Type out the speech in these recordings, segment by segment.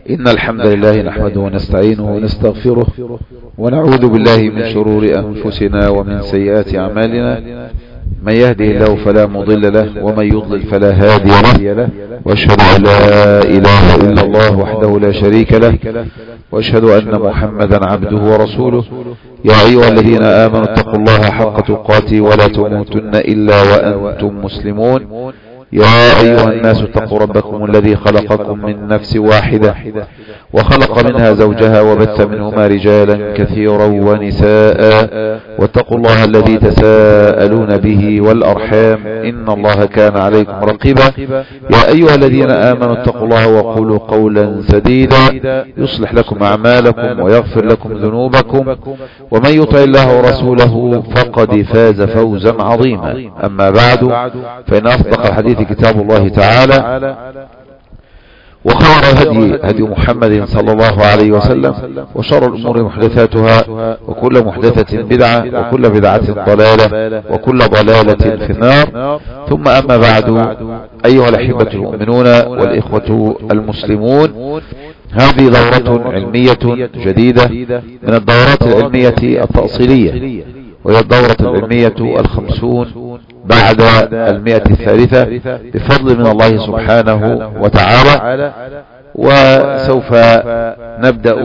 إن الحمد لله نحمده ونستعينه ونستغفره ونعوذ بالله من شرور أنفسنا ومن سيئات أعمالنا. من يهده الله فلا مضل له ومن يضلل فلا هادي له، واشهد أن لا إله إلا الله وحده لا شريك له، واشهد أن محمدا عبده ورسوله. يا أيها الذين آمنوا اتقوا الله حق تقاته ولا تموتن إلا وأنتم مسلمون. يا أيها الناس اتقوا ربكم الذي خلقكم من نفس واحدة وخلق منها زوجها وبث منهما رجالا كثيرا ونساء، واتقوا الله الذي تساءلون به والأرحام إن الله كان عليكم رقيبا. يا أيها الذين آمنوا اتقوا الله وقولوا قولا سديدا يصلح لكم أعمالكم ويغفر لكم ذنوبكم، ومن يطع الله ورسوله فقد فاز فوزا عظيما. أما بعد، فإن أصدق الحديث كتاب الله تعالى، وخير الهدي هدي محمد صلى الله عليه وسلم، وشر الأمور محدثاتها، وكل محدثة بدعة، وكل بدعة ضلالة، وكل ضلالة في النار. ثم أما بعد، أيها الأحبة المؤمنون والإخوة المسلمون، هذه دورة علمية جديدة من الدورات العلمية التأصيلية، وهي الدورة العلمية 50 بعد 100 بفضل من الله سبحانه وتعالى. وسوف نبدأ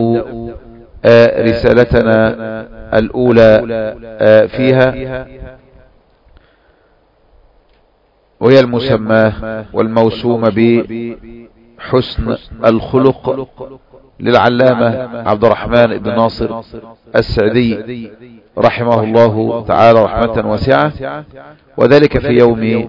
رسالتنا الأولى فيها، وهي المسمى والموسومة بحسن الخلق للعلامة عبد الرحمن بن ناصر السعدي رحمه الله تعالى رحمة واسعة، وذلك في يوم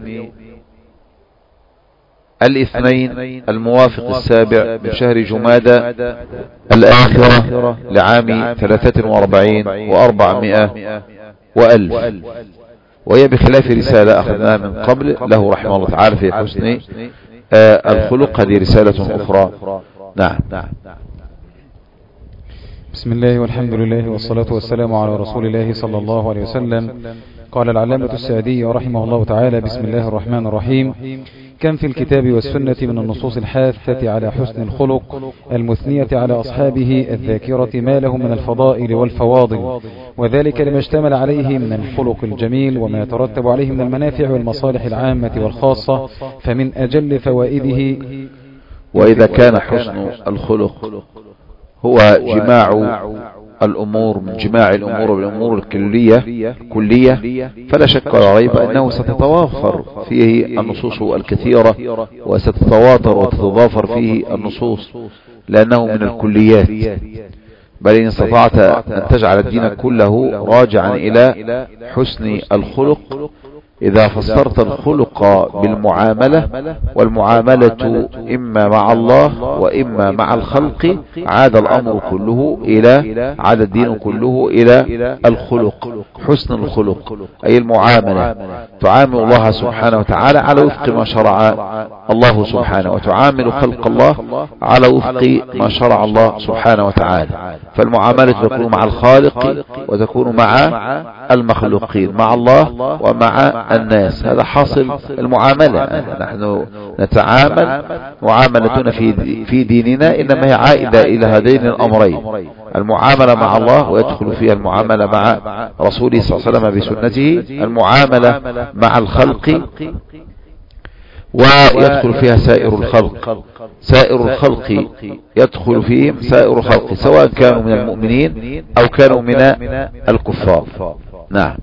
الاثنين الموافق 7 من شهر جمادى الآخرة لعام 43 و400 وألف، وهي بخلاف رسالة أخذناها من قبل له رحمه الله تعالى في حسن الخلق. هذه رسالة أخرى. نعم. بسم الله والحمد لله والصلاة والسلام على رسول الله صلى الله عليه وسلم. قال العلامة السعدي رحمه الله تعالى: بسم الله الرحمن الرحيم. كم في الكتاب والسنة من النصوص الحاثة على حسن الخلق المثنية على أصحابه الذاكرة ما لهم من الفضائل والفواضل، وذلك لما اشتمل عليه من الخلق الجميل وما يترتب عليه من المنافع والمصالح العامة والخاصة. فمن أجل فوائده، وإذا كان حسن الخلق هو جماع الأمور من جماع الأمور بالأمور الكلية، فلا شك ولا ريب أنه ستتوافر فيه النصوص الكثيرة، وستتواتر وتتضافر فيه النصوص، لأنه من الكليات. بل إن استطعت أن تجعل الدين كله راجعا إلى حسن الخلق، إذا فسرت الخلق بالمعاملة، والمعاملة إما مع الله وإما مع الخلق، عاد الأمر كله عاد الدين كله إلى الخلق، حسن الخلق، أي المعاملة. تعامل الله سبحانه وتعالى على وفق ما شرع الله سبحانه، وتعامل خلق الله على وفق ما شرع الله سبحانه وتعالى. فالمعاملة تكون مع الخالق وتكون مع المخلوقين، مع الله ومع الناس. هذا حاصل المعاملة. نحن نتعامل معاملتنا في ديننا إنما هي عائدة إلى هذين الأمرين: المعاملة مع الله، ويدخل فيها المعاملة مع رسوله صلى الله عليه وسلم بسنته، المعاملة مع الخلق، ويدخل فيها سائر الخلق يدخل فيهم سائر الخلق، سواء كانوا من المؤمنين أو كانوا من الكفار. نعم.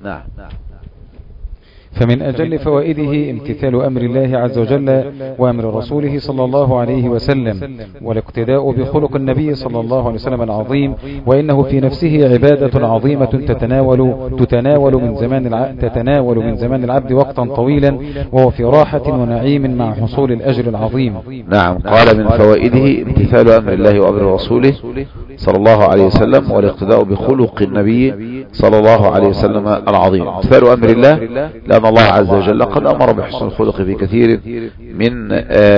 فمن أجل فوائده امتثال أمر الله عز وجل وأمر رسوله صلى الله عليه وسلم، والاقتداء بخلق النبي صلى الله عليه وسلم العظيم، وإنه في نفسه عبادة عظيمة تتناول من زمان العبد وقتا طويلا، وهو في راحة ونعيم مع حصول الأجر العظيم. نعم. قال من فوائده امتثال أمر الله وأمر رسوله صلى الله عليه وسلم، والاقتداء بخلق النبي صلى الله عليه وسلم العظيم. امتثال أمر الله، لأن الله عز وجل قد أمر بحسن الخلق في كثير من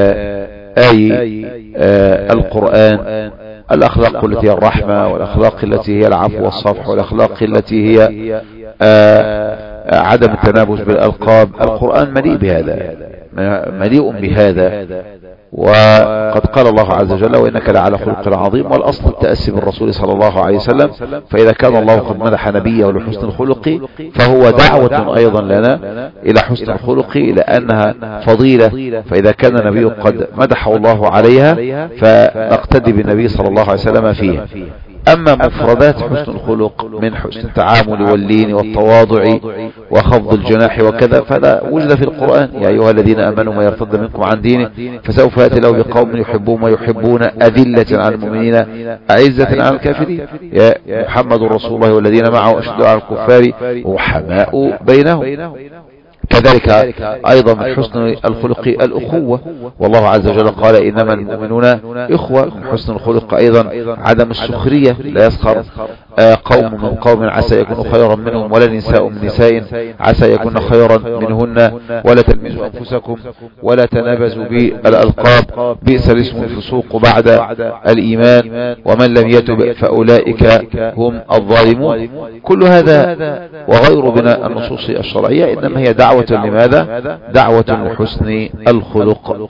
القرآن. الأخلاق التي هي الرحمة، والأخلاق التي هي العفو والصفح، والأخلاق التي هي عدم التنابز بالألقاب. القرآن مليء بهذا. مليء بهذا. وقد قال الله عز وجل وإنك لعلى خلق عظيم، والأصل التأسي بالرسول صلى الله عليه وسلم، فإذا كان الله قد مدح نبيه لحسن الخلق فهو دعوة أيضا لنا إلى حسن الخلق، لأنها فضيلة، فإذا كان النبي قد مدحه الله عليها فنقتدي بالنبي صلى الله عليه وسلم فيها. أما مفردات حسن الخلق من حسن التعامل واللين والتواضع وخفض الجناح وكذا فلا وجد في القرآن. يا أيها الذين آمنوا ما يرتد منكم عن دينه فسوف يأتي الله بقوم يحبون ويحبون أذلة على المؤمنين أعزة على الكافرين، يا محمد رسول الله والذين معه أشد على الكفار رحماء بينهم. كذلك أيضا من حسن الخلق الأخوة، والله عز وجل قال إنما المؤمنون إخوة. من حسن الخلق أيضا عدم السخرية، لا يسخر قوم من قوم عسى يكون خيرا منهم ولا نساء من نساء عسى يكون خيرا منهن ولا تلمزوا أنفسكم ولا تنابزوا بالألقاب بئس الاسم الفسوق بعد الإيمان ومن لم يتب فأولئك هم الظالمون. كل هذا وغير من النصوص الشرعية إنما هي دعوة لماذا؟ دعوة لحسن الخلق.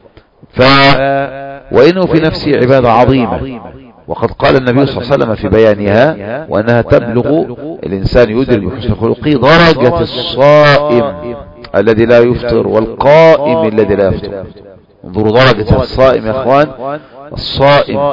وإنه في نفسه عبادة عظيمة، وقد قال النبي صلى الله عليه وسلم في بيانها وأنها تبلغ الإنسان يدرك بحسن خلقه درجة الصائم الذي لا يفطر والقائم الذي لا يفطر. انظروا درجة الصائم يا اخوان، الصائم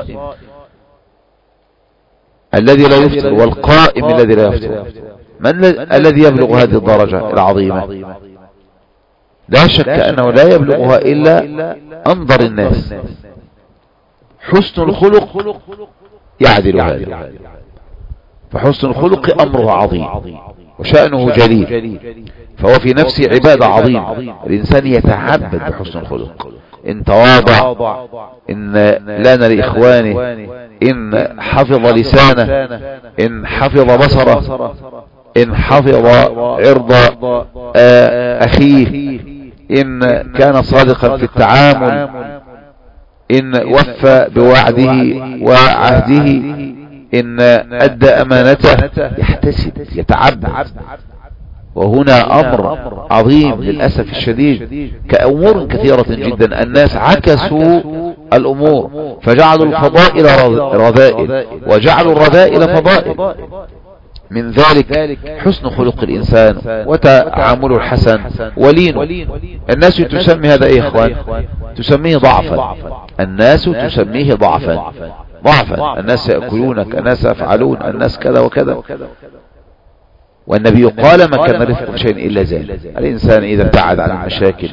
الذي لا يفطر والقائم الذي لا يفطر، من الذي يبلغ هذه الدرجة العظيمة؟ لا شك أنه لا يبلغها إلا أنظر الناس. حسن الخلق يعدل هذا، فحسن الخلق أمره عظيم وشأنه جليل، فهو في نفسه عبادة عظيمة. الإنسان يتعبد بحسن الخلق، إن تواضع، إن لان لإخوانه، إن حفظ لسانه، إن حفظ بصره، إن حفظ عرض أخيه، إن كان صادقا في التعامل، إن وفى بوعده وعهده، إن أدى أمانته، يحتسب يتعبد. وهنا أمر عظيم للأسف الشديد، كأمور كثيرة جدا الناس عكسوا الأمور فجعلوا الفضائل رذائل وجعلوا الرذائل فضائل. من ذلك حسن خلق الإنسان وتعامله الحسن ولينه. الناس تسمي هذا ايه اخوان؟ تسميه ضعفا. الناس تسميه ضعفا. الناس يأكلونك، الناس يفعلون، الناس كذا وكذا. والنبي قال ما كان رفق شيء إلا زال. الإنسان إذا ابتعد عن المشاكل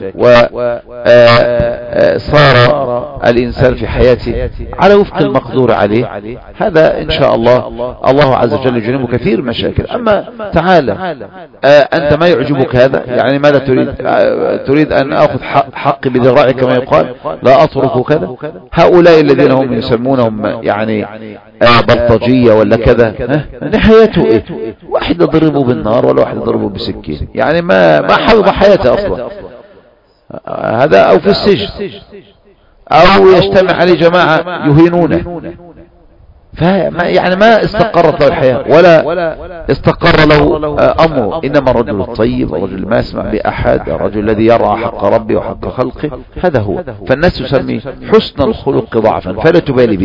وصار الإنسان في حياته على وفق المقدور عليه، هذا إن شاء الله عز وجل يجنبه كثير مشاكل. أما تعالى أنت ما يعجبك هذا، يعني ماذا تريد أن أخذ حقي بذراعي كما يقال، لا أترك كذا. هؤلاء الذين هم يسمونهم يعني بلطجية ولا كذا، نهايته إيه؟ واحد يضربه بالنار ولا واحد يضربه بسكين، يعني ما حفظ حياته أصلا هذا، أو في السجن، أو يجتمع عليه جماعة يهينونه، يعني ما استقرت له الحياة ولا استقر له أمره. إنما الرجل الطيب، الرجل ما يسمع بأحد، الرجل الذي يرعى حق ربه وحق خلقه، هذا هو. فالناس تسمي حسن الخلق ضعفا فلا تبالي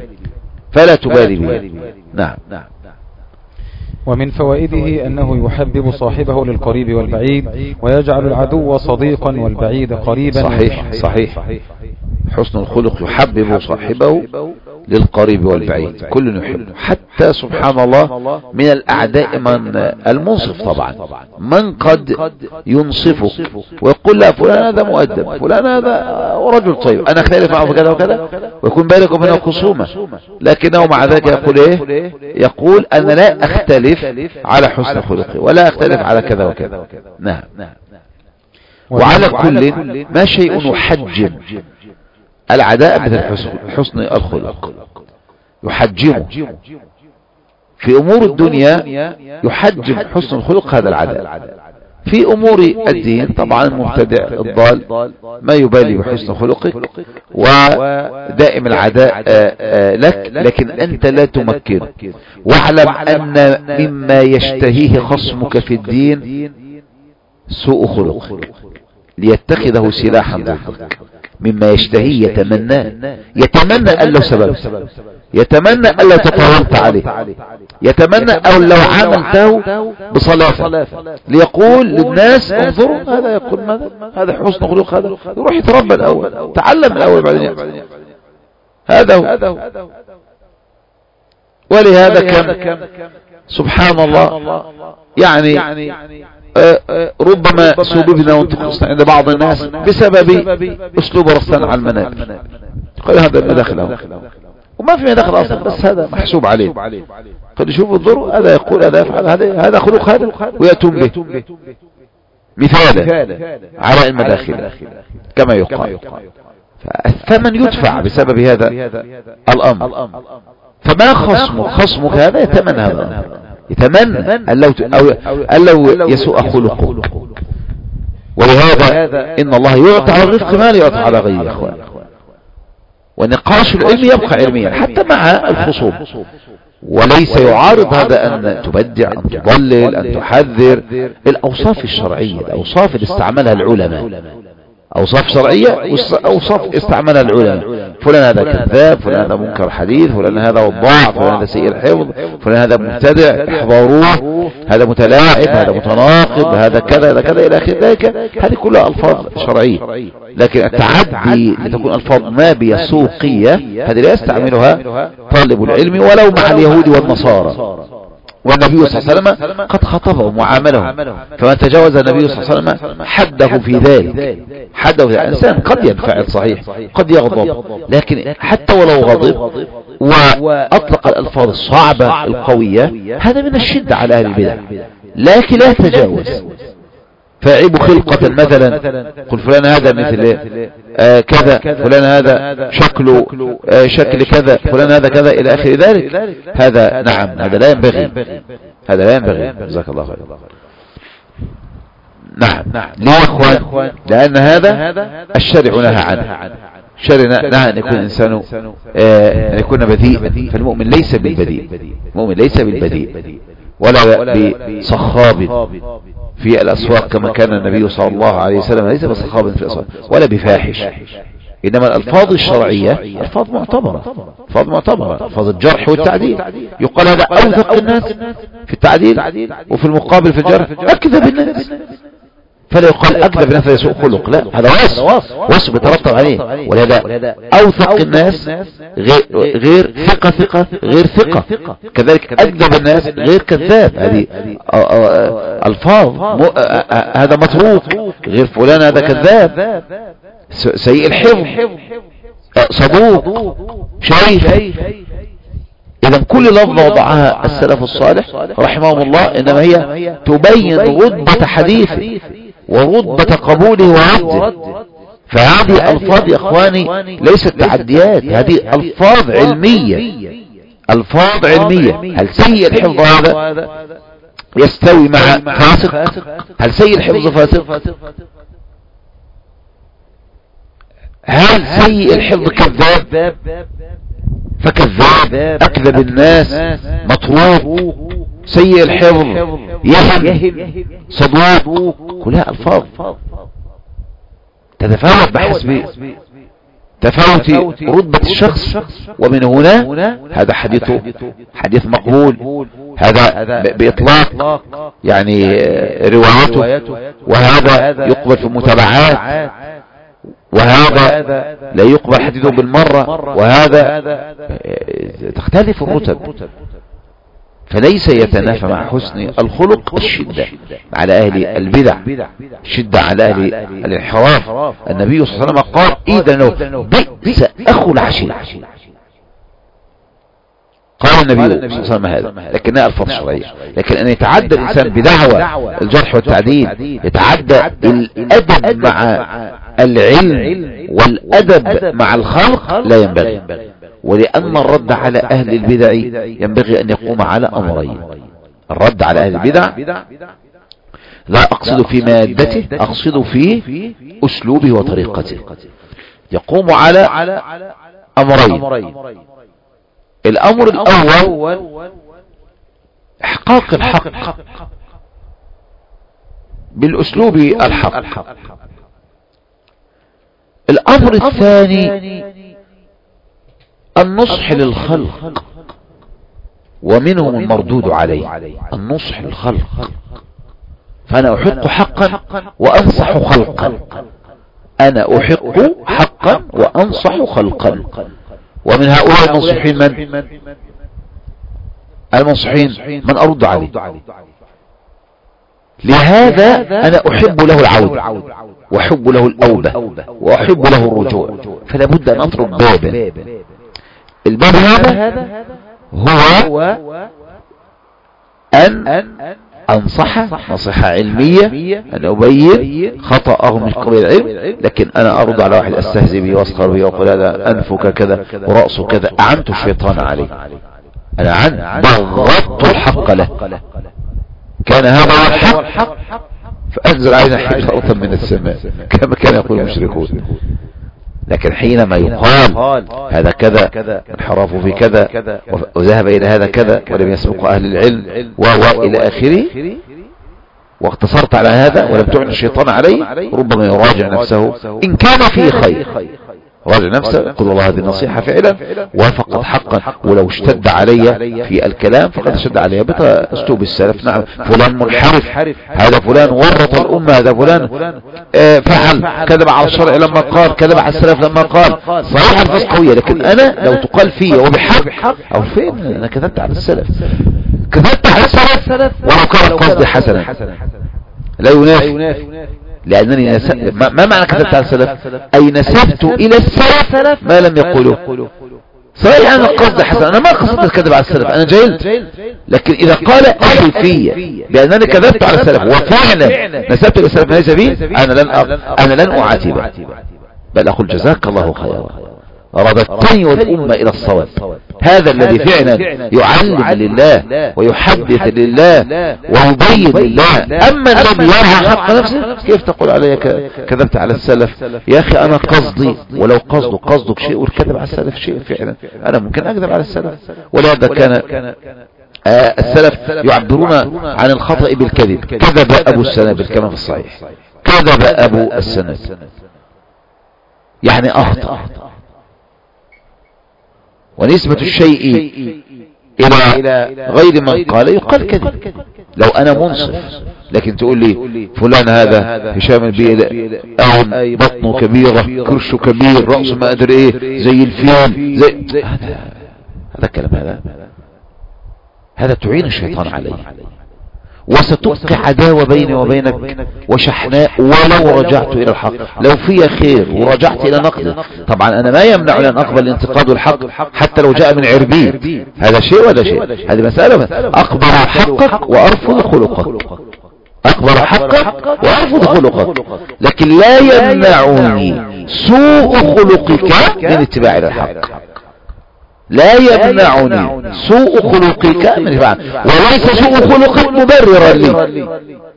به. نعم. ومن فوائده أنه يحبب صاحبه للقريب والبعيد ويجعل العدو صديقا والبعيد قريبا. صحيح. حسن الخلق يحبب صاحبه للقريب والبعيد، كل يحبه، حتى سبحان الله من الأعداء من المنصف طبعا، من قد ينصفك ويقول لا فلان هذا مؤدب، فلان هذا رجل طيب، أنا اختلف معه كذا وكذا، ويكون بينك وبينه خصومة، لكنه مع ذلك يقول ايه؟ يقول أنا لا أختلف على حسن خلقي ولا أختلف على كذا وكذا. نعم. وعلى كل ما شيء يحجم العداء مثل حسن الخلق، يحجمه في أمور الدنيا، يحجم حسن الخلق هذا العداء. في أمور الدين طبعا المبتدع الضال ما يبالي بحسن خلقك ودائم العداء لك، لكن أنت لا تمكن. واعلم أن مما يشتهيه خصمك في الدين سوء خلق، ليتخذه سلاحا ضدك، مما يشتهي يتمنى أن لو سبب، يتمنى أن لو تطاولت عليه، يتمنى أو لو عملته بصلافة، ليقول للناس انظروا هذا يقول ماذا، هذا حسن خلق، هذا يروح يتربى الأول، تعلم الأول بعدين هذا هو. ولهذا كان سبحان الله يعني ربما سببنا وانتقصنا عند بعض الناس بسبب اسلوب رصان على المنابر، قال هذا المداخل وما في مداخل اصلا، بس هذا محسوب عليه، قد يشوف الضر هذا يقول هذا يفعل هذا خلق هذا ويأتون به مثالا على المداخل كما يقال. فالثمن يدفع بسبب هذا الامر. فما خصمك هذا يتمنى هذا الامر، يتمنى أن لو يسوء خلقه. ولهذا إن الله يعطى على الرفق ما لا يعطى على غيره يا اخوان. ونقاش العلم يبقى علميا حتى مع الخصوم، وليس يعارض هذا أن تبدع، أن تضلل، أن تحذر. الأوصاف الشرعية، الأوصاف اللي استعملها العلماء، أوصاف شرعية أوصاف استعملها العلماء، فلان هذا كذاب، فلان هذا منكر حديث، فلان هذا وضاع، فلان هذا سيء الحفظ، فلان هذا مبتدع احذروه، هذا متلاعب، هذا متناقض، هذا كذا هذا كذا إلى آخر ذلك. هذه كلها ألفاظ شرعية، لكن التعدي لتكون ألفاظ مابية سوقية هذه لا يستعملها طالب العلم ولو مع اليهود والنصارى. والنبي صلى الله عليه وسلم قد خطبهم وعاملهم، فما تجاوز النبي صلى الله عليه وسلم حده في ذلك. حده في الإنسان قد ينفعل صحيح، قد يغضب، لكن حتى ولو غضب وأطلق الألفاظ الصعبة القوية هذا من الشدة على أهل البدع، لكن لا تجاوز. فعيب خلقة مثلا، قل فلان هذا مثل كذا، فلان هذا شكله شكل كذا، فلان هذا كذا إلى آخر ذلك. هذا نعم هذا لا ينبغي، هذا لا ينبغي. جزاك الله خير. نعم ليه يا اخوان؟ لأن هذا الشرع نهى عنه. الشرع نهى أن يكون الإنسان أن يكون بذيء، فالمؤمن ليس بالبذيء، المؤمن ليس بالبذيء ولا بصخاب في الأسواق كما كان النبي صلى الله عليه وسلم، ليس بصخاب في الأسواق ولا بفاحش. إنما الألفاظ الشرعية ألفاظ معتبرة، ألفاظ معتبرة، ألفاظ الجرح والتعديل. يقال هذا أوثق الناس في التعديل، وفي المقابل في الجرح أكذب الناس. فلا يقال أكذب الناس يسوء خلق، لا، هذا وصف يترتب عليه. ولهذا أوثق الناس غير ثقة غير ثقة، كذلك أكذب الناس غير كذاب. هذه ألفاظ، هذا متروك غير فلان هذا كذاب، سيء الحفظ صدوق شيخ. إذا كل لفظة وضعها السلف الصالح رحمهم الله إنما هي تبين رتبة حديثه ورتبة قبوله ورده. فهذه ألفاظ يا أخواني ليست تعديات، هذه ألفاظ علمية، ألفاظ علمية. هل سيء الحفظ هذا يستوي مع فاسق؟ هل سيء الحفظ فاسق؟ هل سيء الحفظ كذاب؟ فكذاب أكذب الناس مطروق، سيء الحفظ يهم صدوق، كلها ألفاظ تتفاوت بحسب تفاوت رتبة الشخص. ومن هنا هذا حديث مقبول، هذا بإطلاق يعني روايته، وهذا يقبل في المتابعات، وهذا لا يقبل حديثه بالمرة، وهذا تختلف الرتب. فليس يتنافى مع حسن الخلق الشدة على أهل البدع، شدة على أهل الانحراف. النبي صلى الله عليه وسلم قال إذا لو بئس أخو العشير، قال النبي صلى الله عليه وسلم هذا، لكنها ألفاظ شرعية. لكن أن يتعدى الإنسان بدعوى الجرح والتعديل، يتعدى الأدب مع العلم والأدب مع الخلق، لا ينبغي. ولأن الرد على أهل البدع ينبغي أن يقوم على أمرين. الرد على أهل البدع لا أقصد في مادته، أقصد في أسلوبه وطريقته. يقوم على أمرين. الأمر الأول إحقاق الحق بالأسلوب الحق، الأمر الثاني النصح للخلق، ومنهم المردود عليه. النصح للخلق، فأنا أحق حقا وأنصح خلقا، أنا أحق حقا وأنصح خلقا. ومن هؤلاء المنصحين من؟ المنصحين من أرد عليه. لهذا أنا أحب له العودة، وأحب له الأوبة، وأحب له الرجوع. فلا بد أن أترك بابا. الباب هذا هو أن أنصح نصيحة علمية، أن أبين خطأه من قبل العلم، لكن أنا أرد على واحد أستهزئ به وأسخر به وأقول هذا أنفك كذا ورأسه كذا، أعنت الشيطان عليه. أنا بغضت الحق له. كان هذا هو الحق فأنزل علينا حجارة من السماء كما كان يقول المشركون. لكن حينما يقال هذا كذا انحراف في كذا وذهب إلى هذا كذا ولم يسبق أهل العلم وإلى آخره، واقتصرت على هذا ولم تعن الشيطان عليه، ربما يراجع نفسه إن كان فيه خير، راجع نفسه يقول الله هذه النصيحة فعلا وافقت حقا، ولو اشتد علي في الكلام فقد اشتد علي بأسلوب السلف. نعم فلان منحرف، هذا فلان ورط الأمة، هذا فلان فعل كذب على الشرع لما قال، كذب على السلف لما قال. صحيح الفاظ قوية، لكن أنا لو تقال فيه وبحق أو فين أنا كذبت على السلف، كذبت على السلف ولو كان قصدي حسنا لا ينافي، لأنني ما معنى كذبت على السلف؟ أي نسبت إلى السلف ما لم يقولوا. صحيح أنا قصد حسن، أنا ما قصدت الكذب على السلف، أنا جهلت. لكن إذا قال أخي في بأنني كذبت على السلف وفعلا نسبت إلى السلف ما ليس بي، أنا لن أعاتبه، بل أقول جزاك الله خيرا، رددتني والأمة إلى الصواب. هذا الذي فعلا يعلم لله ويحدث لله ويبين لله. أما الذي يرعى حق نفسه كيف تقول علي كذبت على السلف؟ يا أخي أنا قصدي، ولو قصدك شيء والكذب على السلف شيء فعلا، أنا ممكن أكذب على السلف. ولهذا كان السلف يعبرون عن الخطأ بالكذب. كذب أبو السنابل كما في الصحيح، كذب أبو السنابل يعني أخطأ. ونسبة الشيء إلى غير من قال يقال كذب. لو أنا منصف، لكن تقول لي فلان هذا هشام البيل أعم بطنه كبيرة كرشه كبير رأسه ما أدري إيه زي الفيل هذا الكلام هذا تعين الشيطان عليه، وستبقى عداوة بيني وبينك وشحناء ولو رجعت إلى الحق، لو في خير ورجعت إلى نقده. طبعا أنا ما يمنعني أن أقبل الانتقاد والحق حتى لو جاء من عربيد، هذا شيء وهذا شيء، هذه مسألة. أقبل حقك وأرفض خلقك، أقبل حقك وأرفض خلقك، لكن لا يمنعني سوء خلقك من اتباع الحق، لا يمنعني سوء خلقك من اتباع، وليس سوء خلقك مبررا لي.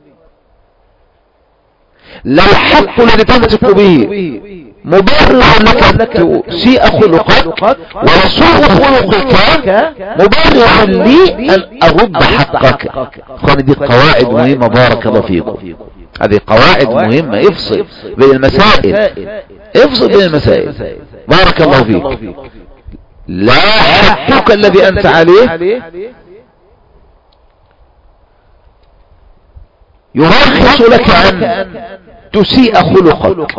لا الحق الذي تمسك به مبرر لك أن تسيء خلقك، وسوء خلقك مبرر لي أن أرد حقك. هذه قواعد مهمة بارك الله فيكم، هذه قواعد مهمة. افصل بين المسائل، افصل بين المسائل بارك الله فيك. لا حقك الذي أنت عليه يرخص لك أن تسيء خلقك،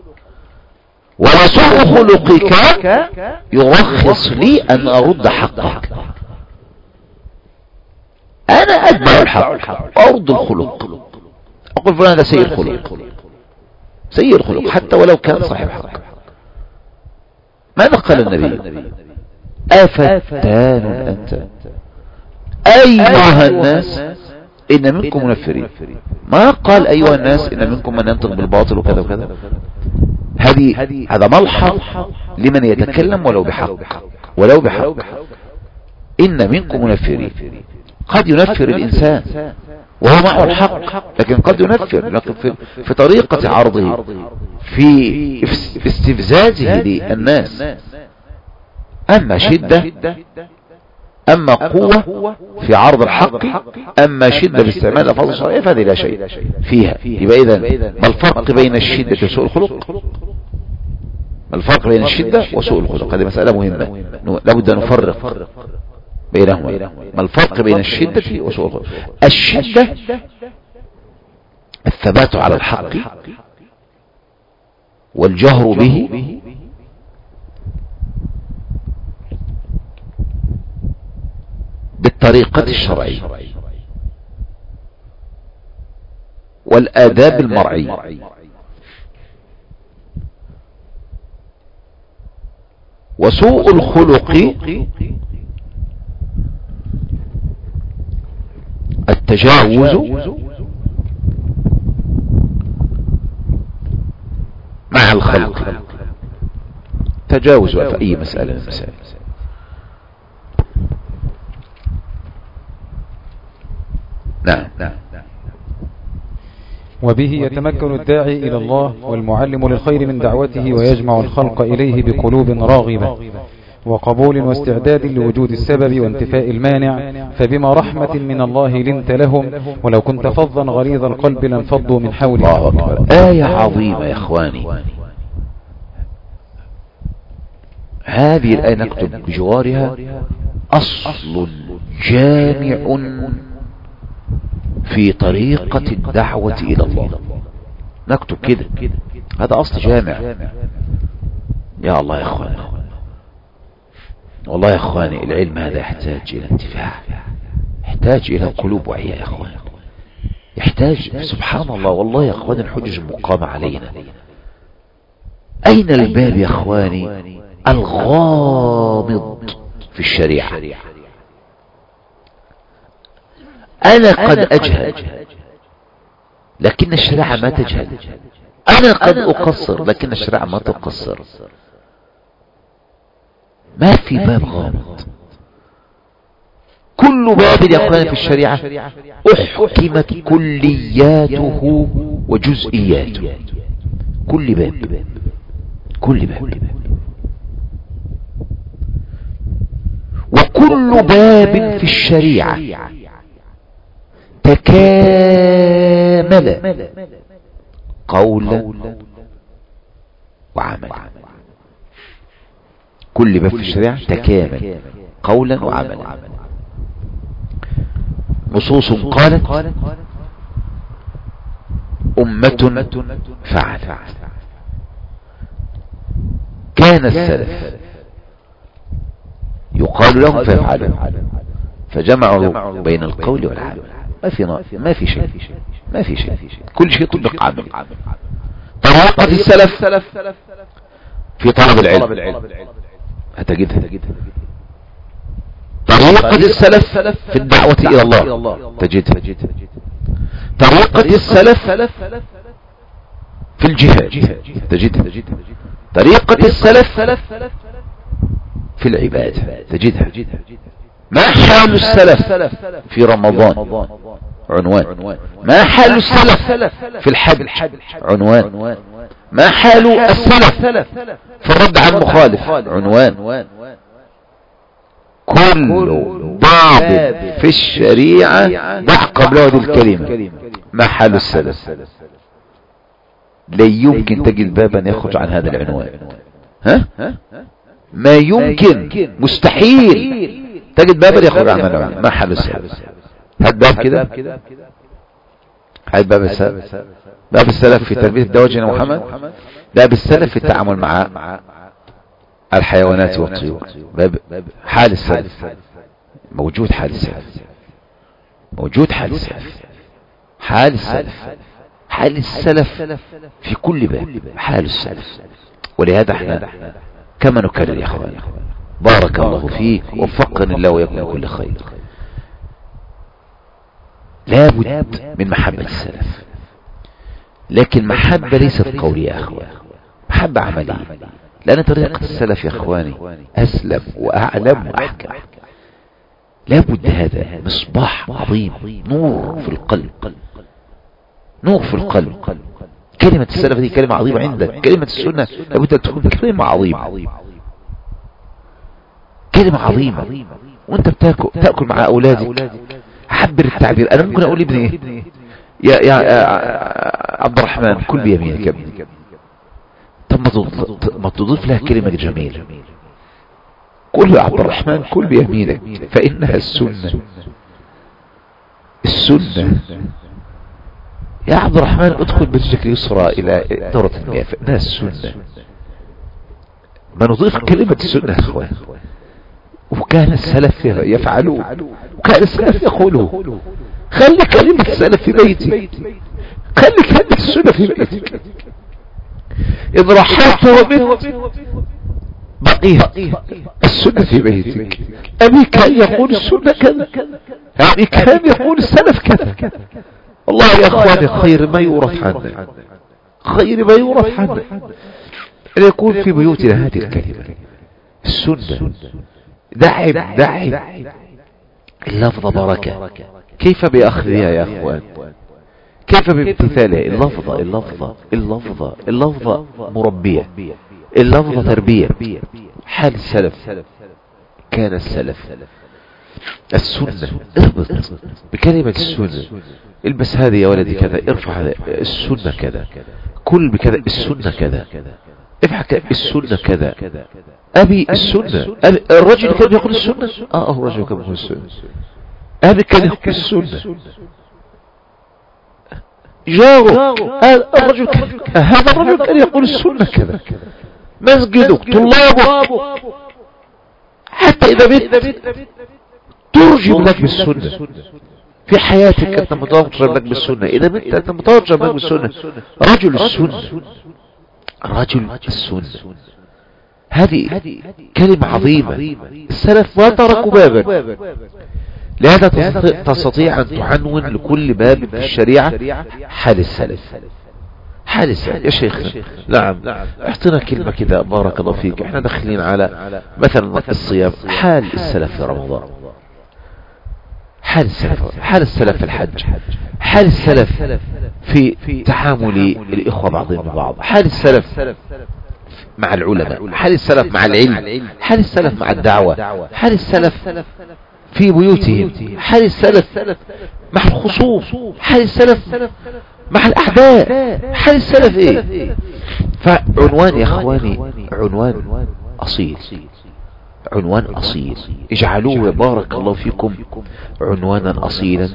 وسوء خلقك يرخص لي أن أرد حقك. أنا أتبع الحق وأرد الخلق، أقول فلان هذا سيء الخلق، سيء الخلق حتى ولو كان صاحب حق. ماذا قال النبي؟ أفتان أنت أيها الناس إن منكم منفرين. ما قال أيها الناس إن منكم من ينطق بالباطل وكذا وكذا. هذا ملحظ لمن يتكلم ولو بحق. إن منكم منفرين. قد ينفر الإنسان وهو معه الحق، لكن قد ينفر لكن في طريقة عرضه، في استفزازه للناس. أما شدة، أما قوة في عرض الحق، أما شدة باستعمال الألفاظ الشرعية فهذه لا شيء فيها. يبقى إذن ما الفرق بين الشدة وسوء الخلق؟ الفرق بين الشدة وسوء الخلق، هذه مسألة مهمة لابد أن نفرق بينهما. ما الفرق بين الشدة وسوء الخلق؟ الشدة الثبات على الحق والجهر به بالطريقة الشرعية والآداب المرعية. وسوء الخلق التجاوز مع الخلق، تجاوز في أي مسألة من المسائل. نعم. وبه يتمكن الداعي إلى الله والمعلم للخير من دعوته، ويجمع الخلق إليه بقلوب راغبة وقبول واستعداد لوجود السبب وانتفاء المانع. فبما رحمة من الله لنت لهم، ولو كنت فظا غليظ القلب لانفضوا من حولك. الله أكبر. آية عظيمة يا إخواني. هذه الآية نكتب بجوارها أصل جامع في طريقة الدعوة إلى الله. نكتب كده، هذا أصل جامع. يا الله يا إخواني، والله يا إخواني العلم هذا يحتاج إلى انتفاع، يحتاج إلى قلوب وعي يا إخواني، يحتاج. سبحان الله والله يا إخواني الحجج مقامة علينا. أين الباب يا إخواني الغامض في الشريعة؟ أنا قد أجهل لكن الشريعة ما تجهل، أنا قد أقصر لكن الشريعة ما تقصر. ما في باب غامض، كل باب يا أخواني في الشريعة أحكمت كلياته وجزئياته. كل باب وكل باب في الشريعة تكامل قولا وعملا. كل باب في الشريعة تكامل قولا وعملا. نصوص قالت أمة فعلت. كان السلف يقال لهم فيفعلون، فجمعوا بين القول والعمل. ما في شيء كل شيء طبق عمل. طريقة السلف في طلب العلم هتجدها. طريقة السلف في الدعوة إلى الله تجدها. طريقة السلف في الجهاد تجدها. طريقة السلف في العبادة تجدها. ما حال السلف في رمضان؟ عنوان. ما حال السلف في الحج؟ عنوان. ما حال السلف في الرد عن مخالف؟ عنوان. كل باب في الشريعة ضع قبل هذه الكلمة ما حال السلف. لا يمكن تجد بابا يخرج عن هذا العنوان. ما يمكن، مستحيل تجد بابا يخرج عن هذا العنوان. ما حال السلف؟ هات باب كده، هات باب السلف. باب السلف في تربية الدواجن محمد، باب السلف في التعامل مع الحيوانات والطيور. باب حال السلف موجود. حال السلف موجود. حال السلف في كل باب. حال السلف. ولهذا احنا كما نكرر يا اخواني، بارك الله فيك، وفقني الله ويكون كل خير. لابد من محبة السلف، لكن محبة ليست قولية يا اخواني، محبة عملية. لأن طريقة السلف يا اخواني أسلم وأعلم وأحكم. لابد، هذا مصباح عظيم، نور في القلب. كلمة السلف دي كلمة عظيمة عندك. كلمة السنة لابد أن تكون كلمة عظيمة، كلمة عظيمة. وانت تأكل مع أولادك، حبر التعبير. أنا ممكن أقول لابني يا عبد الرحمن كل بيمينك يا ابني. طب ما تضيف لها كلمة جميلة، قل يا عبد الرحمن كل بيمينك فإنها السنة. السنة يا عبد الرحمن ادخل برجلك اليسرى إلى دورة المياه فإنها السنة. ما نضيف كلمة السنة يا اخوان. وكان السلف يفعلون، وكان السلف يقولون خلي كلمة السلف في بيتك، خلي كلمة السنة في بيتك. إذ رحلت ومت بقيت السنة في بيتك. أبي كان يقول السنة كذا، أبي كان يقول السلف كذا. والله يا أخواني خير ما يورث عنا، خير ما يورث عنا أن يكون في بيوتنا هذه الكلمة السنة. دعم اللفظ بركة. كيف بأخذها يا أخوان؟ كيف بامتثالها؟ اللفظة مربية، اللفظة تربية. حال السلف، كان السلف السنة. اربط بكلمة السنة، البس هذه يا ولدي كذا، ارفع هذا السنة كذا، كل بكذا السنة كذا، افعل السنة كذا. أبي السنة. الرجل كان يقول السنة. الرجل كان يقول السنة. أبي كان يقول السنة. جاره هذا الرجل كان يقول السنة كذا. مسجدك، طلابك، حتى إذا بيت ترجم لك بالسنة في حياتك. أنت مترجم لك بالسنة. إذا بنت أنت مترجم لك بالسنة. رجل السنة، رجل السنة. هذه كلمة عظيمة. السلف ما تركوا بابا. لهذا تستطيع أن تعنون لكل باب في الشريعة حال السلف. حال السلف يا شيخ. نعم، اعطنا كلمة كذا بارك الله فيك. احنا داخلين على مثلا الصيام. حال السلف في رمضان، حال السلف في الحج، حال السلف في تعامل الإخوة بعضهم ببعض، حال السلف مع العلماء، حال السلف مع العلم، حال السلف مع الدعوة، حال السلف في بيوتهم، حال السلف مع الخصوم، حال السلف مع الأعداء، حال السلف ايه. فعنوان يا اخواني عنوان أصيل، عنوان أصيل. اجعلوه بارك الله فيكم عنوانا أصيلا.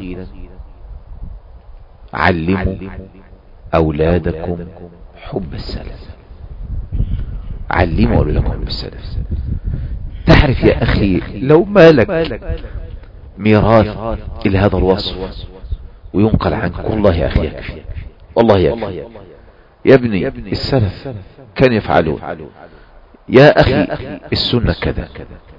علموا أولادكم حب السلف. علموا أولادكم حب السلف. تعرف يا أخي لو مالك ميراث إلى هذا الوصف وينقل عنك، والله يا أخي يكفي، والله يكفي. يا ابني السلف كان يفعلون. يا أخي السنة كذا.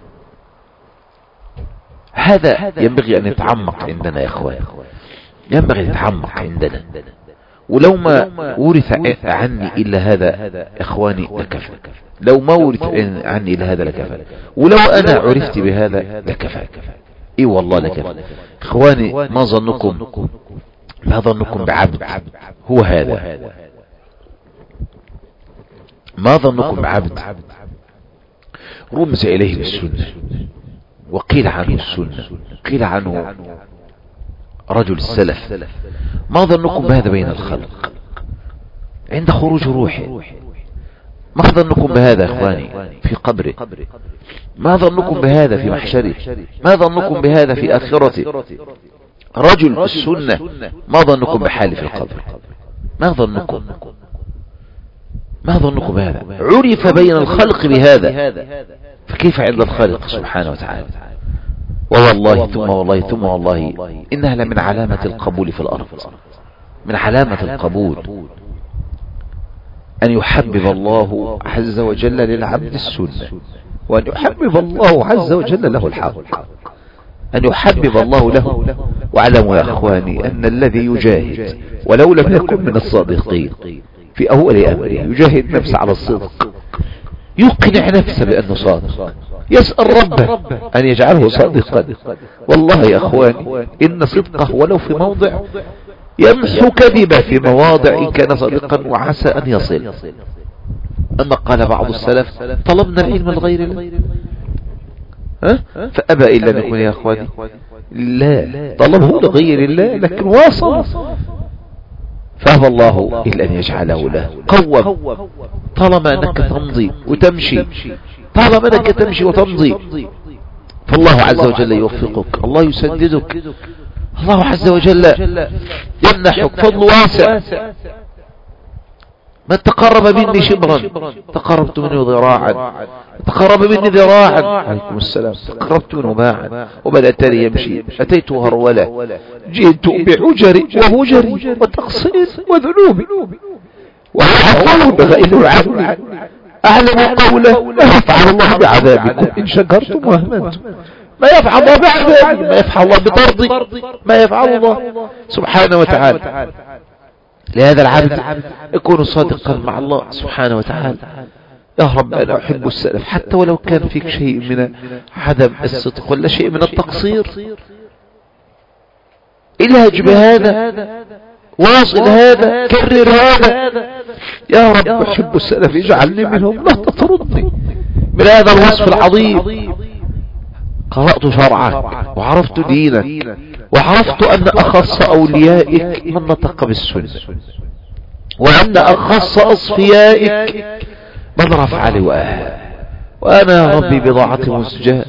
هذا ينبغي أن يتعمق عندنا يا أخوان، ينبغي أن يتعمق عندنا. ولو ما ورث عني إلا هذا إخواني لكفى. لو ما ورث عني إلا هذا لكفى. ولو أنا عرفت بهذا لكفى. إيه والله لكفى. إخواني ما ظنكم بعبد هو هذا. ما ظنكم بعبد رمز إليه بالسنة، وقيل عنه السنة، قيل عنه رجل السلف. ما ظنكم بهذا بين الخلق عند خروج روحه؟ ما ظنكم بهذا اخواني في قبره؟ ما ظنكم بهذا في محشره؟ ما ظنكم بهذا في آخرته؟ رجل السنة ما ظنكم بحاله في القبر؟ ما ظنكم بهذا؟ عرف بين الخلق بهذا، فكيف عند الخالق سبحانه وتعالى؟ ووالله ثم والله إنها لمن علامة القبول في الأرض، من علامة القبول أن يحبب الله عز وجل للعبد السنة، وأن يحبب الله عز وجل له الحق، أن يحبب الله له. واعلموا يا أخواني أن الذي يجاهد ولو لم يكن من الصادقين في أول أمره، يجاهد نفسه على الصدق، يقنع نفسه بأنه صادق، يسأل ربه أن يجعله صادقا. والله يا أخواني إن صدقه ولو في موضع يمحو كذبه في مواضع إن كان صادقا وعسى أن يصل. أما قال بعض السلف طلبنا العلم لغير الله، فأبى إلا أن يكون يا أخواني لا طلبه لغير الله، لكن واصل فهو الله إلا أن يجعله له قوم. طالما أنك تمضي وتمشي، طالما أنك تمشي وتمضي، فالله عز وجل يوفقك، الله يسددك، الله عز وجل يمنحك فضل واسع. من تقرب مني شبرا تقربت منه ذراعا، تقرب مني ذراعا، عليكم السلام، تقربت منه باعا. وبدأتني يمشي أتيته هرولة، جئت بعجري وهجري وتقصير وذنوبي وعفو بغير عفو، أعلم قوله ما يفعل الله بعذابكم إن شكرتم وأمنتم. ما يفعل الله بعذابي، ما يفعل الله بطردي، ما يفعل الله سبحانه وتعالى. لهذا العبد يكون صادقا مع الله سبحانه وتعالى. يا رب أنا أحب السلف، حتى ولو كان فيك شيء من عدم الصدق ولا شيء من التقصير، الهج بهذا، واصل هذا، كرر هذا. يا رب أحب السلف اجعلني منهم، لا تطردني. من هذا الوصف العظيم قرأت شرعك وعرفت دينك، وعرفت أن أخص أوليائك من نطق بالسنة، وأن أخص أصفيائك من رفع لواءها. وأنا يا ربي بضاعة مسجاة،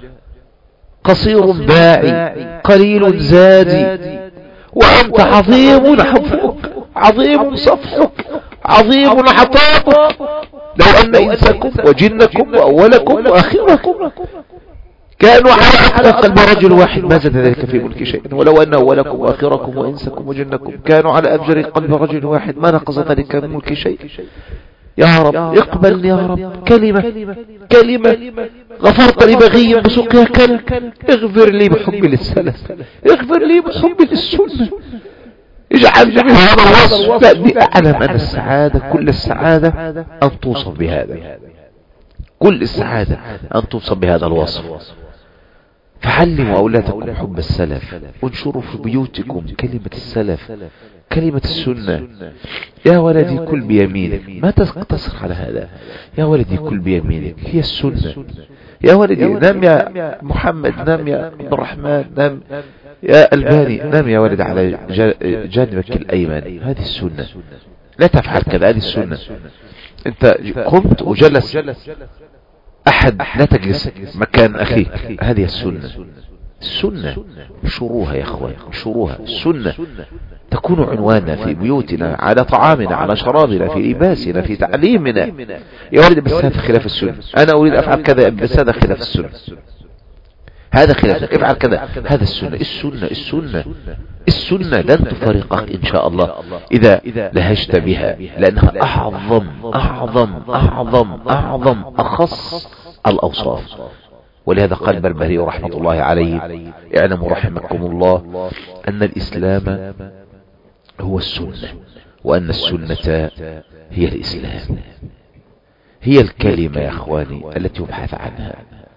قصير باعي قليل زادي، وأنت عظيم عفوك، عظيم صفحك، عظيم عطاؤك. لو أن إنسكم وجنكم وأولكم وآخركم كانوا على أتقى قلب رجل واحد ما زاد ذلك في ملك شيء، ولو أن أولكم وآخركم وإنسكم وجنكم كانوا على أفجر قلب رجل واحد ما نقص ذلك من ملك شيء. يا رب اقبل يا رب كلمة غفرت لبغي بسقيا كلب، اغفر لي بحب للسلف، اغفر لي بحب للسنة، اجعل من هذا الوصف. لأني أعلم أن السعادة كل السعادة أن توصف بهذا، كل السعادة أن توصف بهذا الوصف. فعلموا أولادكم حب السلف، وانشروا في بيوتكم كلمة السلف، كلمة السنة. يا ولدي كل بيمينك، ما تقتصر على هذا. يا ولدي كل بيمينك، هي السنة. يا ولدي نام يا محمد، نام يا عبد الرحمن، نام يا الباني، نام يا ولد على جانبك الأيمن، هذه السنة. لا تفعل كذا، هذه السنة. انت قمت وجلس أحد، لا تجلس مكان أخيك، هذه السنة. السنة شروها يا أخوان، شروها. السنة تكون عنواننا في بيوتنا، على طعامنا، على شرابنا، في لباسنا، في تعليمنا. يا ولد بس هذا خلاف السنة، أنا أريد أفعل كذا بس هذا خلاف السنة، هذا خلافك، افعل كذا، هذا السنة. السنة لن تفرقك إن شاء الله إذا لهجت بها، لأنها أعظم أخص الأوصاف. ولهذا قال البربهاري رحمة الله عليه: اعلموا رحمكم الله أن الإسلام هو السنة، وأن السنة هي الإسلام. هي الكلمة يا أخواني التي يبحث عنها.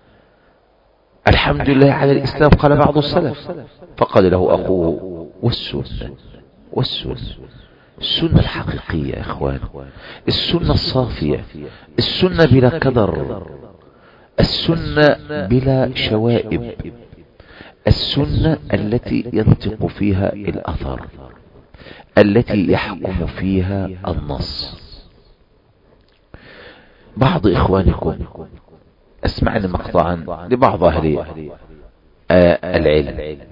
الحمد لله على الإسلام، قال بعض السلف، فقال له أخوه: والسنة السنة الحقيقية يا أخوان، السنة الصافية، السنة بلا كدر، السنة بلا شوائب، السنة التي ينطق فيها الأثر، التي يحكم فيها النص. بعض إخوانكم أسمعنا مقطعا لبعض أهل العلم،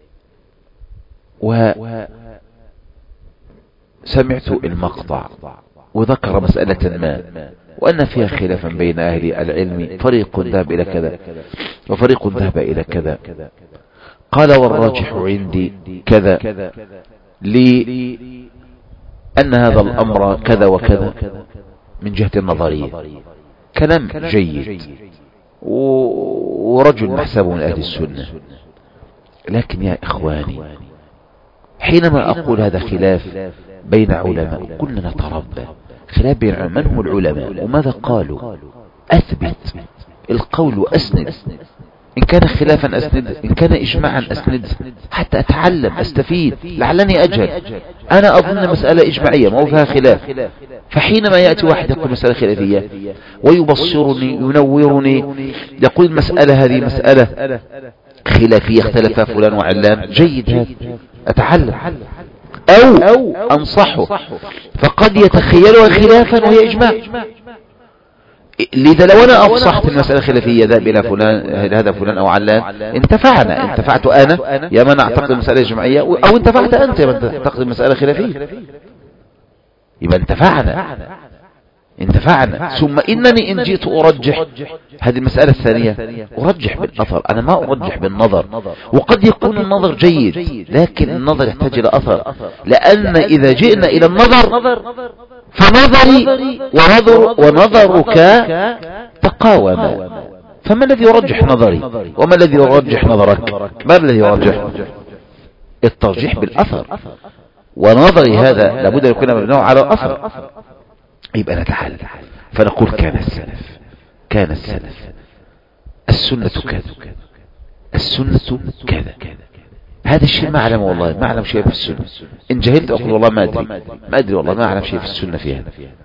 وسمعت المقطع وذكر مسألة ما، وأن فيها خلافا بين أهل العلم، فريق ذهب إلى كذا وفريق ذهب إلى كذا. قال: والراجح عندي كذا، لأن هذا الأمر كذا وكذا من جهة النظرية. كلام جيد، ورجل نحسبه من أهل السنة. لكن يا إخواني، حينما أقول هذا خلاف بين علماء، كلنا نتربى خلاف بين من هم العلماء وماذا قالوا. أثبت القول وأسند، إن كان خلافا أسند، إن كان إجماعا أسند، حتى أتعلم أستفيد، لعلني أجهل. أنا أظن مسألة إجماعية ما فيها خلاف، فحينما يأتي واحد يقول مسألة خلافية ويبصرني ينورني، يقول المسألة هذه مسألة خلافية اختلف فلان وعلان، جيد هذا، أتعلم. أو أنصحه، فقد يتخيلها خلافا وهي إجماع. لذا لو أنا أفصحت المسألة خلافية ذهب إلى فلان، هذا فلان أو علان، انتفعنا، انتفعت أنا يا من أعتقد المسألة إجماعية، أو انتفعت أنت يا من تعتقد المسألة خلافية. يبقى انتفعنا. ثم إنني إن جئت أرجح هذه المسألة الثانية، أرجح بالأثر، أنا ما أرجح بالنظر. وقد يكون النظر جيد، لكن النظر يحتاج إلى أثر، لأن إذا جئنا إلى النظر فنظري ونظرك تقاوما، فما الذي يرجح نظري وما الذي يرجح نظرك؟ ما الذي يرجح؟ الترجيح بالأثر، ونظري هذا لابد أن يكون مبناه على الأثر. يبقى نتحل فنقول كان السلف السنة كذا. هذا الشيء ما أعلم، والله ما أعلم شيء في السنة. إن جهلت أقول والله ما أدري والله ما أعلم شيء في السنة فيها.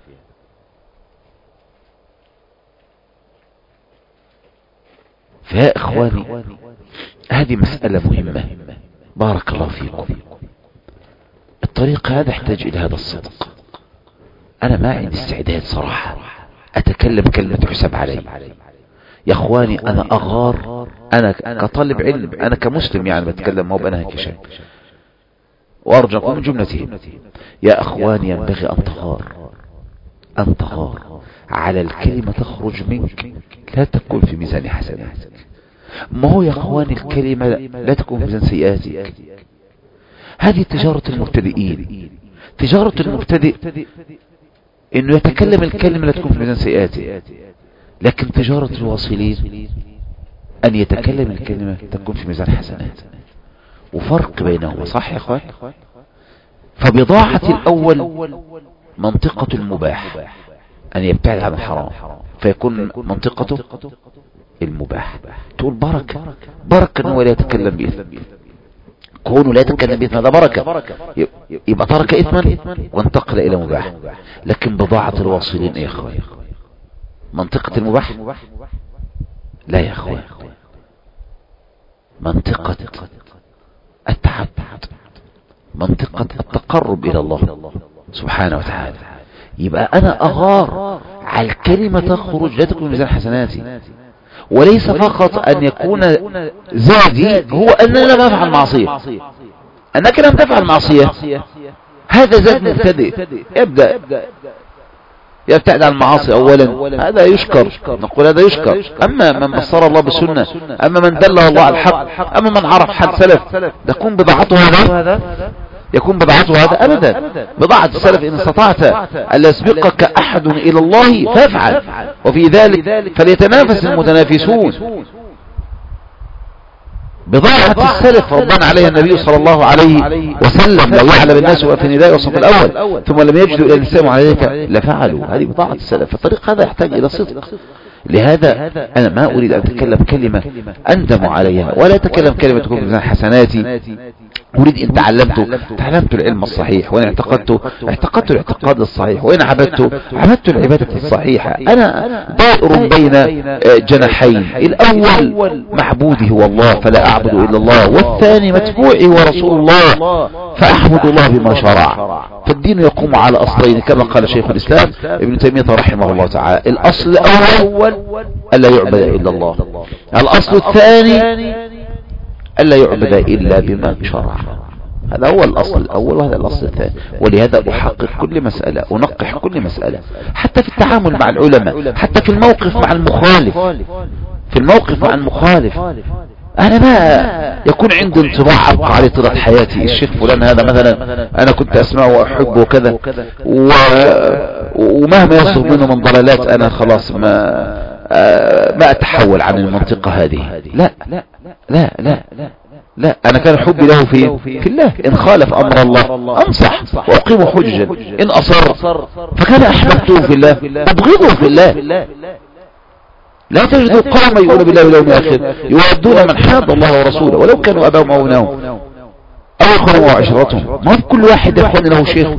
فيا إخواني هذه مسألة مهمة، بارك الله فيكم. الطريق هذا يحتاج إلى هذا الصدق. أنا ما عندي استعداد صراحة أتكلم كلمة حساب علي. يا إخواني أنا أغار، أنا كطالب علم، أنا كمسلم يعني بتكلم، ما بأنا هيك شيء، وأرجوكم من جملتهم. يا إخواني ينبغي أن تغار على الكلمة تخرج منك لا تكون في ميزان حسناتك. ما هو يا إخواني الكلمة لا تكون في ميزان سيئاتك. هذه تجارة المبتدئين. تجارة المبتدئ انه يتكلم الكلمة لا تكون في ميزان سيئاته، لكن تجارة الواصلين ان يتكلم الكلمة تكون في ميزان حسناته، وفرق بينهما. صح يا اخوان؟ فبضاعة الاول منطقة المباح، ان يبتعد عن الحرام، فيكون منطقته المباح. تقول بركة انه لا يتكلم بإثم، كونه لا يتكلم بإثم هذا بركة، يبقى ترك إثما وانتقل إلى مباح. لكن بضاعة الواصلين يا أخوان منطقة المباح لا يا أخوان، منطقة التعبد، منطقة التقرب إلى الله سبحانه وتعالى. يبقى أنا أغار على الكلمة تخرج لا تكون ميزان حسناتي، وليس فقط أن يكون زادي هو أننا لم أفعل معصية. أنك لم تفعل معصية هذا زاد مبتدئ، يبتعد عن المعاصي أولا، هذا يشكر، نقول هذا يشكر. أما من بصر الله بالسنة، أما من دله الله على الحق، أما من عرف حال سلف، يكون بضاعته هذا أبدا. بضاعة السلف إن استطعت أن يسبقك أحد إلى الله فافعل، وفي ذلك فليتنافس المتنافسون. بضاعة السلف ربنا عليها النبي صلى الله عليه وسلم، لو يعلم الناس في النداء والصف الأول ثم لم يجدوا إلى الإسلام عليك لفعلوا. هذه بضاعة السلف. فالطريق هذا يحتاج إلى صدق. لهذا أنا ما أريد أن أتكلم كلمة أندم عليها، ولا أتكلم كلمة تكون من حسناتي. أريد إن تعلمت العلم الصحيح، وإن اعتقدت الاعتقاد الصحيح، وإن عبدت العبادة الصحيحة. أنا دائر بين جناحين، الأول معبودي هو الله فلا أعبد إلا الله، والثاني متبوعي ورسول الله فأحمد الله بما شرع. فالدين يقوم على أصلين كما قال شيخ الإسلام ابن تيمية رحمه الله تعالى. الأصل الأول ألا يعبد إلا الله، الأصل الثاني ألا يعبد إلا بما شرع. هذا هو الأصل الأول وهذا الأصل الثاني. ولهذا أحقق كل مسألة، أنقح كل مسألة، حتى في التعامل مع العلماء، حتى في الموقف مع المخالف. أنا ما يكون عندي انطباع أبقى عليه طيلة حياتي. الشيخ فلان هذا مثلا أنا كنت أسمعه وأحبه وكذا، ومهما يصدر منه من ضلالات أنا خلاص ما أتحول عن المنطقة هذه. لا أنا كان حبي له في الله. إن خالف أمر الله أنصح وأقيم حجة، إن أصر فكان أحببته في الله أبغضه في الله. لا تجدوا قوما يؤمنون بالله واليوم الآخر يودون من حاد الله ورسوله ولو كانوا أباهم أو أبناءهم أو إخوانهم وعشيرتهم. ما في كل واحد يا إخواني له شيخ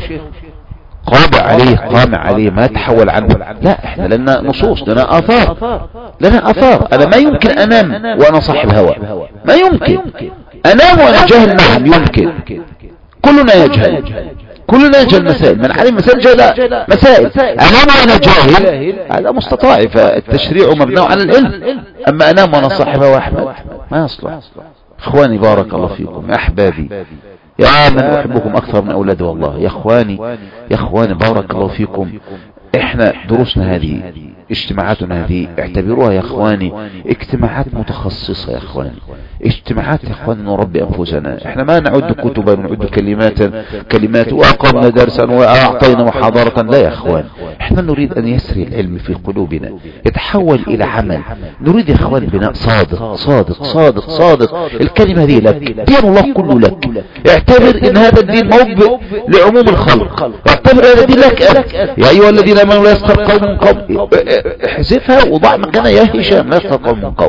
قام عليه ما تحول عنه. لا، احنا لنا نصوص، لنا آثار. أنا ما يمكن أنام وأنا صاحب هوى، ما يمكن أنام وأنا جاهل. نعم يمكن، كلنا يجهل، كلنا يجهل مسائل، من علم مسائل جهل مسائل. أنام وأنا جاهل هذا مستطاع، فالتشريع مبني على العلم. أما أنام وأنا صاحب وأحمد ما يصلح. إخواني بارك الله فيكم، يا أحبابي، يا من أحبكم أكثر من أولادي والله، يا إخواني بارك الله فيكم. احنا دروسنا هذه، اجتماعاتنا هذه، اعتبروها يا اخواني اجتماعات متخصصة يا اخواني، اجتماعات يا اخواني نربي انفسنا. احنا ما نعد كتبا، نعد كلمات واقمنا درسا واعطينا محاضرة، لا يا اخوان. احنا نريد ان يسري العلم في قلوبنا، يتحول الى عمل. نريد يا اخوان بناء صادق صادق صادق صادق. الكلمة هذه لك، دين الله كله لك. اعتبر ان هذا الدين موجب لعموم الخلق، اعتبر هذا الدين لك. يا ايها الذين امنوا لا يسخر قوم من قوم، احذفها وضع مكانها يا هشام، لا يسخر قوم من قوم.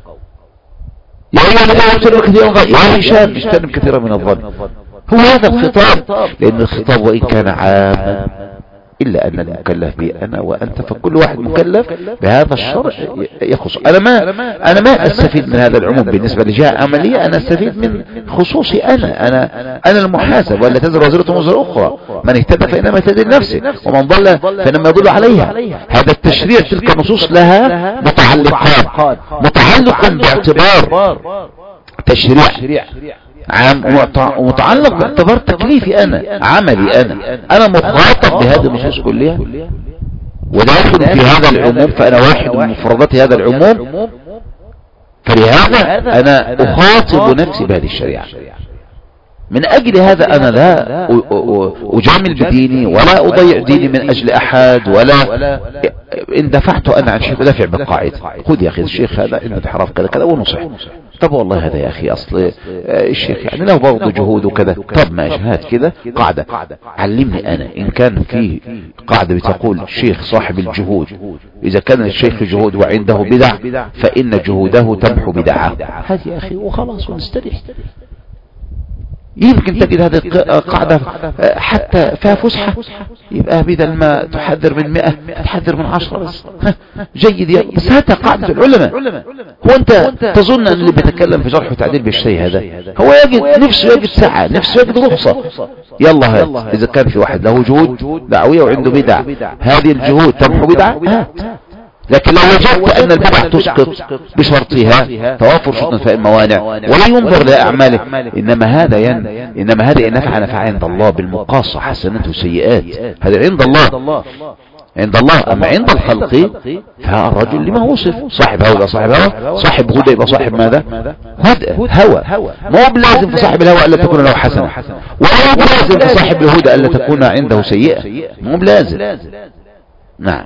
يا ايها الذين امنوا كثيرا من الظن، يا هشام اجتنب كثيرا من الظن. هو هذا الخطاب، لان الخطاب وان كان عاما إلا أن المكلف به أنا وأنت، فكل واحد مكلف بهذا الشرع يخص. أنا ما أستفيد من هذا العموم بالنسبة لجهة عملية، أنا أستفيد من خصوصي أنا المحاسب، ولا تزر وزرة وزر أخرى. من اهتدى فإنما اهتدى لنفسه، ومن ضل فإنما يضل عليها. هذا التشريع تلك النصوص لها متعلق باعتبار تشريع عام ومتعلق باعتبار تكليفي أنا، عملي أنا مخاطب بهذه النصوص كلها وداخل في هذا العموم، فأنا واحد من مفردات هذا العموم. فلهذا أنا أخاطب نفسي بهذه الشريعة. من أجل هذا أنا لا أجامل بديني ولا أضيع ديني من أجل أحد، ولا إن دفعت أنا عن شيء بدافع بالقاعدة. خذ يا أخي الشيخ هذا إنه انحراف كذا كذا ونصح. طب والله هذا يا أخي أصل الشيخ يعني له برضه جهود وكذا. طب ماشي، هات كذا قاعدة علمني أنا. إن كان فيه قاعدة بتقول الشيخ صاحب الجهود، إذا كان الشيخ جهود وعنده بدع فإن جهوده تمحو بدعه. هذه يا أخي وخلاص ونستريح. يمكن تجد هذه القاعدة حتى فيها فسحة، يبقى بدل ما تحذر من 100 تحذر من 10 بس. جيد يا بس هاتها قاعدة العلماء. هو أنت تظن أن اللي بيتكلم في جرح وتعديل بالشيء هذا هو يجد نفسه، يجد ساعة، نفسه يجد رخصة. يلا هات. إذا كان في واحد له جهود دعوية وعنده بدع، هذه الجهود تمحو بدعة، هات. لكن لو وجدت أن البدع تسقط بشرطها توافر شروط فإن موانع، ولا ينظر لأعماله، إنما هذا إن نفع عند الله بالمقاصة حسنات وسيئات. هذا عند الله. أما عند الخلق فالرجل لما وصف، صاحب هوى يبقى صاحب هوى، صاحب هدى يبقى صاحب ماذا؟ هوى. مو بلازم في صاحب الهوى ألا تكون له حسنة، ولا بلازم في صاحب الهدى ألا تكون عنده سيئة، مو بلازم. نعم.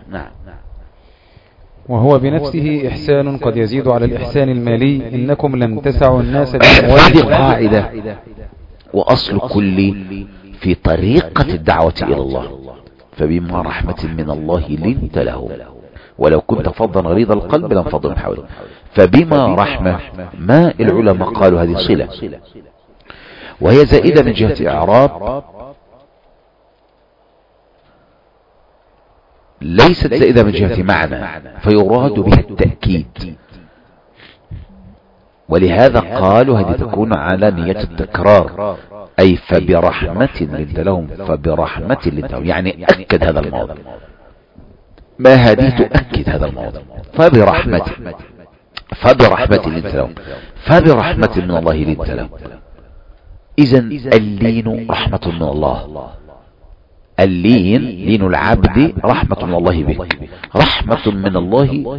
وهو بنفسه إحسان قد يزيد على الإحسان المالي. إنكم لن تسعوا الناس بأموالكم. هذه قاعدة وأصل كل في طريقة الدعوة إلى الله. فبما رحمة من الله لنت له، ولو كنت فظا غليظ القلب لانفضوا من حولك. فبما رحمة، ما العلماء قالوا هذه صلة، وهي زائدة من جهة إعراب، ليست زائدة من جهة معنى، فيراد بها التأكيد. ولهذا قالوا هذه تكون على نية التكرار، أي فبرحمة لنت لهم، فبرحمة لنت لهم، يعني أكد هذا الموضوع. ما هذه تؤكد هذا الموضوع. فبرحمة لنت لهم، فبرحمة من الله لنت لهم. إذن اللين رحمة من الله. اللين لين العبد رحمة من الله بك، رحمة من الله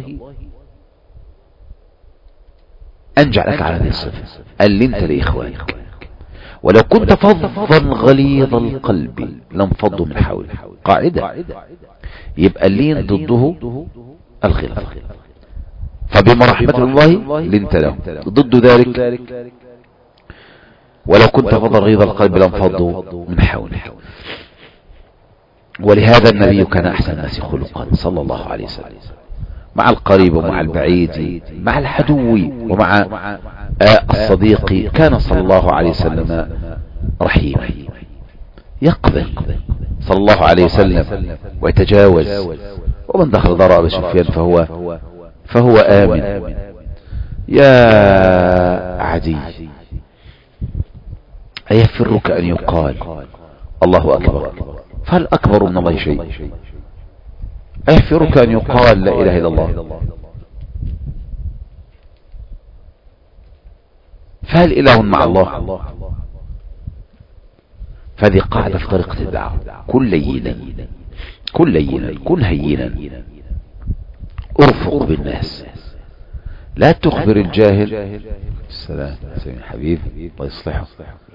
أنجع لك على هذه الصفة. اللينت لإخوانك، ولو كنت فظا غليظ القلب لانفضوا من حولك. قاعدة، يبقى اللين ضده الغلظ. فبما رحمة الله لنت لهم، ضد ذلك ولو كنت فظا غليظ القلب لانفضوا من حولك. ولهذا النبي كان أحسن الناس خلقا صلى الله عليه وسلم، مع القريب ومع البعيد، مع الحدو ومع الصديق. كان صلى الله عليه وسلم رحيما، يقبل صلى الله عليه وسلم ويتجاوز. ومن دخل دار أبي سفيان فهو آمن. يا عدي أيفرك أن يقال الله أكبر؟ فهل أكبر من الله شيء؟ أيفرك أن يقال لا إله إلا الله؟ فهل إله مع الله؟ فهذه قاعدة في طريقة الدعوة: كن لينا، كن لينا، كن هينا، ارفق بالناس، لا تخبر الجاهل. السلام حبيبي الله يصلحه.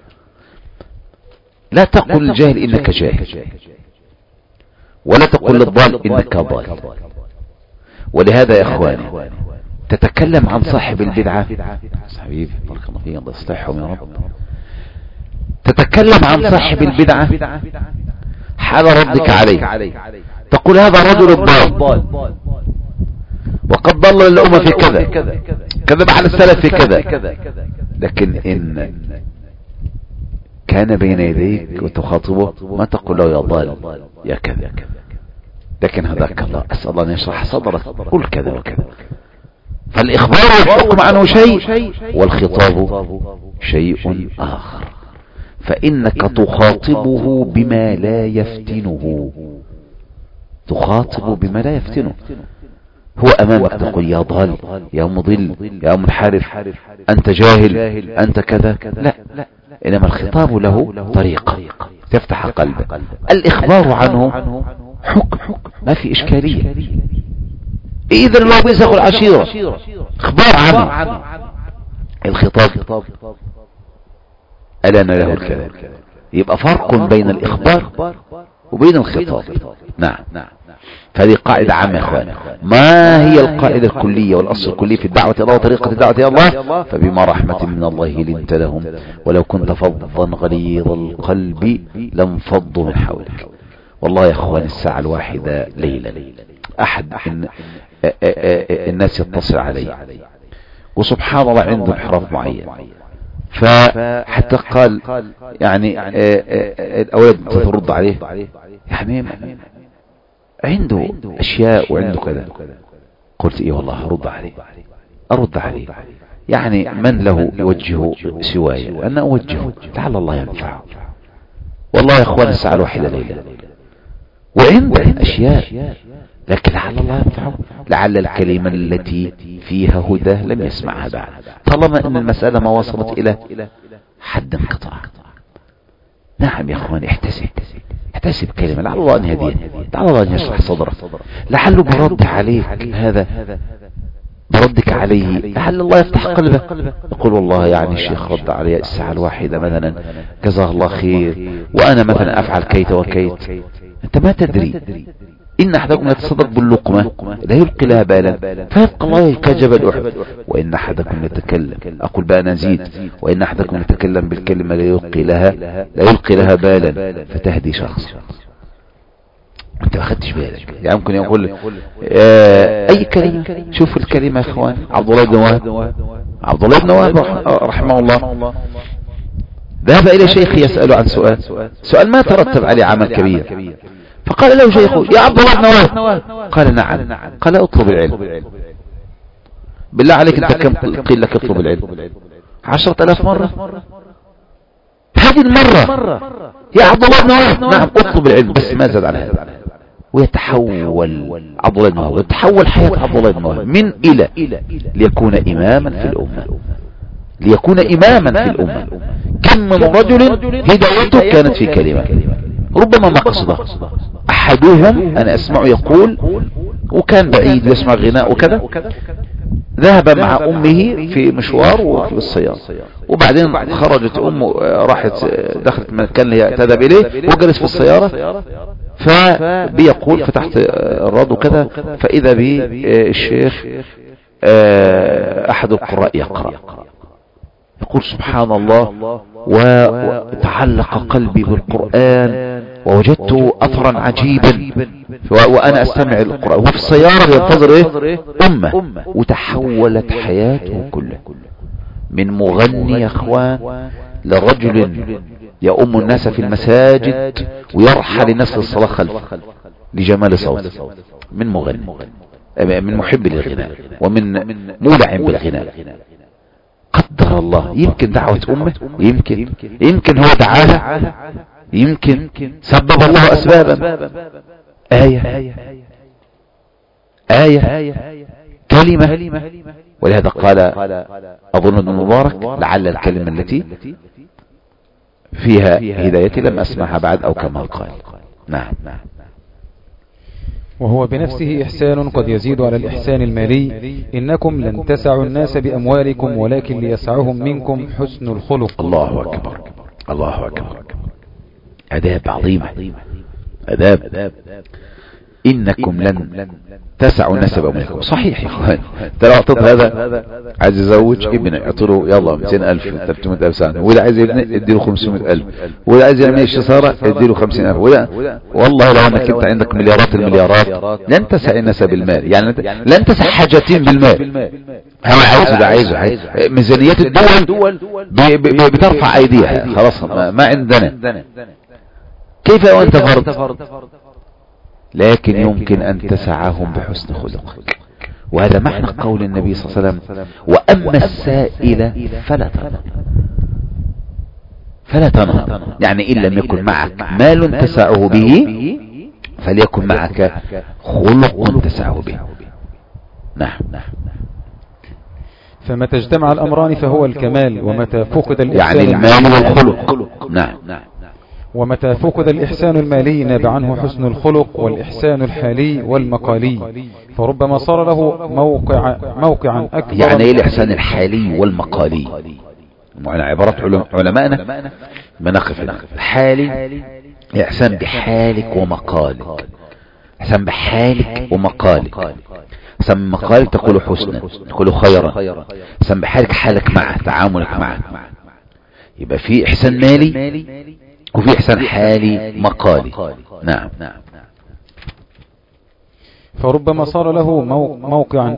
لا تقل للجاهل إنك جاهل، ولا تقل للضال إنك ضال. ولهذا يا إخواني تتكلم عن صاحب البدعة، حبيبي بارك الله فيك الله يصلحهم يا رب، تتكلم عن صاحب البدعة حال ردك عليه، تقول هذا رجل ضال وقد ضل الأمة في كذا، كذب على السلف في كذا. لكن إن كان بين يديك وتخاطبه ما تقول له يا ضال يا كذا، لكن هداك الله، أسأل الله أن يشرح صدرك، قل كذا وكذا. فالإخبار والحكم عنه شيء، والخطاب شيء آخر. فإنك تخاطبه بما لا يفتنه، تخاطب بما لا يفتنه. هو أمامك تقول يا ضال يا مضل يا منحرف أنت جاهل أنت كذا، لا، إنما الخطاب له طريقة تفتح قلبه. الإخبار عنه حكم، ما في إشكالية. إذا الله بيزغ العشيرة إخبار عنه، الخطاب ألان له الكلام. يبقى فرق بين الإخبار وبين الخطاب. نعم. فهذه قاعدة عامة يا اخوان. ما هي القاعدة الكلية والأصل الكلي في الدعوة إلى الله وطريقة الدعوة إلى الله؟ فبما رحمة من الله لنت لهم ولو كنت فظا غليظ القلب لانفضوا من حولك. والله يا اخوان الساعة الواحدة ليلا أحد الناس يتصل علي وسبحان الله عنده انحراف معين، فحتى قال يعني الأولاد ترد عليه يعني عنده أشياء وعنده كذا. قلت إيه والله أرد عليه يعني من له يوجهه سواي وأنا أوجهه لعل الله ينفعه. والله يا أخوان الساعة الواحدة ليلة وعنده أشياء لكن لعل الله ينفعه، لعل الكلمة التي فيها هدى لم يسمعها بعد، طالما أن المسألة ما وصلت إلى حد انقطاع. نعم يا أخوان احتسب كلمة لعل الله أن يهديه، لعل الله أن يشرح صدرك، لعله برد عليك هذا بردك عليه لعل الله يفتح قلبه. يقول والله يعني الشيخ رد علي الساعة الواحدة مثلا جزاه الله خير وأنا مثلا أفعل كيت وكيت. أنت ما تدري إن أحدكم يتصدق باللقمة لا يلقي لها بالا فيبقى الله كجبل أحد، وإن أحدكم يتكلم أقول بقى نزيد، وإن أحدكم يتكلم بالكلمة لا يلقي لها بالا فتهدي شخص أنت ما أخذتش بالك. يعني ممكن يقول أي كلمة. شوف الكلمة يا إخوان. عبد الله بن وهب رحمه الله ذهب إلى شيخ يسأله عن سؤال ما ترتب عليه عمل كبير، فقال له شيخه يا عبد الله بن وهب، قال نعم، قال اطلب العلم. بالله عليك انت كم قيل لك اطلب العلم؟ 10,000 مرة. هذه المرة يا عبد الله بن وهب نعم اطلب العلم، بس ما زاد على هذا. ويتحول عبد الله بن وهب، وتحول حياة عبد الله بن وهب من إلى ليكون إماما في الأمة. كم من رجل هدايته كانت في كلمة ربما ما قصده. أحدهم أنا أسمع يقول وكان بعيد يسمع غناء وكذا، ذهب مع أمه في مشوار وفي السيارة، وبعدين خرجت أمه راحت دخلت مكان تذهب إليه وجلس في السيارة، فبيقول فتحت الراديو كذا فإذا بي الشيخ أحد القراء يقرأ يقول سبحان الله وتعلق قلبي بالقرآن ووجدت أثرا عجيبا وأنا أستمع القرآن وفي السيارة ينتظر أمة. وتحولت حياته كلها من مغني يا أخوان لرجل يؤم الناس في المساجد ويرحل الناس للصلاة خلفه لجمال صوته، من مغني من محب للغناء ومن مولع بالغناء قدر الله، يمكن دعوة أمه، يمكن هو دعاها، يمكن سبب الله أسبابا، آية كلمة. ولهذا قال أظن ابن مبارك لعل الكلمة التي فيها هدايتي لم أسمعها بعد، أو كما قال. نعم. وهو بنفسه إحسان قد يزيد على الإحسان المالي. إنكم لن تسعوا الناس بأموالكم ولكن ليسعهم منكم حسن الخلق. الله أكبر، الله أكبر. أداب عظيمة، أداب. إنكم لن تسعوا الناس بأموالكم. صحيح يا إخوان، ترى أعطيت هذا عايز يزوج ابنه يعطله يلا 200,000 300,000 سنة، وإذا عايز ابنه يديله 500,000، وإذا عايز يعمل استشارة يديله 50,000. والله لو أنك أنت عندك المليارات لن تسع الناس بالمال، يعني لن تسع حاجتين بالمال. هو عايزه ميزانيات الدول بترفع أيديها خلاص، ما عندنا. كيف وأنت فرد؟ لكن يمكن أن تسعهم بحسن خلقك. وهذا معنى قول النبي صلى الله عليه وسلم: وأما السائل فلا تنهر. يعني إن لم يكن معك مال تسعه به فليكن معك خلق تسعه به. نعم. فمتى اجتمع الأمران فهو الكمال، ومتى فقد الإحسان يعني المال والخلق. نعم. ومتى فقد الإحسان المالي ناب عنه حسن الخلق والإحسان الحالي والمقالي، فربما صار له موقعا أكبر. يعني إيه الإحسان الحالي والمقالي؟ معنا عبارات علماءنا مناقف. حالي إحسان بحالك ومقالك، إحسان بحالك ومقالك. إحسان بمقالك تقول حسنا، تقول خيرا. إحسان بحالك، حالك معه، تعاملك معه. يبقى في إحسان مالي وفي إحسان حالي مقالي. نعم. فربما صار له موقع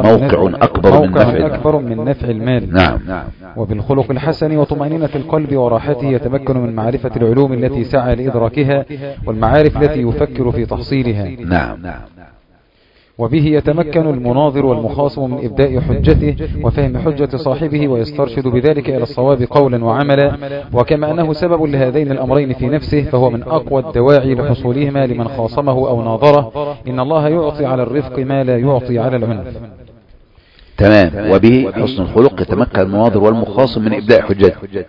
أكبر من نفع المال. نعم. وبالخلق الحسن وطمأنينة القلب وراحته يتمكن من معرفة العلوم التي سعى لإدراكها والمعارف التي يفكر في تحصيلها. نعم. وبه يتمكن المناظر والمخاصم من إبداء حجته وفهم حجة صاحبه، ويسترشد بذلك إلى الصواب قولا وعملا. وكما أنه سبب لهذين الأمرين في نفسه، فهو من أقوى الدواعي لحصولهما لمن خاصمه أو ناظره. إن الله يعطي على الرفق ما لا يعطي على العنف. تمام. وبه حسن الخلق يتمكن المناظر والمخاصم من إبداء حجته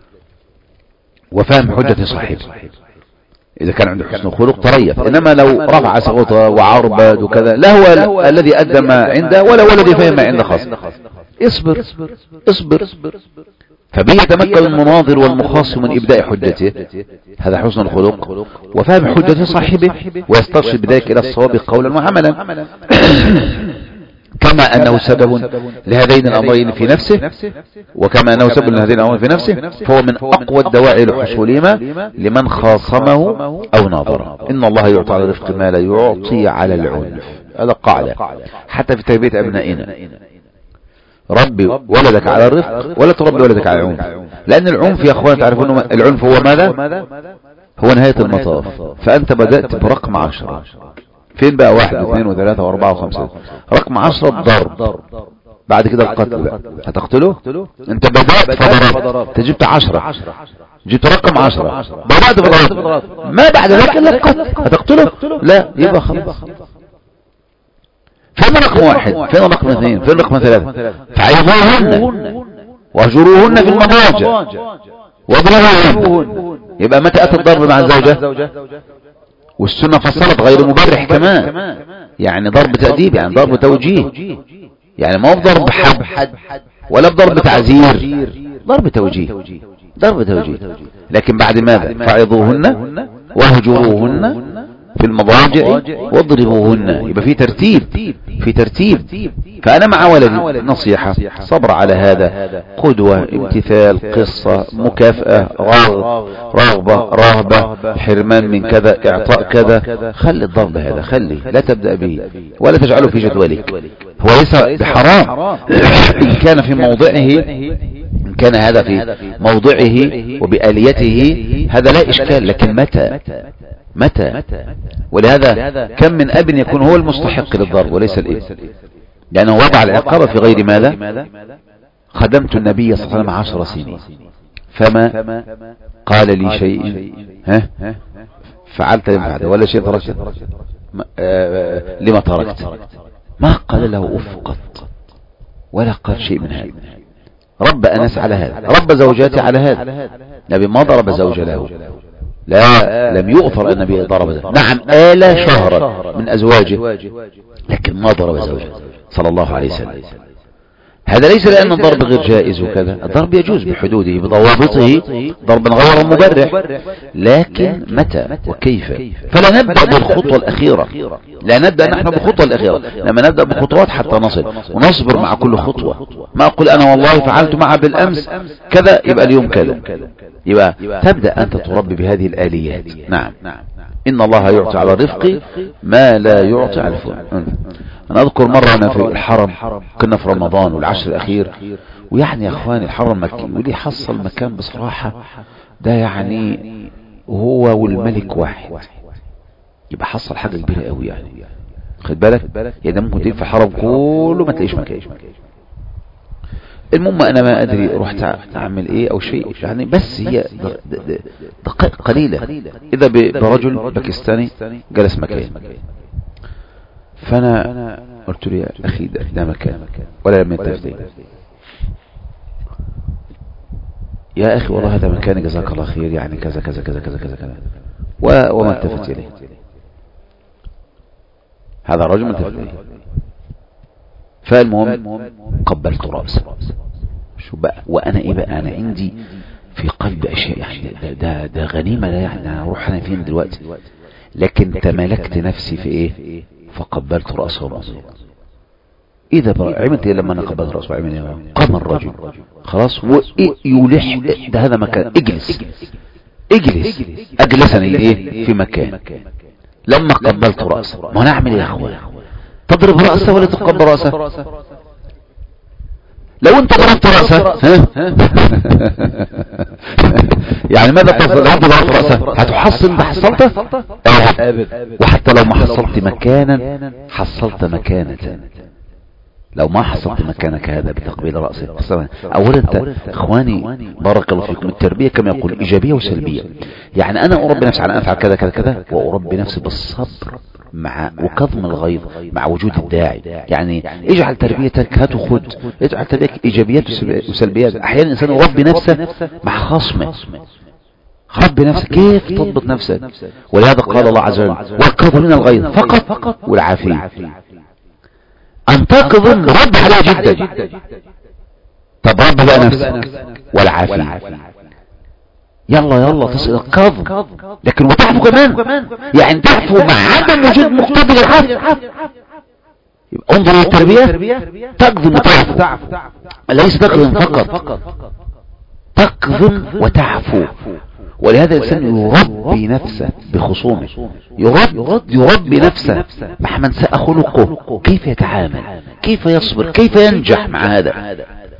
وفهم حجة صاحبه. إذا كان عنده حسن الخلق تريث. إنما لو رفع صوته وعربد وكذا، لا هو الذي أدى ما عنده ولا هو الذي فهم ما عنده خاص. اصبر. فبه يتمكن المناظر والمخاصم من إبداء حجته، هذا حسن الخلق، وفهم حجة صاحبه، ويسترشد بذلك إلى الصواب قولا وعملا. كما أنه سبب لهذين الأمرين في نفسه، وكما أنه سبب لهذين الأمرين في نفسه، فهو من أقوى الدواعي لحصولهما لمن خاصمه أو ناظره. إن الله يعطي على الرفق ما لا يعطي على العنف. هذا قاعدة حتى في تربية أبنائنا. ربي ولدك على الرفق ولا تربي ولدك على العنف، لأن العنف يا أخوان تعرفون العنف هو ماذا؟ هو نهاية المطاف. فأنت بدأت برقم 10، فين بقى 1 و2 و3 و4 و5؟ رقم 10 الضرب، بعد كده القتل. هتقتله؟ انت بدأت فضربت، جبت 10، جبت رقم 10، بدأت فضربت، ما بعد ذلك الا القتل. هتقتله؟ لا، يبقى خلاص. فين رقم 1؟ فين رقم 2؟ فين رقم 3؟ فعظوهن واهجروهن في المضاجع واضربوهن. يبقى متى أتى الضرب مع الزوجة؟ والسنة فصلت غير مبرح كمان، يعني ضرب تأديب، يعني ضرب توجيه، يعني ما هو ضرب حد ولا بضرب تعزير، ضرب توجيه. لكن بعد ماذا؟ فعظوهن واهجروهن في المضاجع واضربوهن. يبقى في ترتيب. فأنا مع ولدي نصيحة، صبر على هذا، قدوة، امتثال، قصة، مكافأة، رغبة، حرمان من كذا، إعطاء كذا. خلي الضرب هذا، خلي، لا تبدأ به ولا تجعله في جدولك. هو ليس بحرام إن كان في موضعه، إن كان هذا في موضعه وبآليته، هذا لا إشكال. لكن متى؟ ولهذا كم من أب يكون هو المستحق للضرب وليس الابن، لأنه وضع العقاب في غير ماذا؟ خدمت النبي صلى الله عليه وسلم 10 سنين فما قال لي شيء فعلت لما فعلت ولا شيء تركت لما تركت، ما قال له أف قط ولا قال شيء من هذا. رب أنس على هذا، رب زوجاتي على هذا. النبي ما ضرب زوجة له، لا، لم يؤثر النبي ضرب زوجة. نعم آل شهرا من أزواجه لكن ما ضرب زوجة صلى الله عليه وسلم. هذا ليس لأن الضرب غير جائز وكذا، الضرب يجوز بحدوده بضوابطه ضربا غير مبرح، لكن متى وكيف. فلا نبدأ بالخطوة الأخيرة، لا نبدأ نحن بالخطوة الأخيرة، لما نبدأ بخطوات حتى نصل ونصبر مع كل خطوة. ما أقول أنا والله فعلت معه بالأمس كذا يبقى اليوم كذا، يبقى تبدأ أنت تربي بهذه الآليات. نعم، إن الله يعطي على الرفق ما لا يعطي على الفضل. أنا أذكر مرة أنا في الحرم، كنا في رمضان والعشر الأخير، ويعني يا أخواني الحرم مكي، ولي حصل مكان بصراحة ده يعني هو والملك واحد، يبقى حصل حاجة كبيرة قوي يعني، خد بالك يعني ممكن تقف في الحرم كله ما تلاقيش مكان. المهم أنا ما أدري رحت أعمل إيه أو شيء يعني، بس هي دقائق قليلة إذا برجل باكستاني جلس مكان، فأنا قلت له يا أخي ده مكان ولا لم يتفدين، يا أخي والله هذا مكان جزاك الله خير يعني كذا كذا كذا كذا كذا كذا، وما التفت إليه. هذا الرجل ما التفت إليه، فالمهم قبلت رأسه. شو بقى وأنا إيه بقى، أنا عندي في قلب أشياء يعني ده غنيمة، لا يعني أنا أروح أنا فين دلوقتي، لكن تملكت نفسي في إيه، فقبلت رأسه. إذا عملت إيه لما أنا قبلت رأسه؟ عمل إيه؟ قام الرجل خلاص ويلح ده هذا مكان، اجلس أجلسني إيه في مكان. لما قبلت رأسه، ما نعمل إيه يا أخوان؟ تضرب رأسه ولا تقبل رأسه؟ لو انت ضربت رأسه يعني ماذا تصل؟ لو انت ضربت رأسه هتحصل انت حصلته؟ وحتى لو ما حصلت مكانا حصلت مكانة. لو ما حصلت مكانك هذا بتقبيل رأسه. اولا انت اخواني بارك الله فيكم، التربية كما يقول ايجابية وسلبية. يعني انا اربي نفسي على ان افعل كذا كذا كذا، واربي نفسي بالصبر مع وكظم الغيظ مع وجود الداعي. يعني اجعل تربيتك هات وخذ، اجعل تربيتك ايجابيات وسلبيات. احيانا الانسان يربي نفسه مع خصمه، ربي نفسك كيف تضبط نفسك. ولهذا قال الله عز وجل والكاظمين الغيظ فقط والعافين. ان تكظم رب عليه جدا، طب رب بقى نفسك والعافين. يلا تصل الكظم، لكن وتعفو كمان، يعني تعفو مع عدم وجود مقتضى العفو. انظر للتربية، تكظم وتعفو، ليس تكظم فقط، تكظم وتعفو. ولهذا الإنسان يربي نفسه بخصومه، يربي نفسه مع من ساء خلقه، كيف يتعامل، كيف يصبر، كيف ينجح مع هذا.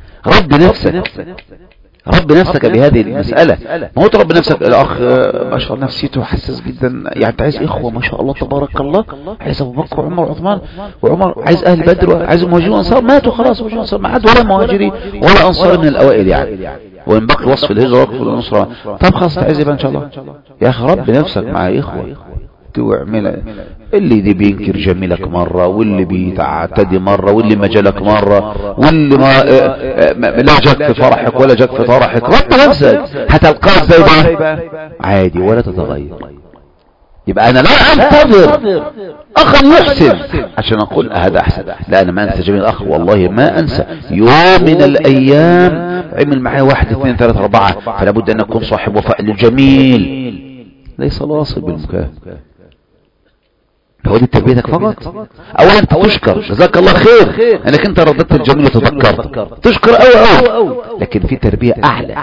رب نفسك بهذه المسألة. ما هو تربي نفسك. الأخ ما شاء الله نفسيته حساس جدا، يعني انت عايز إخوة ما شاء الله تبارك الله، عايز أبو بكر وعمر وعثمان وعمر، عايز أهل بدر، عايز المهاجرين والأنصار، ماتوا خلاص المهاجرين والأنصار، ما عاد ولا مهاجرين ولا أنصار من الأوائل يعني، وإن بقي وصف الهجرة وقف النصرة. طب خلاص تعز يبقى إن شاء الله. يا أخي رب نفسك مع إخوة، تعمل اللي دي بينكر جميلك مرة، واللي بيتعتدي مرة، واللي ما جالك مرة، واللي ما لا جاك في فرحك ولا جاك في طرحك. رب نفسك هتلقاه زي بقى عادي ولا تتغير. يبقى انا لا انتظر اخا يحسن عشان اقول هذا احسن، لا انا ما انسى جميل اخ، والله ما انسى يوم من الايام عمل معي 1 2 3 4، فلا بد ان اكون صاحب وفاء للجميل، ليس الواصل بالمكافاه. هو دي تربيتك فقط. اولا انت تشكر جزاك الله خير انك انت رددت الجميل وتذكرت، تشكر او لكن في تربية اعلى،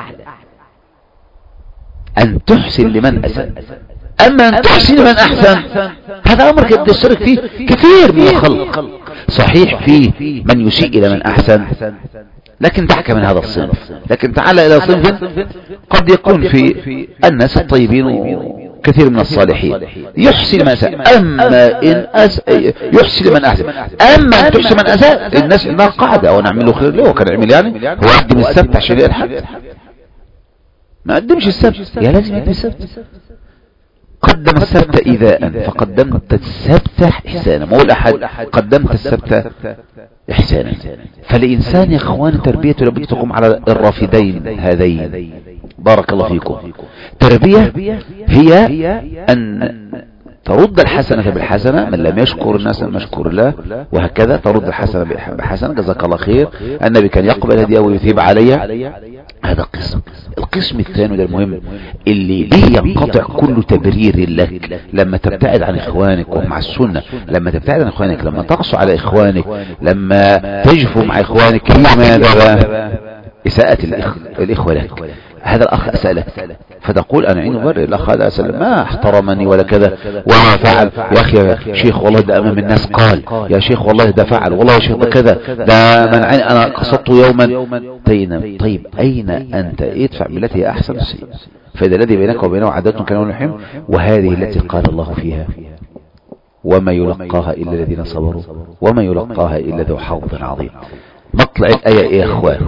ان تحسن لمن اساء. اما ان تحسن لمن احسن هذا امر قد يشترك فيه كثير من الخلق. صحيح فيه من يسيء الى من احسن، لكن دعك من هذا الصنف. لكن تعال الى صنف قد يكون في الناس الطيبين كثير من الصالحين يحسن من أساء، أما إن يحسن من أحسن، أما أن تحسن من أساء الناس إنها قاعدة ونعمل له خير له. وكان يعمل يعني هو يقدم السبت عشان يلحق، ما قدمش السبت، يا لازم يقدم السبت. قدم السبت إذاء فقدمت السبت إحسانا، ما هو الأحد قدمت السبت إحسانا. فالإنسان يا إخوان تربيته لابد تقوم على الرافدين هذين. بارك الله فيكم. تربية هي أن ترد الحسنة بالحسنة، من لم يشكر الناس لم يشكر الله، وهكذا ترد الحسنة بحسنة. جزاك الله خير، النبي كان يقبل هدية ويثيب عليها. هذا قسم. القسم الثاني ده المهم اللي به ينقطع كل تبرير لك لما تبتعد عن إخوانك ومع السنة، لما تبتعد عن إخوانك، لما تقسو على إخوانك، لما تجفو مع إخوانك، هي ماذا؟ إساءة الإخوة لك. هذا الأخ أسألك فتقول أنا عين مبرر، الأخ هذا أسأل ما احترمني ولا كذا وما فعل. يا أخي يا شيخ والله ده أمام الناس قال، يا شيخ والله ده فعل، والله يا شيخ ده كذا، ده منعني أنا قصدته يوما. طيب أين أنت؟ ادفع بالتي هي أحسن الشيء، فإذا الذي بينك وبينه عداوة كلام لحم. وهذه التي قال الله فيها وما يلقاها إلا الذين صبروا وما يلقاها إلا ذو حظ عظيم. مطلع الآية يا إخوان،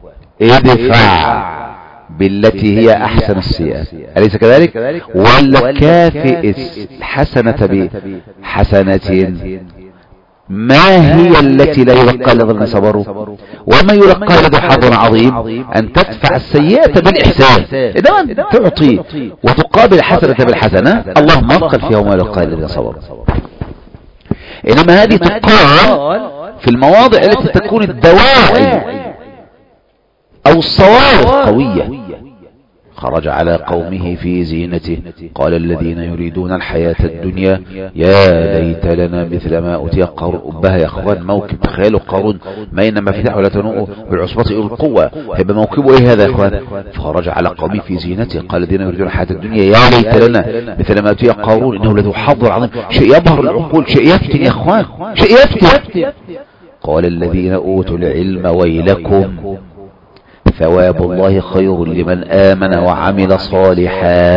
ادفع بالتي هي أحسن السيئة، أليس كذلك؟ ولا كافئ الحسنة بحسنة. ما هي التي لا يلقى إلا الذين صبروا وما يلقى إلا ذو حظ عظيم؟ أن تدفع السيئة بالإحسان، إذا تعطي وتقابل الحسنة بالحسنة، اللهم انقل فيها وما يلقى إلا الذين صبروا. إنما هذه تقال في المواضع التي تكون الدواعي أو الصوارف قوية. خرج على قومه في زينته قال الذين يريدون الحياة الدنيا يا ليت لنا مثل ما أوتي قارون. بها يا أخوان موكب، تخيلوا قارون ما إنما فتح ولا تنوء بالعصبة إلى القوة، هيبقى موكبه إيه هذا يا أخوان؟ فخرج على قومه في زينته قال الذين يريدون الحياة الدنيا يا ليت لنا مثل ما أوتي قارون إنه لذو حظ عظيم. شيء يبهر العقول، شيء يفتن يا أخوان، شيء يفتن. قال الذين أوتوا العلم ويلكم ثواب الله خير لمن آمن وعمل صالحا.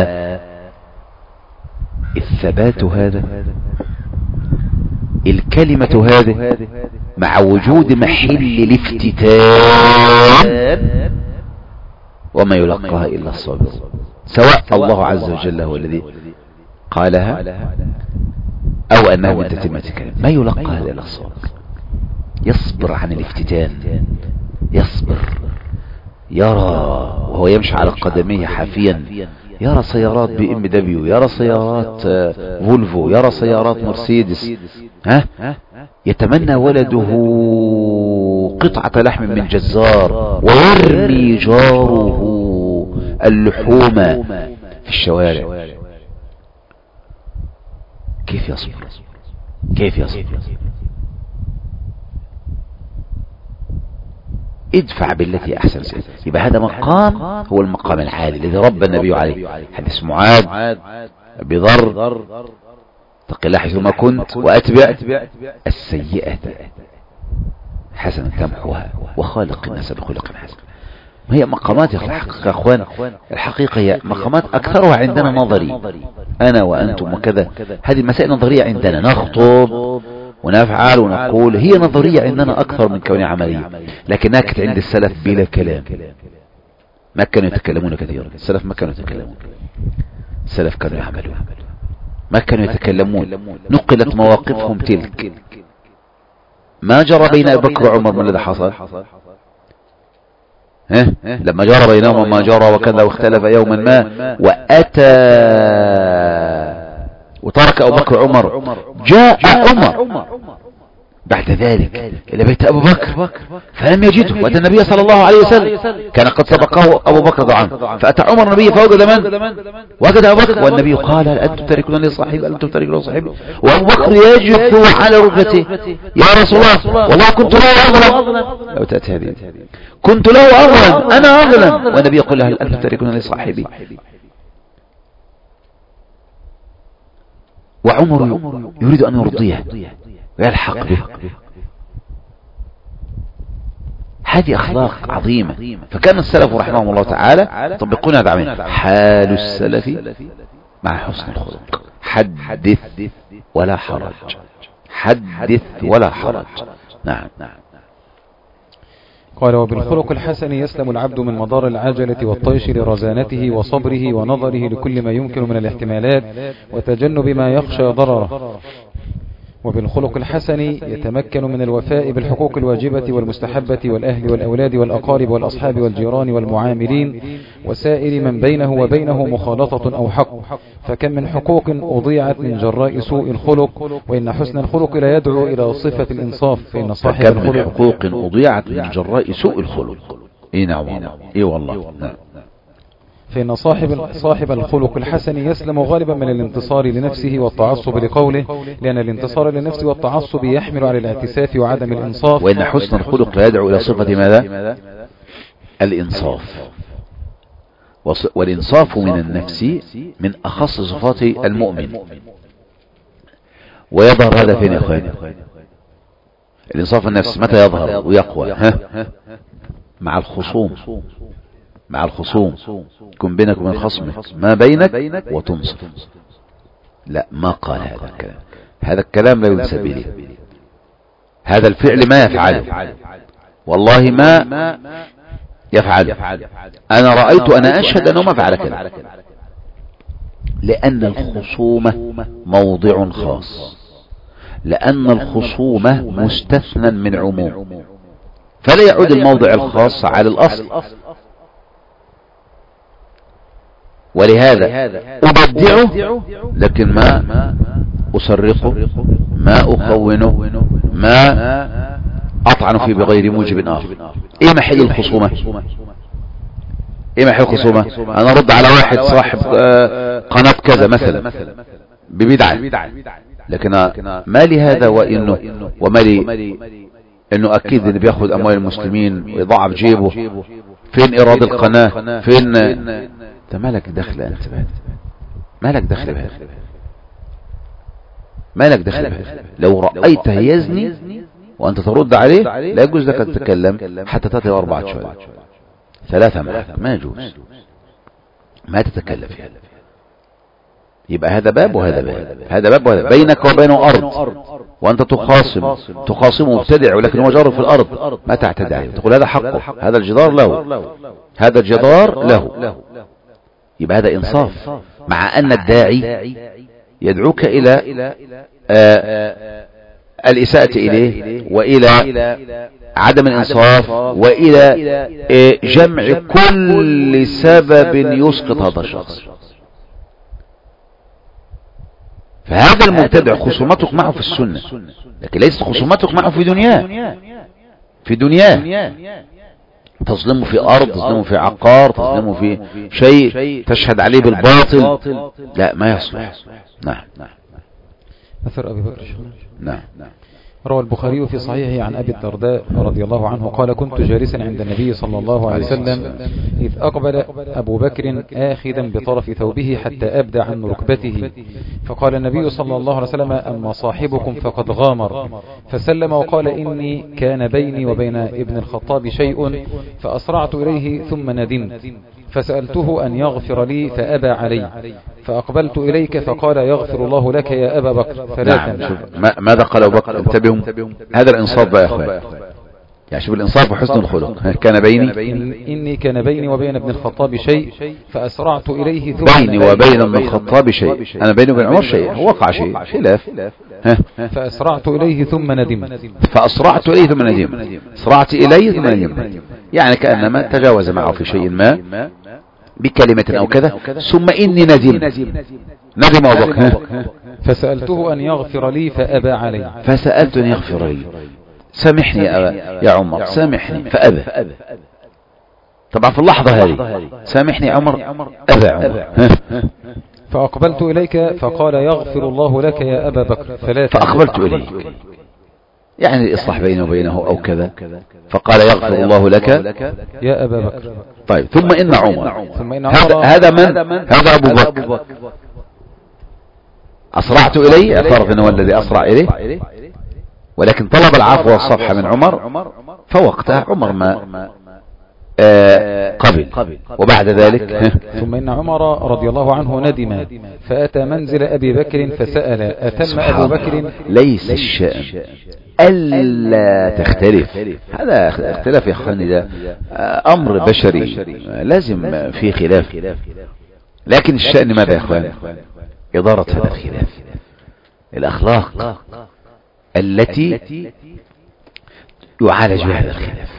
الثبات هذا، الكلمة هذه مع وجود محل الافتتان وما يلقاها إلا الصابر، سواء الله عز وجل هو الذي قالها أو أنه من تتمة كلمة. ما يلقاها إلا الصابر، يصبر عن الافتتان، يصبر، يرى وهو يمشي على قدميه حافيا، يرى سيارات BMW، يرى سيارات فولفو، يرى سيارات مرسيدس، يتمنى ولده قطعة لحم من جزار ويرمي جاره اللحوم في الشوارع. كيف يصبر؟ كيف يصبر؟ ادفع بالتي احسن سيئة. يبقى هذا مقام هو المقام العالي الذي ربى النبي عليه. حديث معاذ بضر اتق الله حيثما كنت واتبع السيئة حسنا تمحوها وخالق الناس بخلق حسن. هي مقامات الحقيقة يا اخوان، الحقيقة هي مقامات اكثرها عندنا نظري، انا وانتم وكذا. هذه المسائل نظرية عندنا، نخطب ونفعل ونقول، هي نظرية عندنا أكثر من كونها عملية، لكنها كانت عند السلف بلا كلام. ما كانوا يتكلمون كثيرا، السلف ما كانوا يتكلمون، السلف كانوا يعملون، ما كانوا يتكلمون. نقلت مواقفهم تلك. ما جرى بين أبي بكر وعمر من الذي حصل؟ لما جرى بينهما ما جرى وكذا واختلف يوما ما وأتى وترك أبو بكر عمر، جاء عمر بعد ذلك إلى بيت أبو بكر فلم يجده، وأتى النبي صلى الله عليه وسلم، كان قد سبقه أبو بكر ضعان، فأتى عمر النبي فوجد من؟ وجد أبو بكر، والنبي قال هل أنتم تاركون لي صاحب؟ هل أنتم تاركون لي صاحب؟ وأبو بكر يجثو على ركبته يا رسول الله والله كنت له أظلم. لو تأتي هذه كنت له أظلم، أنا أظلم، والنبي يقول هل أنتم تاركون لي صاحبي؟ وعمر يريد أن يرضيه ويلحق به. هذه أخلاق عظيمة. فكان السلف رحمهم الله تعالى يطبقون هذا عمين. حال السلف مع حسن الخلق. حدث ولا حرج، حدث ولا حرج. نعم. قال وبالخلق الحسن يسلم العبد من مضار العجلة والطيش لرزانته وصبره ونظره لكل ما يمكن من الاحتمالات وتجنب ما يخشى ضرره. وبالخلق الحسن يتمكن من الوفاء بالحقوق الواجبة والمستحبة والأهل والأولاد والأقارب والأصحاب والجيران والمعاملين وسائر من بينه وبينه مخالطة أو حق، فكم من حقوق أضيعت من جراء سوء الخلق، وإن حسن الخلق لا يدعو إلى صفة الإنصاف، فإن صاحب فكم من حقوق أضيعت من جراء سوء الخلق. نعم والله. نعم. فإن صاحب الخلق الحسن يسلم غالبا من الانتصار لنفسه والتعصب لقوله، لأن الانتصار للنفس والتعصب يحمل على الاعتساف وعدم الإنصاف. وإن حسن الخلق لا يدعو إلى صفة ماذا؟ الإنصاف. والإنصاف من النفس من أخص صفات المؤمن. ويظهر هذا فين يا أخواني؟ الإنصاف النفس متى يظهر ويقوى؟ مع الخصوم يكون بينك وبين خصمك ما بينك وتنصف. لا، ما قال هذا الكلام. هذا الكلام لا ينسب إليه. هذا الفعل ما يفعله، والله ما يفعله. أنا رأيت، أنا أشهد أنه ما فعل كذا، لأن الخصومة موضع خاص، لأن الخصومة مستثنى من عموم، فلا يعود الموضع الخاص على الأصل. ولهذا أبدعه لكن ما أسرقه، ما أخونه، ما أطعن فيه بغير موجب آخر. إيه محل الخصومة؟ أنا أرد على واحد صاحب قناة كذا مثلا ببدعة، لكن ما لي هذا وما لي إنه أكيد اللي بيأخذ أموال المسلمين ويضعف جيبه. فين إيراد القناة؟ فين؟ انت مالك دخل؟ انت مالك دخل بهذا؟ مالك دخل بهذا؟ لو رأيته يزني وانت ترد عليه لا يجوز لك ان تتكلم حتى تأتي 4 شهور 3 معك، ما يجوز، ما تتكلم في هذا. يبقى هذا باب وهذا باب، هذا باب وهذا، بينك وبينه أرض وأنت تخاصمه مبتدع، ولكن هو جار في الأرض، ما تعتدي عليه، تقول هذا حقه، هذا الجدار له، هذا الجدار له. يبقى هذا إنصاف، مع أن الداعي يدعوك إلى الإساءة إليه وإلى عدم الإنصاف وإلى جمع كل سبب يسقط هذا الشخص. فهذا المبتدع خصومتك معه في السنة، لكن ليست خصومتك معه في دنياه. تظلمه في أرض، تظلمه في عقار، تظلمه في شيء، تشهد عليه بالباطل، لا، ما يصلح. نعم. أثر أبي بكر. نعم. روى البخاري في صحيحه عن أبي الدرداء رضي الله عنه قال: كنت جالسا عند النبي صلى الله عليه وسلم إذ أقبل أبو بكر آخذا بطرف ثوبه حتى أبدى عن ركبته، فقال النبي صلى الله عليه وسلم: أما صاحبكم فقد غامر. فسلم وقال: إني كان بيني وبين ابن الخطاب شيء فأسرعت إليه ثم ندمت، فسألته أن يغفر لي فأبى علي، فأقبلت إليك فقال: يغفر الله لك يا أبا بكر 3. نعم. ماذا قال أبو بكر؟ انتبهوا، هذا الإنصاف بقى يا أخوان، يعني شوف الإنصاف وحسن الخلق. كان إني كان بيني وبين ابن الخطاب شيء فأسرعت إليه ثم بيني وبين ابن الخطاب شيء، أنا بيني وبين عمر شيء، وقع شيء خلاف، فأسرعت إليه ثم ندمت. فأسرعت إليه ثم ندمت، أسرعت إليه ثم ندمت، يعني كأنما تجاوز معه في شيء ما بكلمة أو كذا، ثم إني ندم أبو بكر. فسألته أن يغفر لي فأبى علي، فسألت أن يغفر لي، سامحني يا عمر، سامحني، فأبى. طبعا في اللحظة هذه سامحني يا عمر، أبى عمر. فأقبلت إليك فقال: يغفر الله لك يا أبا بكر 3. فأقبلت إليك، يعني الإصلاح بينه وبينه أو كذا، فقال: يغفر الله لك يا أبا بكر. طيب، ثم إن عمر، هذا من؟ هذا أبو بكر. أسرعت إليه، اعترف أنه الذي أسرع إليه، ولكن طلب العفو والصفح من عمر، فوقتها عمر ما قبل. وبعد ذلك ثم إن عمر رضي الله عنه ندم فأتى منزل أبي بكر فسأل أتم أبو بكر. ليس الشأن ألا تختلف، هذا اختلاف يا اخواني، ده أمر بشري لازم فيه خلاف، لكن الشأن ماذا يا اخواني؟ إدارة هذا الخلاف، الأخلاق التي يعالج بها هذا الخلاف.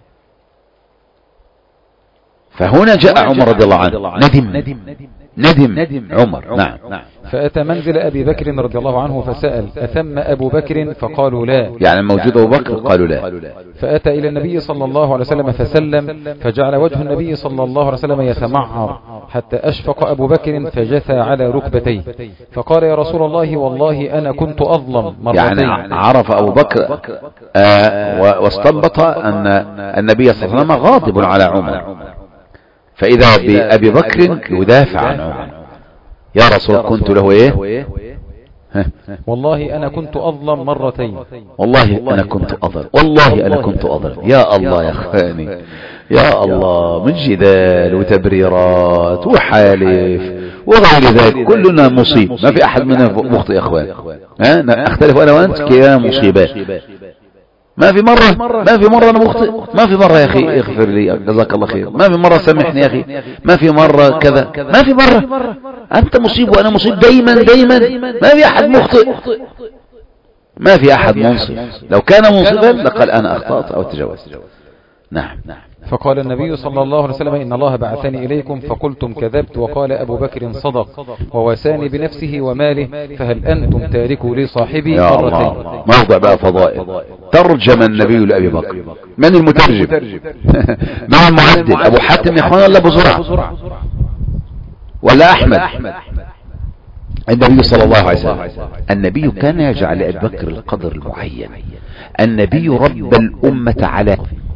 فهنا جاء عمر رضي الله عنه ندم عمر. نعم. فأتى منزل أبي بكر رضي الله عنه فسأل أثم أبو بكر فقالوا لا، يعني موجود أبو بكر قالوا لا. فأتى إلى النبي صلى الله عليه وسلم فسلم فجعل وجه النبي صلى الله عليه وسلم يتمعر حتى أشفق أبو بكر فجثى على ركبتيه فقال يا رسول الله والله أنا كنت أظلم مرتين. يعني عرف أبو بكر واستنبط أن النبي صلى الله عليه وسلم غاضب على عمر، فإذا بأبي بكر يدافع عن عمر، يا رسول كنت له ايه؟ والله أنا كنت أظلم مرتين، والله أنا كنت أظلم. يا الله يا أخواني، يا الله، من جدال وتبريرات وحالف وغير ذلك، كلنا مصيب، ما في أحد منا مخطئ يا أخوان. أختلف أنا وأنت كيا مصيبات، ما في مرة أنا مخطئ، ما في مرة يا أخي اغفر لي جزاك الله خير، ما في مرة سامحني يا أخي، ما في مرة كذا، ما في مرة. أنت مصيب وأنا مصيب دايما، ما في أحد مخطئ، ما في أحد منصف. لو كان منصفا لقال أنا أخطأت أو تجاوزت. نعم. فقال النبي صلى الله عليه وسلم إن الله بعثني إليكم فقلتم كذبت، وقال أبو بكر صدق وواساني بنفسه وماله، فهل أنتم تاركوا لي صاحبي مرتين. موضع بقى فضائل. ترجم النبي لأبي بكر. من المترجم؟ من المعدل؟ أبو حاتم يا اخوان ولا أبو زرعة ولا أحمد؟ النبي صلى الله عليه وسلم. النبي كان يجعل لأبي بكر القدر المعين. النبي رب الأمة على،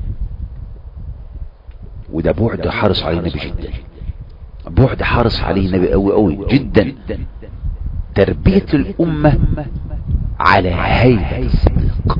وده بعد حرص عليه النبي جدا، بعد حرص عليه النبي قوي جدا، تربية الأمة على هيئة الصديق،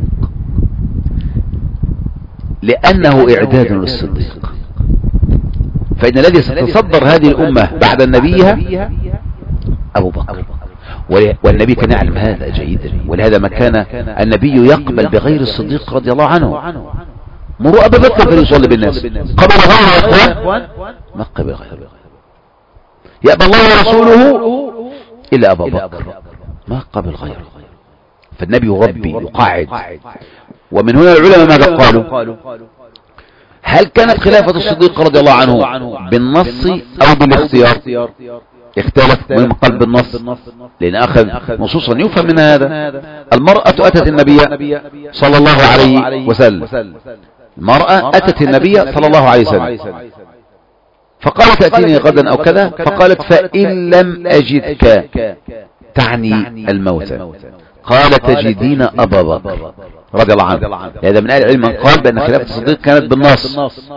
لأنه إعداد للصديق. فإن الذي ستصدر هذه الأمة بعد النبيها أبو بكر، والنبي كان يعلم هذا جيدا، ولهذا ما كان النبي يقبل بغير الصديق رضي الله عنه. مروا أبا بكر فليصلي بالناس، قبل غيره يا إخوان ما قبل غيره، يأبى الله ورسوله إلا أبا بكر، ما قبل غيره. فالنبي يربي يقاعد. ومن هنا العلماء ماذا قالوا؟ هل كانت خلافة الصديق رضي الله عنه بالنص أو بالاختيار؟ اختلف. من قلب بالنص، لأن أخذ نصوصا يفهم من هذا. المرأة أتت النبي صلى الله عليه وسلم، المرأة أتت النبي صلى الله عليه وسلم فقالت تأتيني غدا أو كذا، فقالت فإن لم أجدك، تعني الموت، قال تجدين أبا بكر رضي الله عنه. هذا من أهل العلم من قال بأن خلافة الصديق كانت بالنص،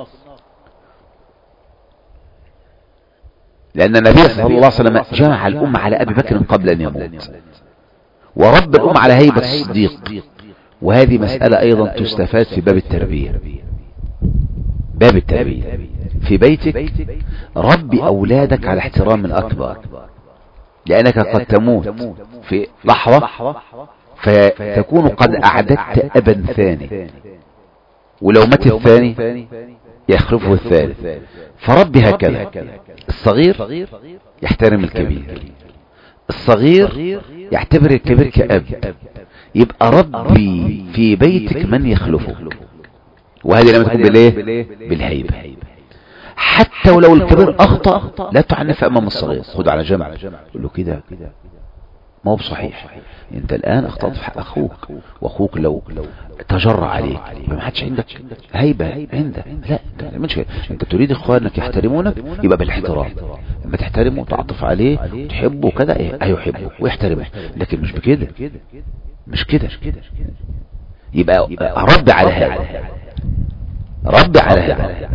لأن النبي صلى الله عليه وسلم جمع الأمة على أبي بكر قبل أن يموت، ورب الأمة على هيبة الصديق. وهذه مسألة أيضا تستفاد في باب التربية. باب التربية في بيتك، ربي أولادك على احترام الأكبر، لأنك قد تموت في لحظة فتكون قد أعددت أبا ثاني، ولو مات الثاني يخلفه الثالث. فربي هكذا، الصغير يحترم الكبير، الصغير يعتبر الكبير كأب. يبقى ربي في بيتك من يخلفك، وهذه لما تكون بالهيبة. حتى ولو الكبير أخطأ لا تعنف أمام الصغير، خد على جنب قل له كده ما هو بصحيح، انت الآن اخطأت في حق أخوك، وأخوك لو تجرع عليك ما حدش عندك هيبة عنده، لا انت تريد اخوانك يحترمونك، يبقى بالاحترام. لما تحترمه وتعطف عليه وتحبه كذا هيحبه ويحترمه، لكن مش بكده، مش كده. يبقى رد على هذا، رد على هذا.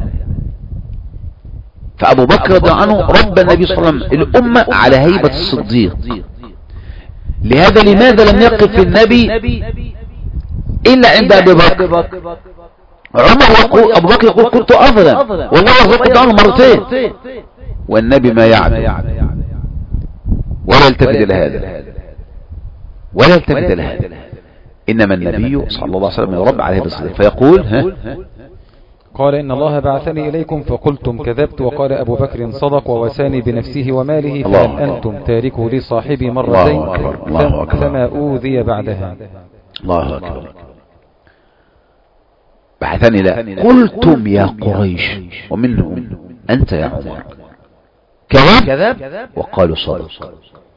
فأبو بكر رضي الله عنه رب النبي صلى الله عليه وسلم الأمة على هيبة الصديق. لهذا لماذا لم يقف النبي إلا عند أبي بكر؟ عمر يقول، أبو بكر يقول كنت أظلم والله كنت أظلم مرتين، والنبي ما يعمل ولا يلتفت إلى هذا ولا يلتفت إلى هذا. إنما النبي صلى الله عليه وسلم يربى عليه بالصدق فيقول قال إن الله بعثني إليكم فقلتم كذبت، وقال أبو بكر صدق ووساني بنفسه وماله، فهل أنتم تاركوا لي صاحبي مرتين فما أوذي بعدها. الله أكبر. بعثني لا، قلتم يا قريش ومنهم أنت يا عمر كذب وقالوا صدق.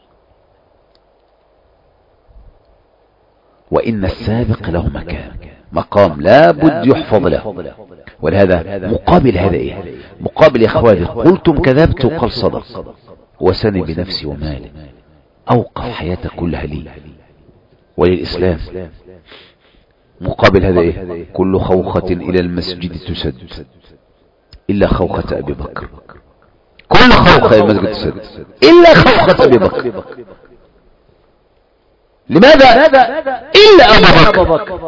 وإن السابق له مقام لا بد يحفظ له. ولهذا مقابل هذا إيه؟ مقابل يا إخواني قلتم كذبت وقال صدق وسني بنفسي ومالي، أوقف حياته كلها لي وللإسلام. مقابل هذا إيه؟ كل خوخة إلى المسجد تسد إلا خوخة أبي بكر. كل خوخة إلى المسجد تسد إلا خوخة أبي بكر. لماذا؟ إلا أبو بكر،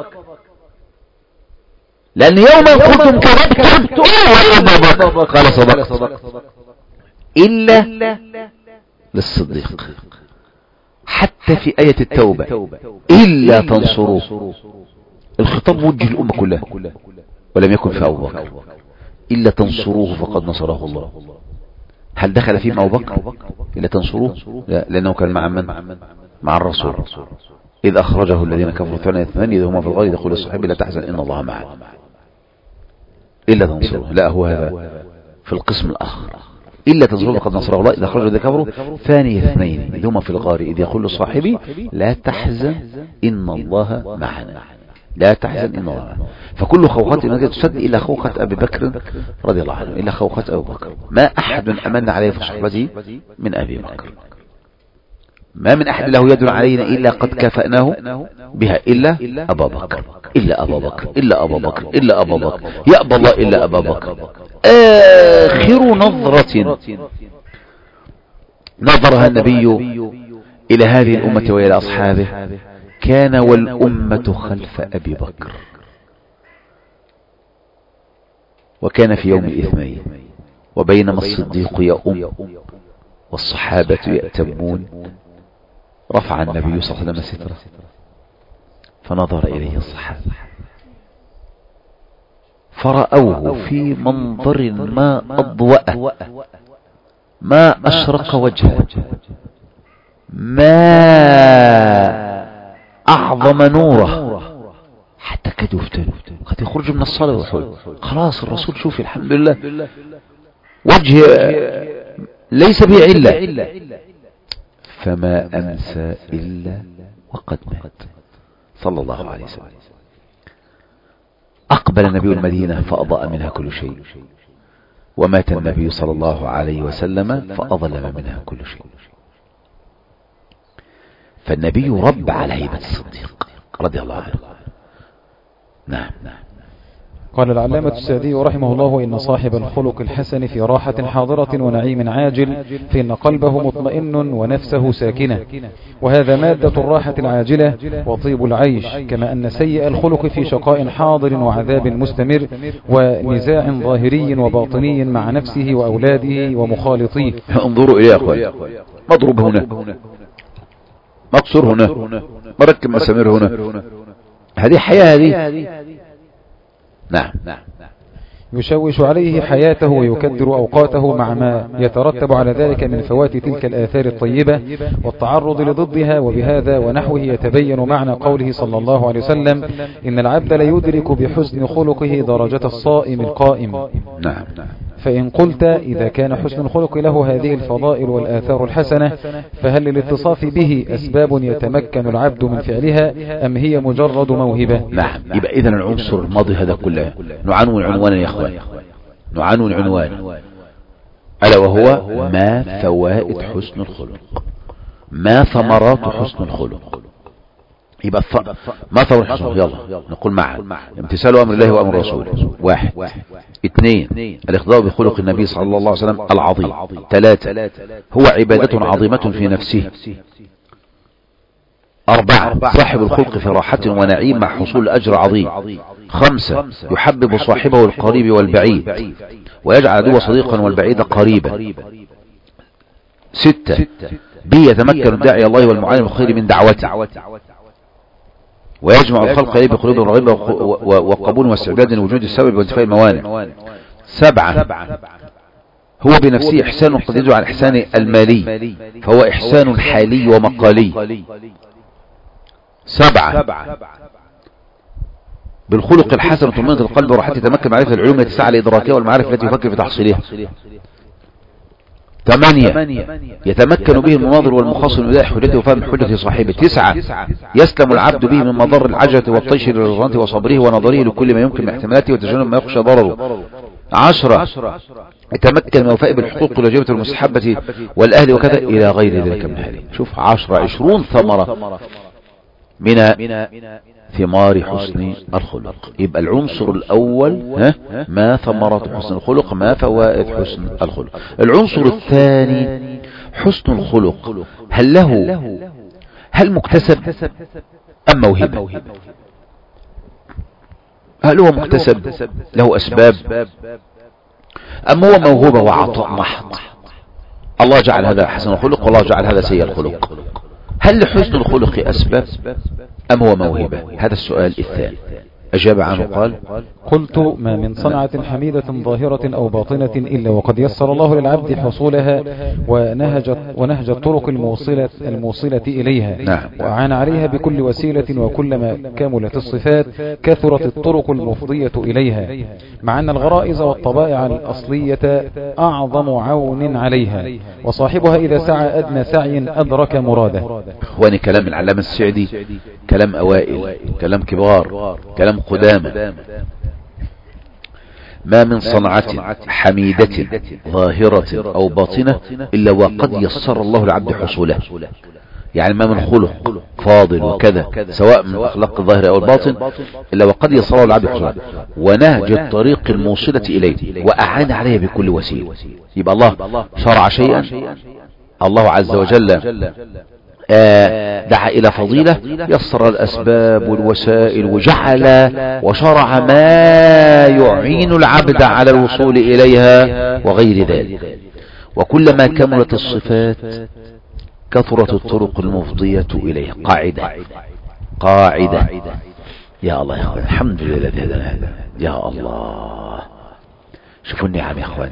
لأن يوما قلتم كذبتم إلا أبو بكر قال صدق إلا للصديق. حتى في آية التوبة إلا تنصروه، الخطاب وجه الأمة كلها ولم يكن في أبو بكر. إلا تنصروه فقد نصره الله. هل دخل فيه أبو بكر إلا تنصروه؟ لا، لأنه كان مع من؟ مع الرسول. إذ أخرجه الذين كفروا ثانية اثنين إذ هما في الغار يقول لصاحبه لا تحزن إن الله معنا. إلا تنصروه، لا هو هذا في القسم الآخر. إلا تنصروه فقد نصره الله إذ أخرجه الذين كفروا ثانية اثنين إذ هما في الغار إذ يقول لصاحبه لا تحزن إن الله معنا. لا تحزن إن الله معنا. فكل خوخات الناس تسد إلا خوخة أبي بكر رضي الله عنه، إلا خوخة أبي بكر. ما أحد أمن عليه في صحبته من أبي بكر. ما من أحد له يد علينا إلا قد كافأناه بها إلا أبا بكر، إلا أبا بكر، إلا أبا بكر، إلا أبا بكر، يأبى الله إلا أبا بكر. آخر نظرة نظرها النبي إلى هذه الأمة وإلى أصحابه كان والأمة خلف أبي بكر. وكان في يوم الاثنين وبينما الصديق يؤم والصحابة يأتمون رفع النبي صلى الله عليه وسلم ستره فنظر إليه الصحابة فرأوه في منظر ما أضوأ ما أشرق وجهه ما أعظم نوره حتى كاد يفتن قد يخرج من الصلاة ويقول خلاص الرسول شوفي الحمد لله وجه ليس به علة فما أمسى إلا وقد مات صلى الله عليه وسلم. أقبل النبي المدينة فأضاء منها كل شيء ومات النبي صلى الله عليه وسلم فأظلم منها كل شيء. فالنبي رب على هيبة الصديق رضي الله عنه. نعم. قال العلامة السعدي رحمه الله إن صاحب الخلق الحسن في راحة حاضرة ونعيم عاجل فإن قلبه مطمئن ونفسه ساكنة وهذا مادة الراحة العاجلة وطيب العيش كما أن سيء الخلق في شقاء حاضر وعذاب مستمر ونزاع ظاهري وباطني مع نفسه وأولاده ومخالطيه. انظروا إليه يا أخوان مضرب هنا مقصور هنا مركب مسامير هنا هذه حياة هذه. نعم. يشوش عليه حياته ويكدر أوقاته مع ما يترتب على ذلك من فوات تلك الآثار الطيبة والتعرض لضدها وبهذا ونحوه يتبين معنى قوله صلى الله عليه وسلم إن العبد ليدرك بحسن خلقه درجة الصائم القائم. نعم. فإن قلت إذا كان حسن الخلق له هذه الفضائل والآثار الحسنة فهل للاتصاف به أسباب يتمكن العبد من فعلها أم هي مجرد موهبة؟ نعم. يبقى إذن العنصر الماضي هذا كله نعنون عنوانا يا إخوان نعنون عنوان ألا وهو ما فوائد حسن الخلق ما ثمرات حسن الخلق. يبقى ما ثمرات حسن الخلق يلا نقول معا امتثال أمر الله وأمر رسوله 1 2 الاخضاع بخلق النبي صلى الله عليه وسلم العظيم 3 هو عبادة عظيمة في نفسه 4 صاحب الخلق في راحة ونعيم مع حصول أجر عظيم. 5 يحبب صاحبه القريب والبعيد ويجعل عدو صديقا والبعيد قريبا. 6 يتمكن الداعي الله والمعلم الخير من دعوته ويجمع الخلق إليه بقلوب رغبة وقبول واستعداد لوجود السبب وانتفاء الموانع. 7 هو بنفسه إحسان قد يدل على الإحسان المالي فهو إحسان حالي ومقالي. 7 بالخلق الحسن طمأنينة القلب وراحته يتمكن معرفة العلوم التي تسعى لإدراكها والمعارف التي يفكر في تحصيلها. 8 يتمكن به المناظر والمخاصم من بداية حجته وفهم حجة صاحبه. 9 يسلم العبد به من مضر العجلة والطيش للرزانة وصبره ونظره لكل ما يمكن من احتمالاته وتجنب ما يخشى ضرره. 10 يتمكن من الوفاء بالحقوق والواجبات والمستحبة والأهل وكذا إلى غير ذلك من هذه. شوف 20 ثمرة من ثمار حسن الخلق. يبقى العنصر الأول ما ثمرة حسن الخلق، ما فوائد حسن الخلق. العنصر الثاني حسن الخلق هل مكتسب أم موهبة؟ هل هو مكتسب له أسباب أم هو موهوبة وعطاء محض؟ الله جعل هذا حسن الخلق والله جعل هذا سيء الخلق. هل لحسن الخلق أسباب أم هو موهبة؟ هذا السؤال الثاني. أجاب عنه قال: قلت: ما من صنعة حميدة ظاهرة أو باطنة إلا وقد يسر الله للعبد حصولها ونهج الطرق الموصلة إليها. نعم. وأعان عليها بكل وسيلة، وكلما كملت الصفات كثرت الطرق المفضية إليها، مع أن الغرائز والطبائع الأصلية أعظم عون عليها، وصاحبها إذا سعى أدنى سعي أدرك مراده. إخواني، كلام العلامة السعدي كلام أوائل، كلام كبار، كلام قدامى. ما من صنعة حميدة ظاهرة أو باطنة إلا وقد يسر الله العبد حصولها. يعني ما من خلق فاضل وكذا سواء من الأخلاق الظاهرة أو الباطن إلا وقد يسر الله العبد حصولها، ونهج الطريق الموصلة إليه وأعان عليه بكل وسيلة. يبقى الله شرع شيئا، الله عز وجل دعا إلى فضيلة، يسر الأسباب والوسائل وشرع ما يعين العبد على الوصول إليها وغير ذلك. وكلما كملت الصفات كثرت الطرق المفضية إليها. قاعدة يا الله يا أخوان، الحمد لله الذي هدانا هذا. يا الله، شوفوا النعم يا أخوان،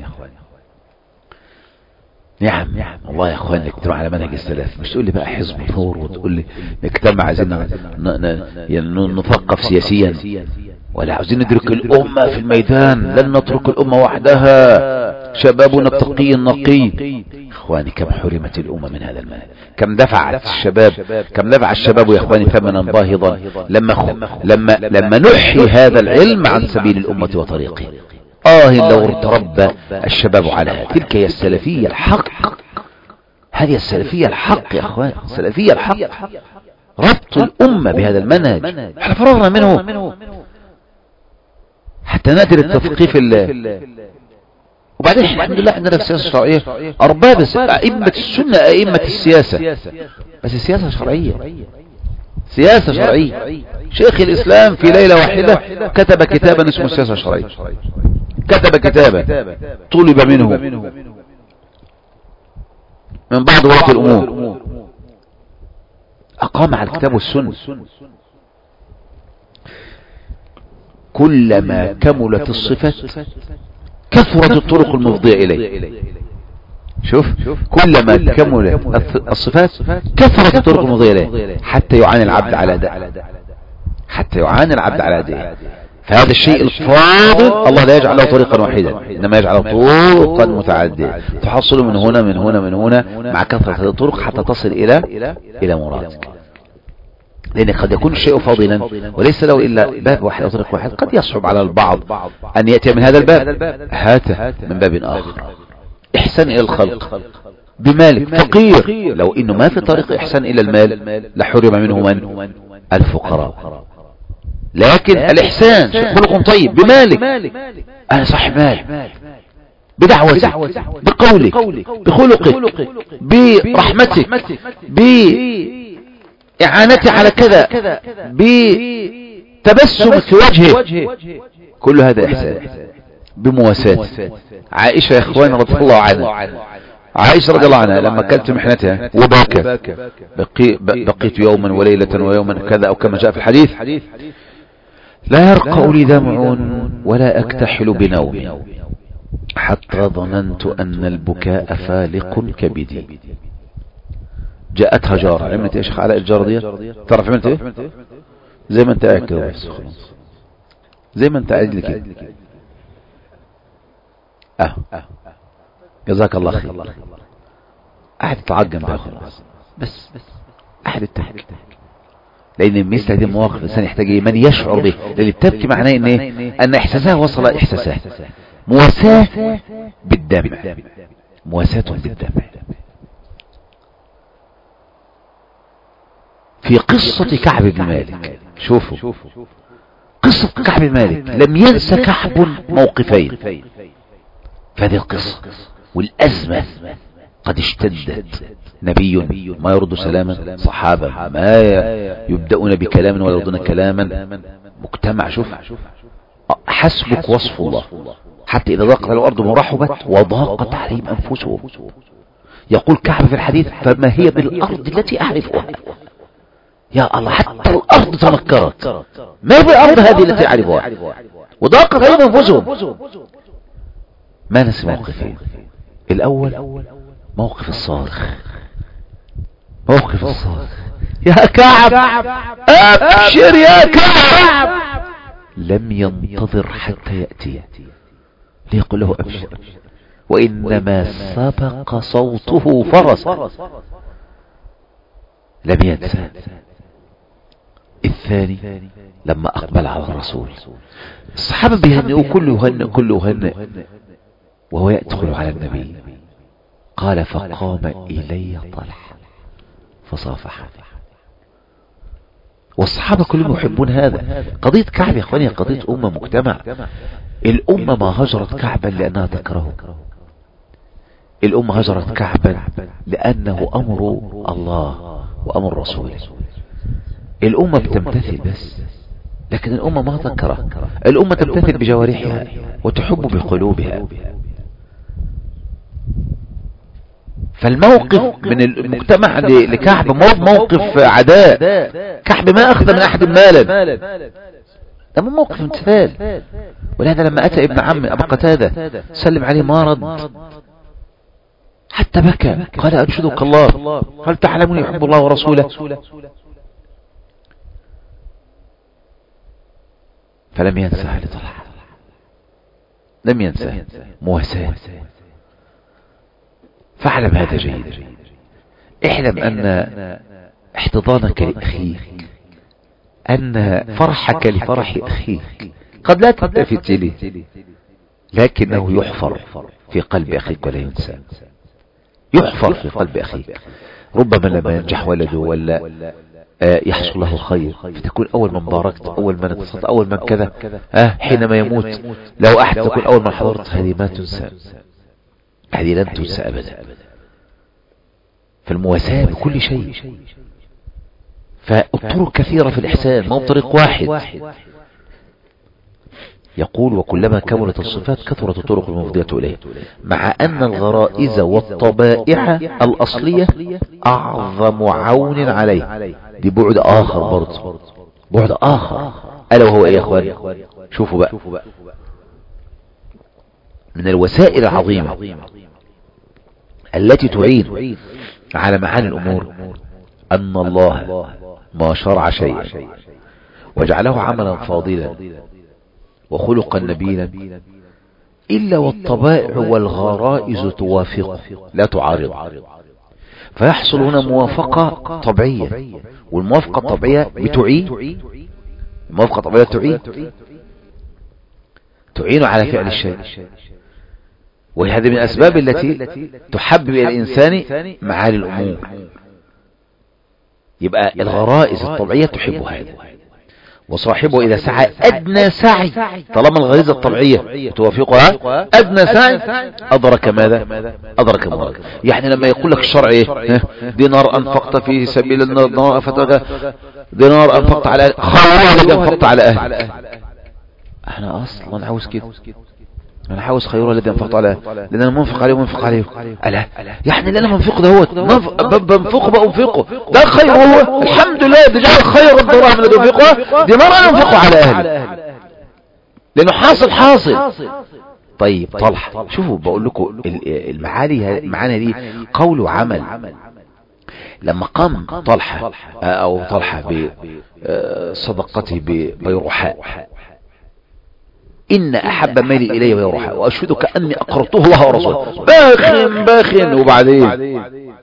نعم والله يا اخوان. نجتمع على منهج السلف، مش تقول لي بقى حزب ثور وتقول لي نجتمع عايزين نثقف سياسيا، ولا عاوزين ندرك الامه في الميدان. لن نترك الامه وحدها، شبابنا التقي النقي. اخواني، كم حرمت الامه من هذا المنهج، كم دفع الشباب يا اخواني ثمنا باهظا لما نحيي هذا العلم عن سبيل الامه وطريقه. لو تربى الشباب على هذا. تلك هي السلفية الحق، هذه السلفية الحق يا اخوان، السلفية الحق، ربط الأمة بهذا المنهج. احنا فرغنا منه حتى نادر التثقيف وبعدين الحمد لله عندنا في السياسة الشرعية أرباب أئمة السنة، أئمة السياسة، بس السياسة شرعية، سياسة شرعية. شيخ الإسلام في ليلة واحدة كتب كتابا اسمه السياسة الشرعية، كتب كتابا طلب منه من بعض ولاة الأمور، أقام على الكتاب والسنة. كلما كملت الصفات كثرت الطرق المفضية إليه. شوف، كلما كملت الصفات كثرت الطرق المفضية إليه حتى يعاني العبد على أدائه. فهذا الشيء الفاضل الله لا يجعل له طريقا واحدا، إنما يجعل طرقا متعددة تحصل من هنا مع كثرة هذه الطرق حتى تصل إلى مرادك. لأن قد يكون الشيء فاضلا وليس له إلا باب واحد أو طريق واحد، قد يصعب على البعض أن يأتي من هذا الباب، هاته من باب آخر. إحسان إلى الخلق بمالك فقير، لو إنه ما في طريق إحسان إلى المال لحرم منه من الفقراء. لكن الإحسان خلق طيب بمالك، أنا صاحب مال، بدعوتك، بقولك، بخلقك، برحمتك، إعانتي على كذا بتبسم في وجهه، كل هذا إحسان بمواساة. عائشة يا إخوان رضي الله عنها، عائشة رضي الله عنها لما كانت محنتها وبكت، بقيت يوما وليلة ويوما كذا أو كما جاء في الحديث، لا يرقى لي دمع ولا أكتحل بنوم حتى ظننت أن البكاء فالق كبدي. جاءتها جارة، عملت ايش على الجارة دي؟ تعرف عملت ايه؟ زي ما انت قاعد كده بس خلاص، زي ما انت قاعد لي كده. جزاك الله خير. قاعد تتعجم بقى خلاص، بس قاعد تضحك، لان مثل هذه المواقف الانسان يحتاج من يشعر به، لان بتبكي معناه ان ايه؟ ان احساسها وصل احساسها. مواساة بالدمع، مواساة بالدمع. في قصة كعب بن مالك، شوفوا قصة كعب بن مالك، لم ينسى كعب موقفين في هذه القصة، والأزمة قد اشتدت. نبي ما يرد سلاما، صحابة ما يبدأون بكلام ولا يردون كلاما، مجتمع. شوف حسبك وصف الله، حتى إذا ضاقت الأرض ورحبت وضاقت عليهم أنفسهم. يقول كعب في الحديث: فما هي بالأرض التي أعرفها. يا الله، حتى الأرض تنكرت، ما هي بالأرض هذه التي أعرفها، وضاقت عليهم أنفسهم. ما نسي موقفين. الأول موقف الصارخ، موقف الصارخ: يا كعب أبشر يا كعب. لم ينتظر حتى يأتي ليقول له أبشر، وإنما سبق صوته فرس. لم ينسى. الثاني لما أقبل على الرسول، الصحابة بيهنئوا، كله يهنئ، وهو يدخل على النبي. قال: فقام إلي طلحة فصافحه. والصحابة كلهم يحبون هذا. قضية كعب يا اخواني قضية أمة، مجتمع. الأمة ما هجرت كعبا لأنها تكرهه، الأمة هجرت كعبا لأنه أمر الله وأمر رسوله. الأمة بتمتثل بس، لكن الأمة ما تكره. الأمة تمتثل بجوارحها وتحب بقلوبها. فالموقف من المجتمع لكعب موقف عداء. كعب ما أخذ من أحد مالا، ده موقف امتثال. ولهذا لما أتى ابن عم أبا قتادة سلم عليه ما رد، حتى بكى. قال: أنشدك الله، هل تعلمون يحب الله ورسوله؟ فلم ينسى علي طلحة، لم ينسى. مواساة. فاعلم هذا جيدا. اعلم أن احتضانك لأخيك، أن فرحك لفرح أخيك قد لا تلتفت إليه، لكنه يحفر في قلب أخيك ولا ينسى. يحفر في قلب أخيك. ربما لما ينجح ولده ولا يحصل له خير، فتكون أول من باركت، أول من اتصلت، أول من كذا. حينما يموت لو أحد تكون أول من حضرت. هذه ما تنسى، هذه لن تنسى أبدا. فالمواساة بكل شيء. فالطرق كثيرة في الإحسان، ما هو طريق واحد. يقول: وكلما كملت الصفات كثرت الطرق المفضية إليه، مع أن الغرائز والطبائع الأصلية أعظم عون عليه. دي بعد آخر برضه، بعد آخر، ألا وهو إيه يا أخوان؟ شوفوا بقى، من الوسائل العظيمة التي تعين على معاني الأمور أن الله ما شرع شيئا وجعله عملا فاضلا وخلقا نبيلا إلا والطبائع والغرائز توافقه لا تعارض. فيحصل هنا موافقة طبيعية، والموافقة الطبيعية بتعين، الموافقة الطبيعية تعين على فعل الشيء. وهذه من الأسباب التي تحبب إلى الإنسان معالي الأمور. يبقى الغرائز الطبيعية تحب هذا، وصاحبه إذا سعى أدنى سعي، طالما الغريزة الطبيعية توافقها أدنى سعي أدرك ماذا؟ أدرك مدرك. يعني لما يقول لك الشرع إيه؟ دينار أنفقت في سبيل الله دينار أنفقت على خير الذي أنفقت على أهل. احنا أصلا عاوز كده، انا عاوز خير الذي انفقت عليه، لان انا منفق عليه ومنفق عليه. الا يعني اللي انا منفق ده بنفقه بأنفقه ده خير، هو الحمد لله ده جعل خير الدراهم الذي انفقها دينار انا انفقه على اهلي، لانه حاصل. طيب طلحة، شوفوا بقول لكم المعاني دي قول وعمل. لما قام طلحة او طلحة بصدقته ببيرحاء، إن أحب مالي إلي بيرحاء وأشهدك أني أقرضته الله ورسوله، باخن وبعدين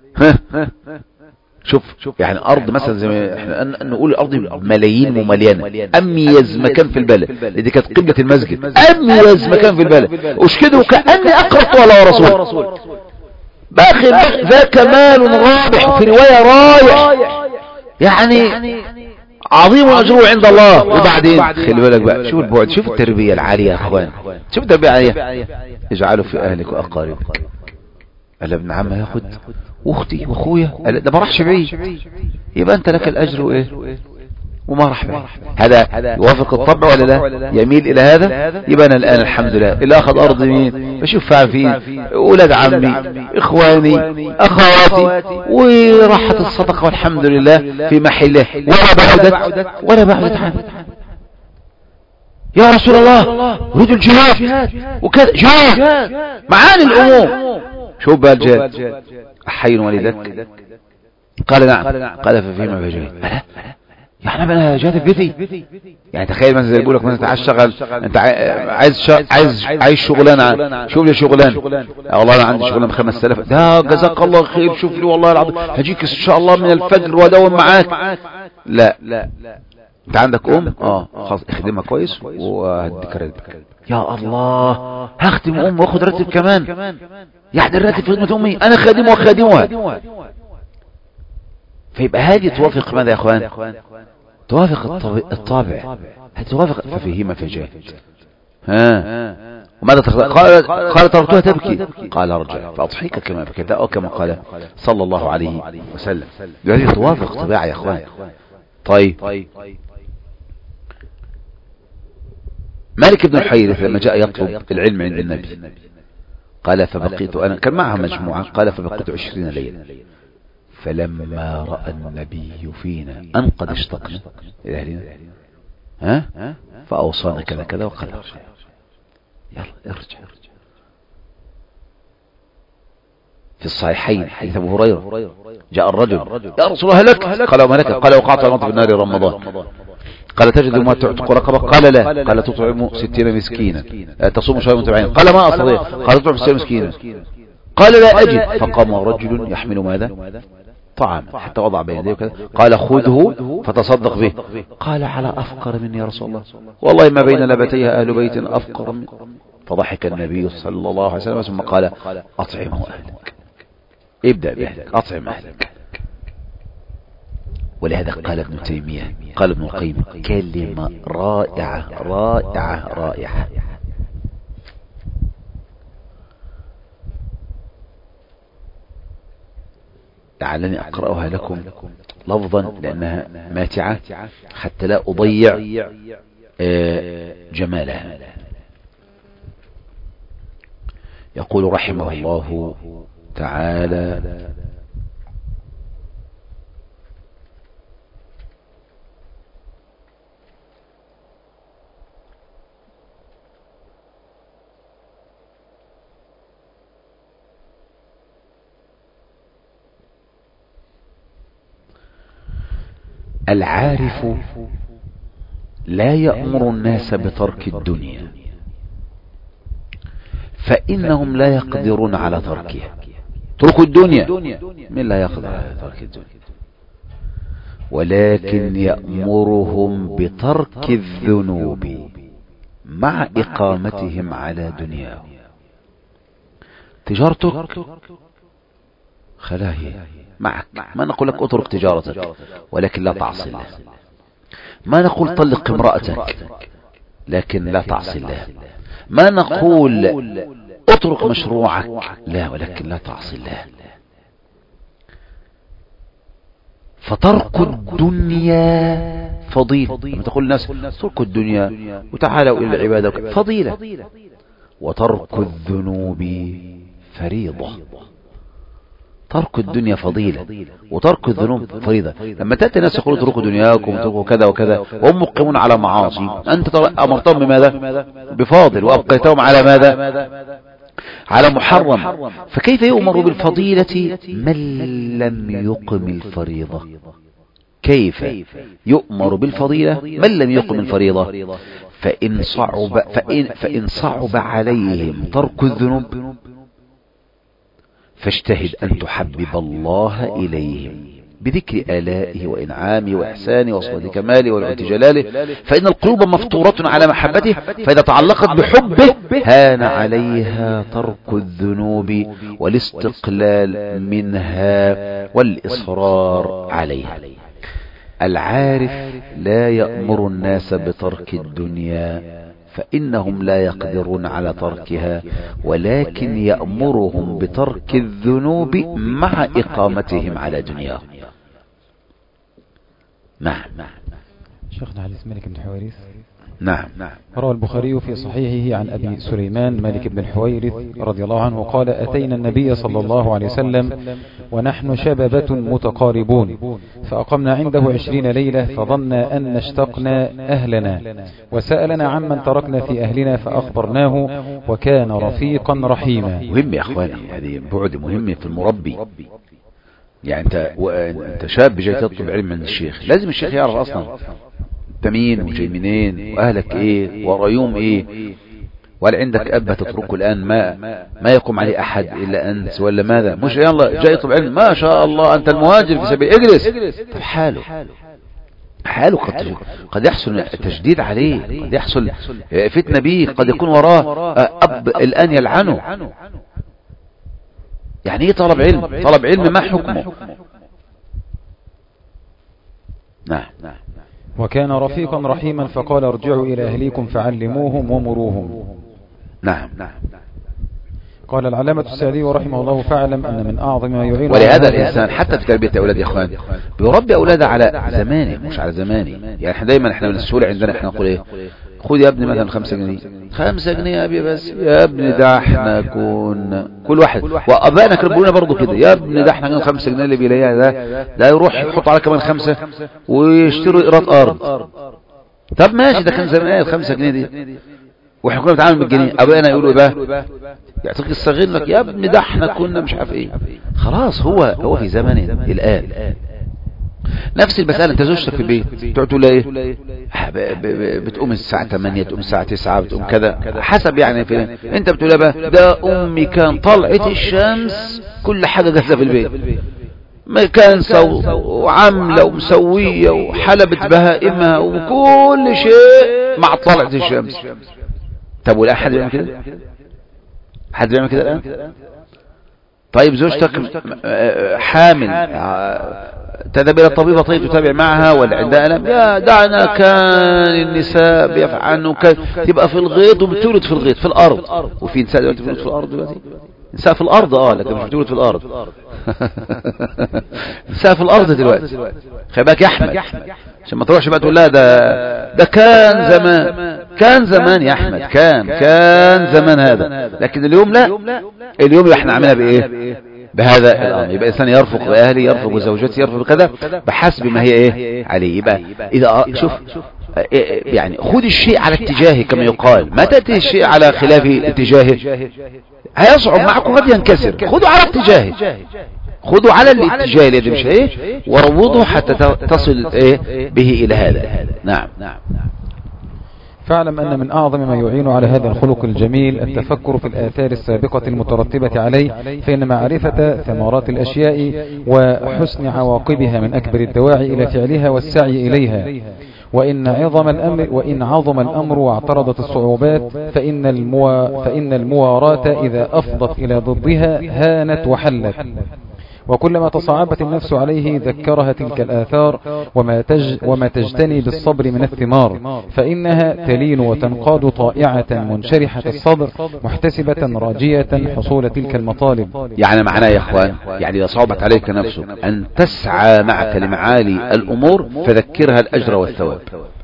شوف يعني أرض مثلا زي ما احنا نقول الأرض ملايين ومليانة، أميز مكان في البلد، دي كانت قبلة المسجد، أميز مكان في البلد، أشهدك أني أقرضته الله ورسوله، باخن ذاك مال رابح، في رواية رايح، يعني عظيم أجره عند الله. وبعدين خلي بالك بقى، شوف البعد، شوف التربية العالية يا اخوان، شوف التربية العالية. اجعلوا في اهلك واقاربك. قال ابن عم ياخد واختي واخويا، ده ما راحش بعيد، يبقى انت لك الاجر وايه وما راح بعيد. هذا يوافق الطبع ولا لا؟ يميل الى هذا. يبقى انا الان الحمد لله اللي اخذ ارض مين؟ بشوف فين اولاد عمي اخواني اخواتي، وراحت الصدقه والحمد لله في محله، ولا بعدت عنه. يا رسول الله اريد الجهاد وكذا، جهاد معاني الامور. شوف بقى الجهاد، احين والدك؟ قال نعم. قال ففيما فجاهد. يعني انا جهاد في بيتي؟ يعني تخيل مثلا زي يقول لك مثلا تعال اشتغل، انت عايز شغلانه، شوف لي شغلانه. والله انا عندي شغلانه ب 5000. ده جزاك الله خير، شوف لي والله العظيم هجيك ان شاء الله من الفجر واداوم معاك. لا انت عندك خلاص اخدمها كويس وهديك راتب. يا الله هخدم واخد راتب كمان؟ يعني الراتب في خدمه امي، انا خادمه وخادمها. فيبقى هذه توافق ماذا يا اخوان؟ توافق الطابع، هتوافق. ففيهما فجاهد. وماذا قال تركتها تبكي، قال ارجع فاضحيك كما بكيت، او كما قال صلى الله عليه وسلم. هذه توافق طبيعة يا اخوان. طيب مالك بن الحيرث لما جاء يطلب العلم عند النبي، قال فبقيت انا، كان معها مجموعة، قال فبقيت 20 ليلة، فلما رأى النبي فينا أن قد اشتقنا إلى أهلنا فأوصانا كذا كذا وقال ارجع، يلا ارجع. في الصحيحين حديث أبو هريرة، جاء الرجل يا رسول الله هلك، قال وما لك؟ قال وقعت على مطر النار رمضان. قال تجد ما تعتق رقبة؟ قال لا. قال تطعم 60 مسكينا، تصوم شهر متابعين؟ قال ما أستطيع. قال تطعم 60 مسكينا. قال لا أجد. فقام رجل يحمل ماذا؟ طعام، حتى وضع بين يديه وكذا، قال خذه فتصدق به. قال على أفقر مني يا رسول الله؟ والله ما بين لبتيها أهل بيت أفقر مني. فضحك النبي صلى الله عليه وسلم ثم قال أطعمه أهلك، ابدأ بأهلك، أطعم أهلك. ولهذا قال ابن تيمية، قال ابن القيم كلمة رائعة رائعة رائعة، لعلني أقرأها لكم لفظا لأنها ماتعة حتى لا أضيع جمالها. يقول رحمه الله تعالى: العارف لا يأمر الناس بترك الدنيا فإنهم لا يقدرون على تركها. تركوا الدنيا، من لا يقدر على ترك الدنيا، ولكن يأمرهم بترك الذنوب مع إقامتهم على دنياهم. تجارتك خلاهي معك، ما نقول لك اترك تجارتك، ولكن لا تعصي الله. ما نقول طلق امرأتك لكن لا تعصي الله، ما نقول اترك مشروعك، لا، ولكن لا تعصي الله. فترك الدنيا فضيلة. لما تقول الناس تركوا الدنيا وتعالوا إلى العبادة فضيلة، وترك الذنوب فريضة. ترك الدنيا فضيلة وترك الذنوب فريضة. لما تأتي الناس يقولوا اتركوا دنياكم وتركوا كذا وكذا وهم مقيمون على معاصي، أنت أمرتهم بماذا؟ بفاضل، وأبقيتهم على ماذا؟ على محرم. فكيف يؤمر بالفضيلة من لم يقم الفريضة؟ كيف يؤمر بالفضيلة من لم يقم الفريضة؟ فإن صعب عليهم ترك الذنوب فاجتهد أن تحبب الله إليهم بذكر آلائه وإنعامه وإحسانه وصفة كماله والعد جلاله، فإن القلوب مفطورة على محبته، فإذا تعلقت بحبه هان عليها ترك الذنوب والاستقلال منها والإصرار عليها. العارف لا يأمر الناس بترك الدنيا فإنهم لا يقدرون على تركها، ولكن يأمرهم بترك الذنوب مع إقامتهم على دنياهم. نعم. شيخنا علي مالك بن حويرث. نعم. روى البخاري في صحيحه عن أبي سليمان مالك بن الحويرث رضي الله عنه قال: أتينا النبي صلى الله عليه وسلم ونحن شبابة متقاربون، فأقمنا عنده 20 ليلة، فظن أن اشتقنا أهلنا، وسألنا عمن تركنا في أهلنا فأخبرناه، وكان رفيقا رحيما. مهم يا أخواني، هذه بعد مهم في المربي. يعني أنت شاب جاي تطلب علم من الشيخ، لازم الشيخ يعرف أصلا انت مين وجاي منين واهلك ايه وريوم ايه، وهل عندك اب تتركه الان ما يقوم عليه احد الا انت، ولا ماذا؟ مش يلا جاي يطلب علم ما شاء الله انت المهاجر في سبيل اجلس. طب حاله قد يحصل تشديد عليه، قد يحصل فتنة به، قد يكون وراه اب الان يلعنه. يعني ايه طلب علم ما حكمه؟ نعم. وكان رفيقا رحيما، فقال: ارجعوا إلى أهليكم فعلموهم ومروهم. نعم. قال العلامة السعدي رحمه الله: فاعلم أن من أعظم ما يعين. ولهذا الإنسان حتى في تربية أولاد يا أخوان بيربي أولاده على زمانه مش على زماني. يعني احنا دايما من السهولة عندنا احنا نقول ايه، خذ يا ابني مثلا 5 جنيه 5 جنيه يا ابي، بس يا ابني ده احنا كنا كل واحد وابائنا كربونا برضو كده، يا ابني ده احنا كنا 5 جنيه اللي بيلاقيها ده يروح يحط على كمان 5 ويشتروا ايراد ارض. طب ماشي، ده كان زمان 5 جنيه دي واحنا كنا بنتعامل بالجنيه، ابائنا يقولوا ايه بقى؟ يعطيك الصغير لك يا ابني ده احنا كنا مش عارف ايه. خلاص هو في زمن الان. نفس المسألة، انت زوجتك في البيت تقول ايه؟ بتقوم الساعة 8 تقوم الساعة 9 بتقوم كذا حسب يعني انت بتقول بقى ده امي كان طلعت الشمس كل حاجة جاهزة في البيت، مكانسة وعاملة ومسوية وحلبت بهائمها وكل شيء مع طلعت الشمس. طب ولا حد بيعمل كده؟ حد بيعمل كده الان؟ طيب زوجتك حامل تذهب الى الطبيبة، طيب تتابع معها ولا عندها ألم؟ يا دعنا، كان النساء بيفعلوا تبقى في الغيط وبتولد في الغيط في الارض، وفي نساء دلوقتي بتولد في الارض دلوقتي، نساء في الارض لكن مش بتولد في الارض. نساء في الارض دلوقتي. خلي بالك يا احمد عشان ما تروحش بقى تقول لها ده كان زمان يا احمد، كان زمان هذا، لكن اليوم لا، اليوم احنا عاملها بايه؟ بهذا الامر. يبقى الانسان يرفق باهله، يرفق بزوجته، يرفق بكذا بحسب ما هي ايه عليه. يبقى اذا شوف يعني خذ الشيء على اتجاهه كما يقال، ما تأتي الشيء على خلاف اتجاهه هيصعب معك وقد ينكسر. خذوا على اتجاهه، خذوا على الاتجاه الذي مش ايه، وروضه حتى تصل ايه به الى هذا. نعم. فاعلم أن من أعظم ما يعين على هذا الخلق الجميل التفكر في الآثار السابقة المترتبة عليه، فإن معرفة ثمرات الأشياء وحسن عواقبها من أكبر الدواعي إلى فعلها والسعي إليها. وإن عظم الأمر واعترضت الصعوبات فإن المواراة إذا أفضت إلى ضدها هانت وحلت. وكلما تصعبت النفس عليه ذكرها تلك الآثار وما تجتني بالصبر من الثمار، فإنها تلين وتنقاد طائعة منشرحة الصدر محتسبة راجية حصول تلك المطالب. يعني معناه يا اخوان، يعني اذا صعبت عليك نفسك ان تسعى معك لمعالي الامور فذكرها الاجر والثواب،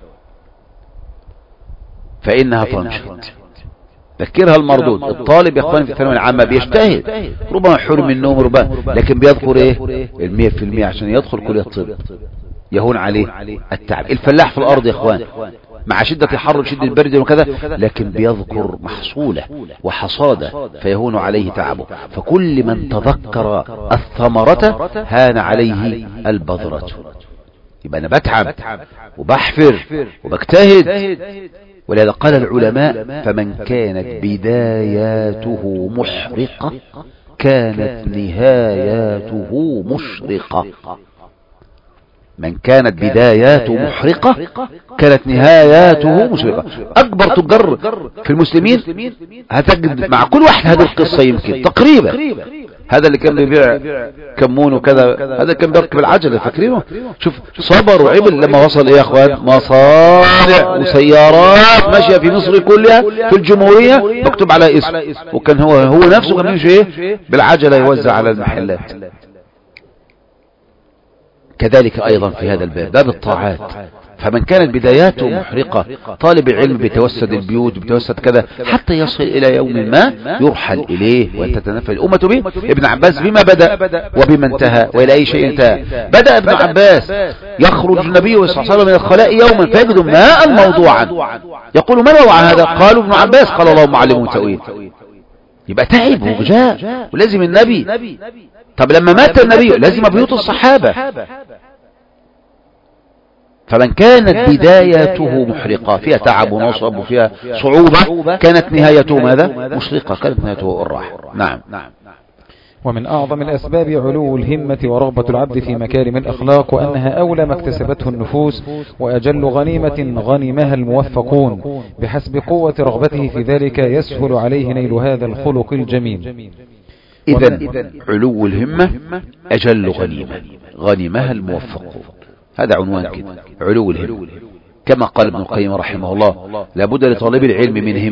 فانها تنشط. ذكرها المردود. الطالب يا اخوان في الثانويه العامه بيجتهد، ربما حرم من النوم ربما، لكن بيذكر ايه 100% عشان يدخل كليه الطب، يهون عليه التعب. الفلاح في الارض يا اخوان مع شدة الحر وشدة البرد وكذا، لكن بيذكر محصوله وحصاده فيهون عليه تعبه. فكل من تذكر الثمرة هان عليه البذرة. يبقى أنا بتعب وبحفر وبجتهد. ولهذا قال العلماء: فمن كانت بداياته محرقة كانت نهاياته مشرقة. من كانت بداياته محرقة كانت نهاياته مشرقة. أكبر تجار في المسلمين هتجد مع كل واحد هذه القصة يمكن تقريبا. هذا اللي كان بيبيع كمون وكذا، هذا كان بيركب العجلة، فاكرينه؟ شوف صبر وعمل لما وصل ايه يا اخوان؟ مصانع وسيارات ماشية في مصر كلها في الجمهورية مكتوب على اسم، وكان هو نفسه كان يمشي ايه بالعجلة يوزع على المحلات. كذلك أيضا في هذا الباب، باب الطاعات. فمن كانت بداياته محرقة، طالب العلم بيتوسد البيوت بيتوسد كذا حتى يصل إلى يوم ما يرحل إليه وتتنفذ الأمة به. ابن عباس بما بدأ وبما انتهى وإلى أي شيء انتهى. بدأ ابن عباس يخرج النبي صلى الله عليه وسلم من الخلاء يوما فيجد ماء موضوعا، يقول من وضع هذا؟ قالوا ابن عباس. قال اللهم علمه تأويل. يبقى تعب وجاء ولازم النبي. طب لما مات النبي لازم بيوت الصحابة. فمن كانت بدايته محرقة فيها تعب ونصب وفيها صعوبة كانت نهايته ماذا؟ مشرقة، كانت نهايته الراحة. نعم. ومن أعظم الأسباب علو الهمة ورغبة العبد في مكارم الأخلاق، وأنها أولى ما اكتسبته النفوس وأجل غنيمة غنمها الموفقون. بحسب قوة رغبته في ذلك يسهل عليه نيل هذا الخلق الجميل. إذن علو الهمة أجل غنيمة غنمها الموفقون، هذا عنوان كده، علو الهمة. كما قال ابن القيم رحمه الله: لابد لطالب العلم من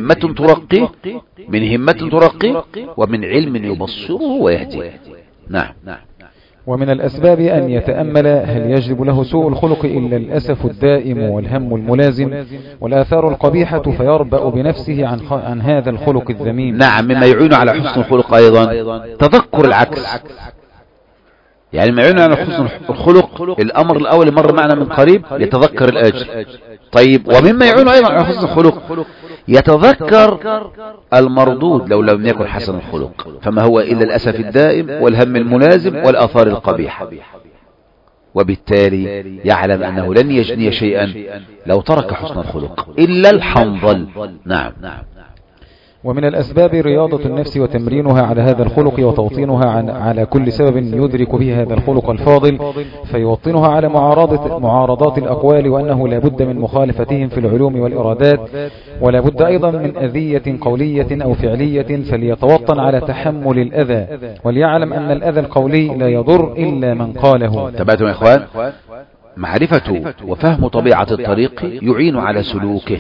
همة ترقي ومن علم يبصره ويهدي. نعم. ومن الأسباب أن يتأمل هل يجلب له سوء الخلق إلا الأسف الدائم والهم الملازم والآثار القبيحة، فيربأ بنفسه عن هذا الخلق الذميم. نعم. مما يعين على حسن الخلق أيضا تذكر العكس. يعني ما يعين على حسن الخلق الأمر الأول مر معنا من قريب يتذكر الأجر. طيب ومما يعين أيضا على حسن الخلق يتذكر المردود لو لم يكن حسن الخلق، فما هو إلا الأسف الدائم والهم الملازم والآثار القبيحة. وبالتالي يعلم أنه لن يجني شيئا لو ترك حسن الخلق إلا الحنظل. نعم. ومن الأسباب رياضة النفس وتمرينها على هذا الخلق وتوطينها على كل سبب يدرك به هذا الخلق الفاضل، فيوطنها على معارضات الأقوال، وأنه لا بد من مخالفتهم في العلوم والإرادات، ولا بد أيضا من أذية قولية أو فعلية، فليتوطن على تحمل الأذى، وليعلم أن الأذى القولي لا يضر إلا من قاله. تبعتم يا إخوان؟ معرفة وفهم طبيعة الطريق يعين على سلوكه.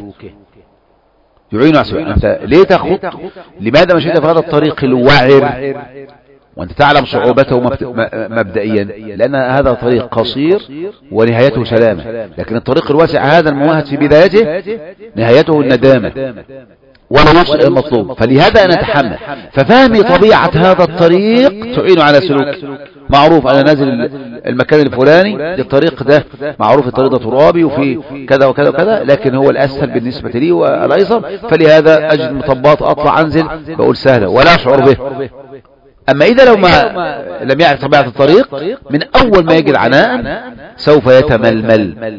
أنت ليه تخط؟ لماذا مشيت في هذا الطريق الوعر وأنت تعلم صعوبته مبدئيا؟ لأن هذا طريق قصير ونهايته سلامة، لكن الطريق الواسع هذا الممهد في بدايته نهايته الندامة ولا يوصل إلى المطلوب. فلهذا أنا أتحمل. ففهمي طبيعة هذا الطريق تعين على سلوك. معروف أنا نازل المكان الفلاني، الطريق ده معروف الطريق ده ترابي وفي كذا وكذا وكذا، لكن هو الأسهل بالنسبة لي والأيسر، فلهذا أجد مطبات أطلع أنزل بقول سهلة ولا أشعر به. أما إذا لو لم يعرف طبيعة الطريق من أول ما يجي العناء سوف يتململ.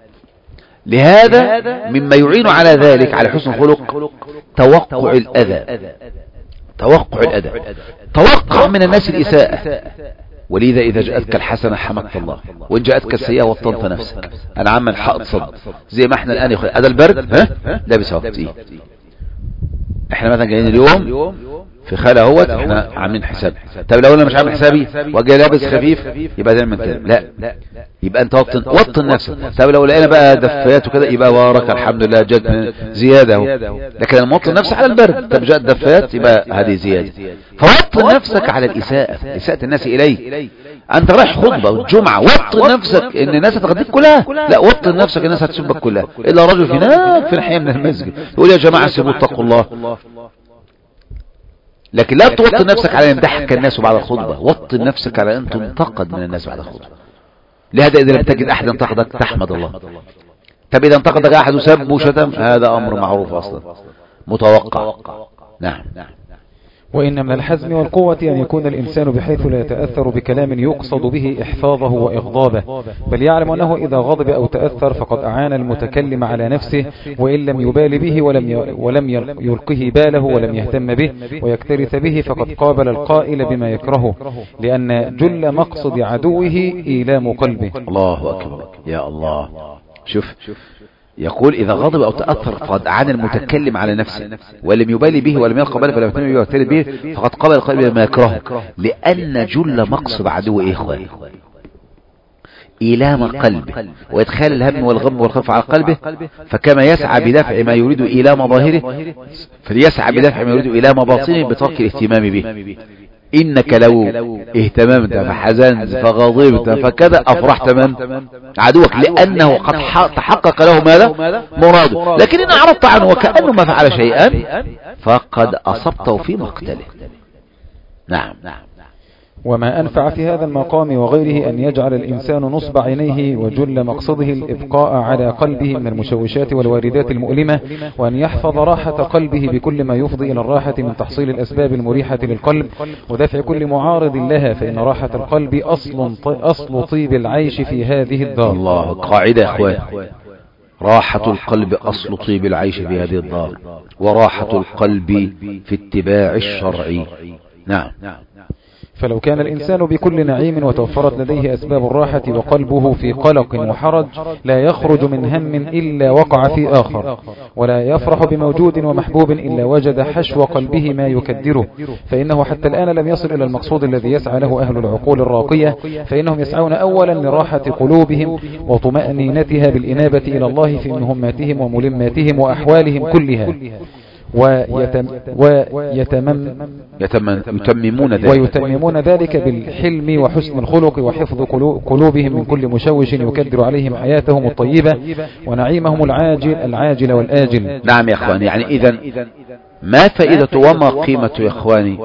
لهذا مما يعين على ذلك على حسن الخلق توقع الأذى. توقع من الناس الإساءة. ولذا إذا جاءتك الحسنة حمدت الله، وإن جاءتك السيئة وطنت نفسك. أنا عم الحق صد زي ما احنا الآن هذا البرد لابس وقتي. احنا مثلا جايين اليوم في خالة اهوت احنا عاملين حساب. طب لو انا مش عامل حسابي وجاي لابس خفيف يبقى دايما كده، لا يبقى انت وطن نفسك. طب لو لقينا بقى دفايات وكده يبقى بارك الحمد لله جت زياده اهو، لكن انا موطن نفسي على البرد، طب جاءت دفايات يبقى هذه زياده. فوطن نفسك على اساءة الناس اليك. انت رايح خطبه الجمعه، وطن نفسك ان الناس هتغديك كلها، لا وطن نفسك الناس هتسبك كلها، الا رجل في ناحيه من المسجد يقول يا جماعه سيبوا اتقوا الله. لكن لا توطن نفسك على ان يمدحك الناس بعد الخطبه، وطن نفسك على ان تنتقد من الناس بعد الخطبه. لهذا اذا لم تجد احد ينتقدك تحمد الله. طب اذا انتقدك احد وسب وشتم هذا امر معروف اصلا متوقع. نعم. وإن من الحزم والقوة أن يكون الإنسان بحيث لا يتأثر بكلام يقصد به إحفاظه وإغضابه، بل يعلم أنه إذا غضب أو تأثر فقد أعان المتكلم على نفسه، وإن لم يبال به ولم يلقه باله ولم يهتم به ويكترث به فقد قابل القائل بما يكرهه، لأن جل مقصد عدوه إيلام قلبه. الله أكبر يا الله. شوف يقول إذا غضب أو تأثر فقد أعان المتكلم على نفسه ولم يبالي به ولم يلقى باله فلم يهتم به ويكترث به فقد قابل القلب بما يكرهه، لأن جل مقصد عدو إخوة إيلام القلب وإدخال الهم والغم والخوف على قلبه، فكما يسعى بدفع ما يريد إيلام ظاهره فليسعى بدفع ما يريد إيلام باطنه بترك الاهتمام به. إنك لو اهتممت فحزنت فغضبت فكذا أفرحت من عدوك، لأنه قد تحقق له ماذا مراده. لكن إن أعرضت عنه وكأنه ما فعل شيئا فقد أصبته في مقتله. نعم. وما أنفع في هذا المقام وغيره أن يجعل الإنسان نصب عينيه وجل مقصده الإبقاء على قلبه من المشوشات والواردات المؤلمة، وأن يحفظ راحة قلبه بكل ما يفضي إلى الراحة من تحصيل الأسباب المريحة للقلب ودفع كل معارض لها، فإن راحة القلب أصل طيب العيش في هذه الدار. الله، قاعدة يا أخوان، راحة القلب أصل طيب العيش في هذه الدار، وراحة القلب في اتباع الشرع. نعم. فلو كان الإنسان بكل نعيم وتوفرت لديه أسباب الراحة وقلبه في قلق وحرج لا يخرج من هم إلا وقع في آخر، ولا يفرح بموجود ومحبوب إلا وجد حشو قلبه ما يكدره، فإنه حتى الآن لم يصل إلى المقصود الذي يسعى له أهل العقول الراقية، فإنهم يسعون أولا لراحة قلوبهم وطمأنينتها بالإنابة إلى الله في مهماتهم وملماتهم وأحوالهم كلها، ويتممون ذلك بالحلم وحسن الخلق وحفظ قلوبهم من كل مشوش يكدر عليهم حياتهم الطيبة ونعيمهم العاجل والآجل. نعم يا إخواني، يعني إذن ما فائدة وما قيمة يا إخواني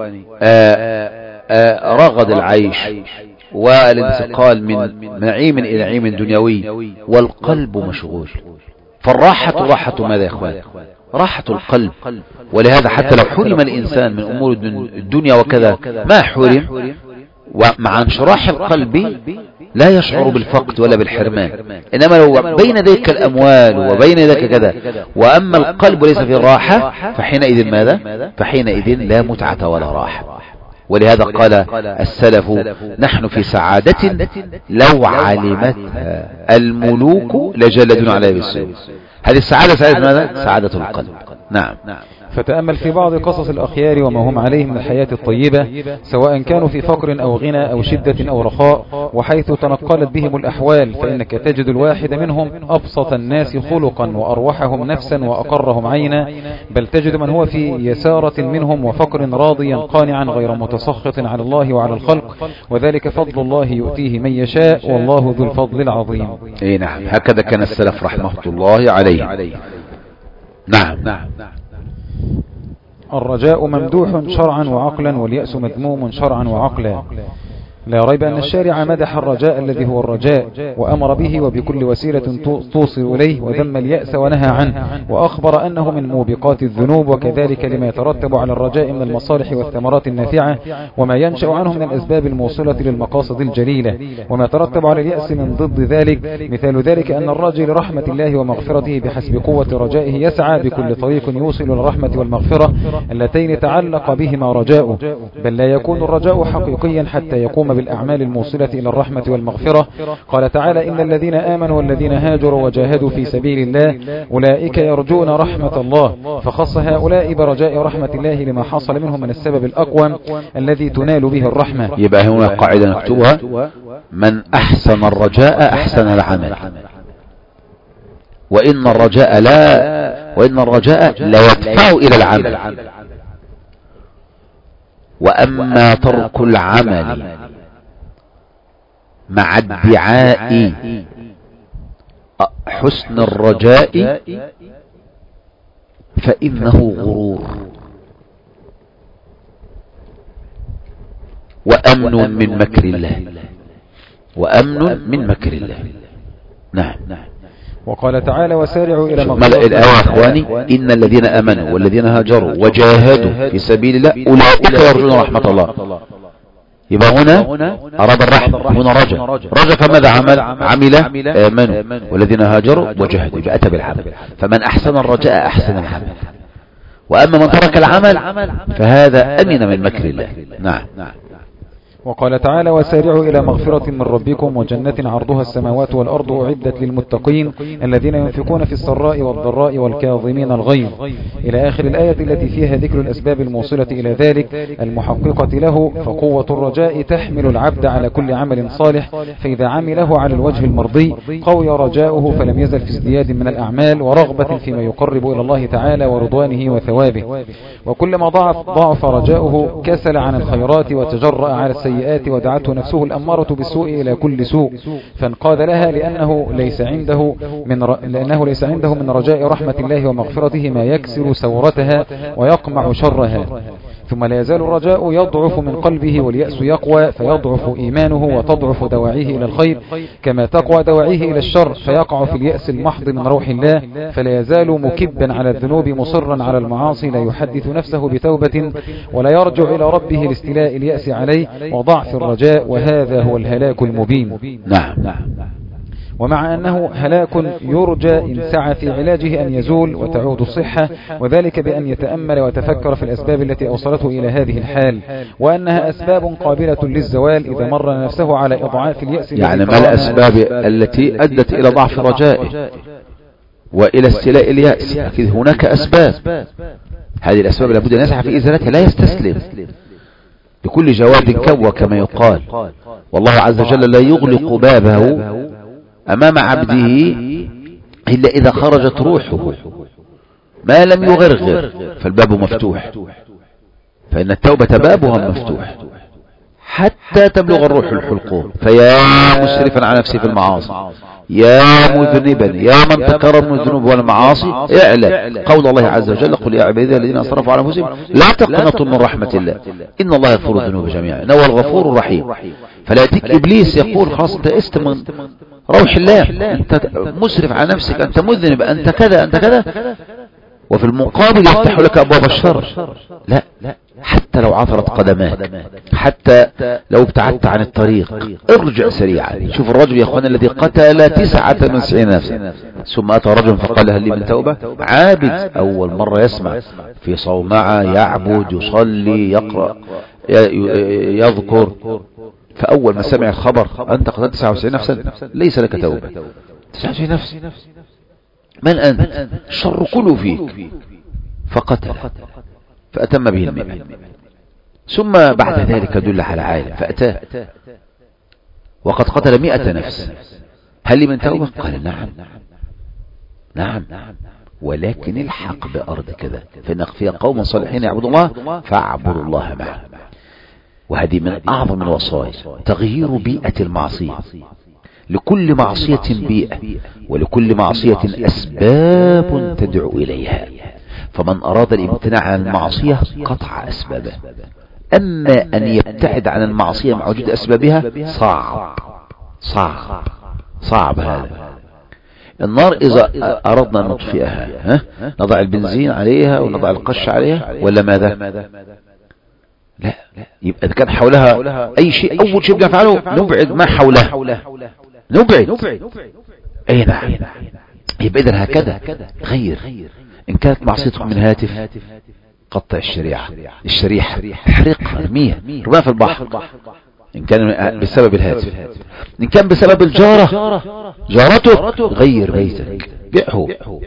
رغد العيش والانتقال من نعيم إلى نعيم دنيوي والقلب مشغول؟ فالراحة راحة ماذا يا إخواني؟ راحة القلب. ولهذا حتى لو حرم الإنسان من أمور الدنيا وكذا ما حرم، ومع انشراح القلب لا يشعر بالفقد ولا بالحرمان. إنما لو بين ذلك الأموال وبين ذلك كذا وأما القلب ليس في الراحة فحينئذ ماذا؟ فحينئذ لا متعة ولا راحة. ولهذا قال السلف نحن في سعادة لو علمتها الملوك لجلدون عليها بالسوء. هذه السعادة سعادة ماذا؟ سعادة القلب. نعم. فتأمل في بعض قصص الأخيار وما هم عليه من الحياة الطيبة، سواء كانوا في فقر أو غنى أو شدة أو رخاء، وحيث تنقلت بهم الأحوال فإنك تجد الواحد منهم أبسط الناس خلقا وأروحهم نفسا وأقرهم عينا، بل تجد من هو في يسارة منهم وفقر راضيا قانعا غير متسخط على الله وعلى الخلق، وذلك فضل الله يؤتيه من يشاء والله ذو الفضل العظيم. إيه نعم، هكذا كان السلف رحمه الله عليه. نعم. الرجاء ممدوح شرعا وعقلا واليأس مذموم شرعا وعقلا. لا ريب أن الشارع مدح الرجاء الذي هو الرجاء وأمر به وبكل وسيلة توصل إليه، وذم اليأس ونهى عنه وأخبر أنه من موبقات الذنوب، وكذلك لما يترتب على الرجاء من المصالح والثمرات النافعة وما ينشأ عنه من الأسباب الموصلة للمقاصد الجليلة، وما ترتب على اليأس من ضد ذلك. مثال ذلك أن الراجي لرحمة الله ومغفرته بحسب قوة رجائه يسعى بكل طريق يوصل للرحمة والمغفرة اللتين تعلق بهما رجاؤه، بل لا يكون الرجاء حقيقيا حتى يقوم يقوم بالأعمال الموصلة إلى الرحمة والمغفرة. قال تعالى: إن الذين آمنوا والذين هاجروا وجاهدوا في سبيل الله أولئك يرجون رحمة الله، فخص هؤلاء برجاء رحمة الله لما حصل منهم من السبب الأقوم الذي تنال به الرحمة. يبقى هنا قاعدة نكتبها: من أحسن الرجاء أحسن العمل، وإن الرجاء لا يدفع إلى العمل. وأما ترك العمل مع ادعاء حسن الرجاء فإنه غرور وأمن من مكر الله، نعم. وقال تعالى: وسارعوا إلى مغفرة. الآية يا أخواني: إن الذين آمنوا والذين هاجروا وجاهدوا في سبيل الله أولئك يرجون رحمة الله. يبقى هنا أراد الرحمة، هنا رجا فماذا عمل آمنوا والذين هاجروا وجاهدوا، يبقى أتى بالعمل. فمن أحسن الرجاء أحسن العمل، وأما من ترك العمل فهذا أمن من مكر الله. نعم. وقال تعالى: وسارعوا إلى مغفرة من ربكم وجنة عرضها السماوات والأرض أعدت للمتقين الذين ينفقون في السراء والضراء والكاظمين الغيظ، إلى آخر الآية التي فيها ذكر الأسباب الموصلة إلى ذلك المحققة له. فقوة الرجاء تحمل العبد على كل عمل صالح، فإذا عمله على الوجه المرضي قوي رجاؤه، فلم يزل في ازدياد من الأعمال ورغبة فيما يقرب إلى الله تعالى ورضوانه وثوابه. وكلما ضعف رجاؤه كسل عن الخيرات وتجرأ على السيئات، ودعته نفسه الأمارة بالسوء إلى كل سوء، فانقاد لها لأنه ليس عنده من رجاء رحمة الله ومغفرته ما يكسر ثورتها ويقمع شرها. ثم لا يزال الرجاء يضعف من قلبه واليأس يقوى، فيضعف إيمانه وتضعف دواعيه إلى الخير كما تقوى دواعيه إلى الشر، فيقع في اليأس المحض من روح الله، فلا يزال مكبا على الذنوب مصرا على المعاصي، لا يحدث نفسه بتوبة ولا يرجع إلى ربه لاستيلاء اليأس عليه وضعف الرجاء، وهذا هو الهلاك المبين. نعم. ومع أنه هلاك يرجى إن سعى في علاجه أن يزول وتعود الصحة، وذلك بأن يتأمل وتفكر في الأسباب التي أوصلته إلى هذه الحال، وأنها أسباب قابلة للزوال إذا مر نفسه على إضعاف اليأس. يعني ما الأسباب التي أدت إلى ضعف رجائه وإلى استيلاء اليأس؟ أكيد هناك أسباب، هذه الأسباب لابد أن يسعى في إزالتها، لا يستسلم لكل جواد كبوة كما يقال. والله عز وجل لا يغلق بابه أمام عبده إلا إذا خرجت روحه، ما لم يغرغر فالباب مفتوح، فإن التوبة بابها مفتوح حتى تبلغ الروح الحلقوم. فيا مسرفا على نفسه في المعاصي، يا مذنبا، يا من تكرر من الذنوب والمعاصي، اعلم قول الله عز وجل: قل يا عبادي الذين اسرفوا على انفسهم لا تقنطوا من رحمة الله إن الله يغفر الذنوب جميعا إنه هو الغفور الرحيم. فلا يأتيك إبليس يقول: خلاص أنت است من روح الله، أنت مسرف على نفسك، أنت مذنب، أنت كذا أنت كذا، وفي المقابل يفتح لك أبواب الشر. لا، حتى لو عثرت قدماك، حتى لو ابتعدت عن الطريق، ارجع سريعا. شوف الرجل يا أخوان الذي قتل 99 نفسا، ثم أتى رجل فقال: هل لي من توبة؟ عابد، أول مرة يسمع في صومعة، يعبد، يصلي، يقرأ، يذكر، فأول ما سمع الخبر: أنت قتلت 99 نفسا ليس لك توبة. 99 نفس، من أنت؟ الشر كله فيك. فقتل فأتم به المئة، ثم بعد ذلك دل على عالم فأتاه وقد قتل 100 نفس، هل لي من توبة؟ قال: نعم، ولكن الحق بأرض كذا، فإن فيها قوم صالحين يعبدوا الله فاعبدوا الله معه. وهذه من أعظم الوصايا، تغيير بيئة المعصية. لكل معصية بيئة، ولكل معصية أسباب تدعو إليها، فمن أراد الامتناع عن المعصية قطع أسبابه. أما أن يبتعد عن المعصية مع وجود أسبابها صعب هذا. النار إذا أردنا أن نطفئها نضع البنزين عليها ونضع القش عليها ولا ماذا؟ لا، يبقى إذا كان حولها أي شيء، أول شيء بنفعله نبعد ما حولها، نبعد. أي نعم. يبقى إذن هكذا غير. إن كانت معصيتك من هاتف، قطع الشريحة، احرقها، ارميها، رميها في البحر. إن كان بسبب الهاتف، إن كان بسبب الجارة جارته غير بيتك بيعه،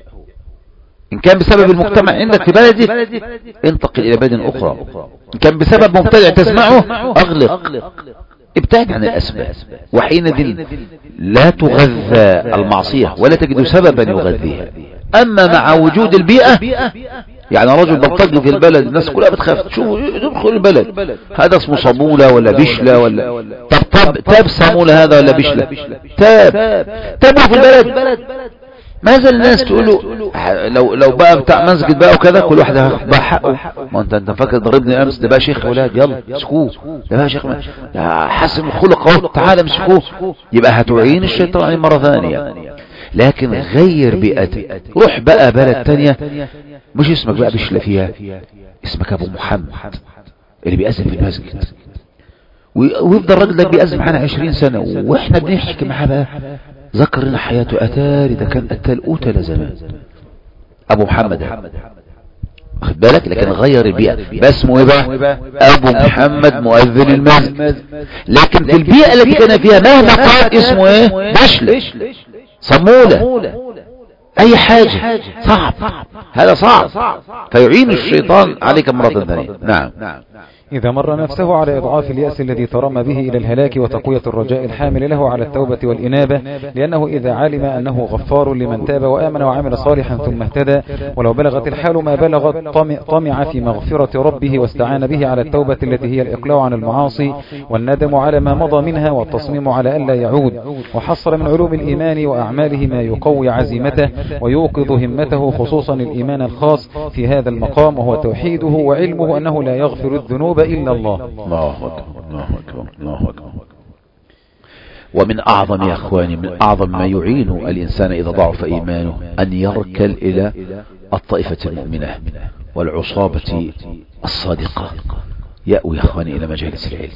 إن كان بسبب المجتمع عندك في بلدك انتقل إلى بلد أخرى، إن كان بسبب مبتدع تسمعه أغلق، ابتعد عن الأسباب. وحينئذ لا تغذى المعصية ولا تجد سببا يغذيها. أما مع وجود البيئة، يعني رجل بلطجي في البلد الناس كلها بتخاف تشوفه يدخل البلد، هذا اسمه صامولة ولا بشلة ولا تاب صامولة هذا ولا بشلة، تابوا في البلد. ما زال الناس تقولوا لو بقى بتاع مسجد بقى وكذا كل واحد هياخد بقى حقه. ما انت فاكر ضربني امس، ده بقى شيخ اولاد، يلا مسكوه، ده بقى شيخ حسن الخلق اهو، تعالى مسكوه. يبقى هتعين الشيطان مرة ثانية. لكن غير بيئتك، روح بقى بلد تانية مش اسمك بقى بشلة فيها، اسمك ابو محمد اللي بيأذن في المسجد، ويفضل الراجل ده بيأذن معانا 20 سنة واحنا بنحكي معاه بقى ذكر لنا حياته. اتاري ده كان قتال قتل زمان ابو محمد، واخد بالك؟ لكن غير البيئة بس اسمه ايه بقى؟ ابو محمد مؤذن المسجد. لكن في البيئة التي كان فيها مهما قال اسمه ايه؟ بشلة، صمولة، اي حاجة، صعب، هذا صعب، فيعين الشيطان عليك مرة ثانية. نعم. إذا مر نفسه على إضعاف اليأس الذي ترمى به إلى الهلاك وتقوية الرجاء الحامل له على التوبة والإنابة، لأنه إذا علم أنه غفار لمن تاب وآمن وعمل صالحا ثم اهتدى، ولو بلغت الحال ما بلغت طمع في مغفرة ربه واستعان به على التوبة التي هي الإقلاع عن المعاصي والندم على ما مضى منها والتصميم على ألا يعود، وحصل من علوم الإيمان وأعماله ما يقوي عزيمته ويوقظ همته، خصوصا الإيمان الخاص في هذا المقام وهو توحيده وعلمه أنه لا يغفر الذنوب إلا الله. الله أكبر، الله أكبر، الله أكبر. ومن أعظم يا أخواني، من أعظم ما يعين الإنسان إذا ضعف إيمانه أن يركل إلى الطائفة المؤمنة والعصابة الصادقة. يأوي يا أخواني إلى مجالس العلم.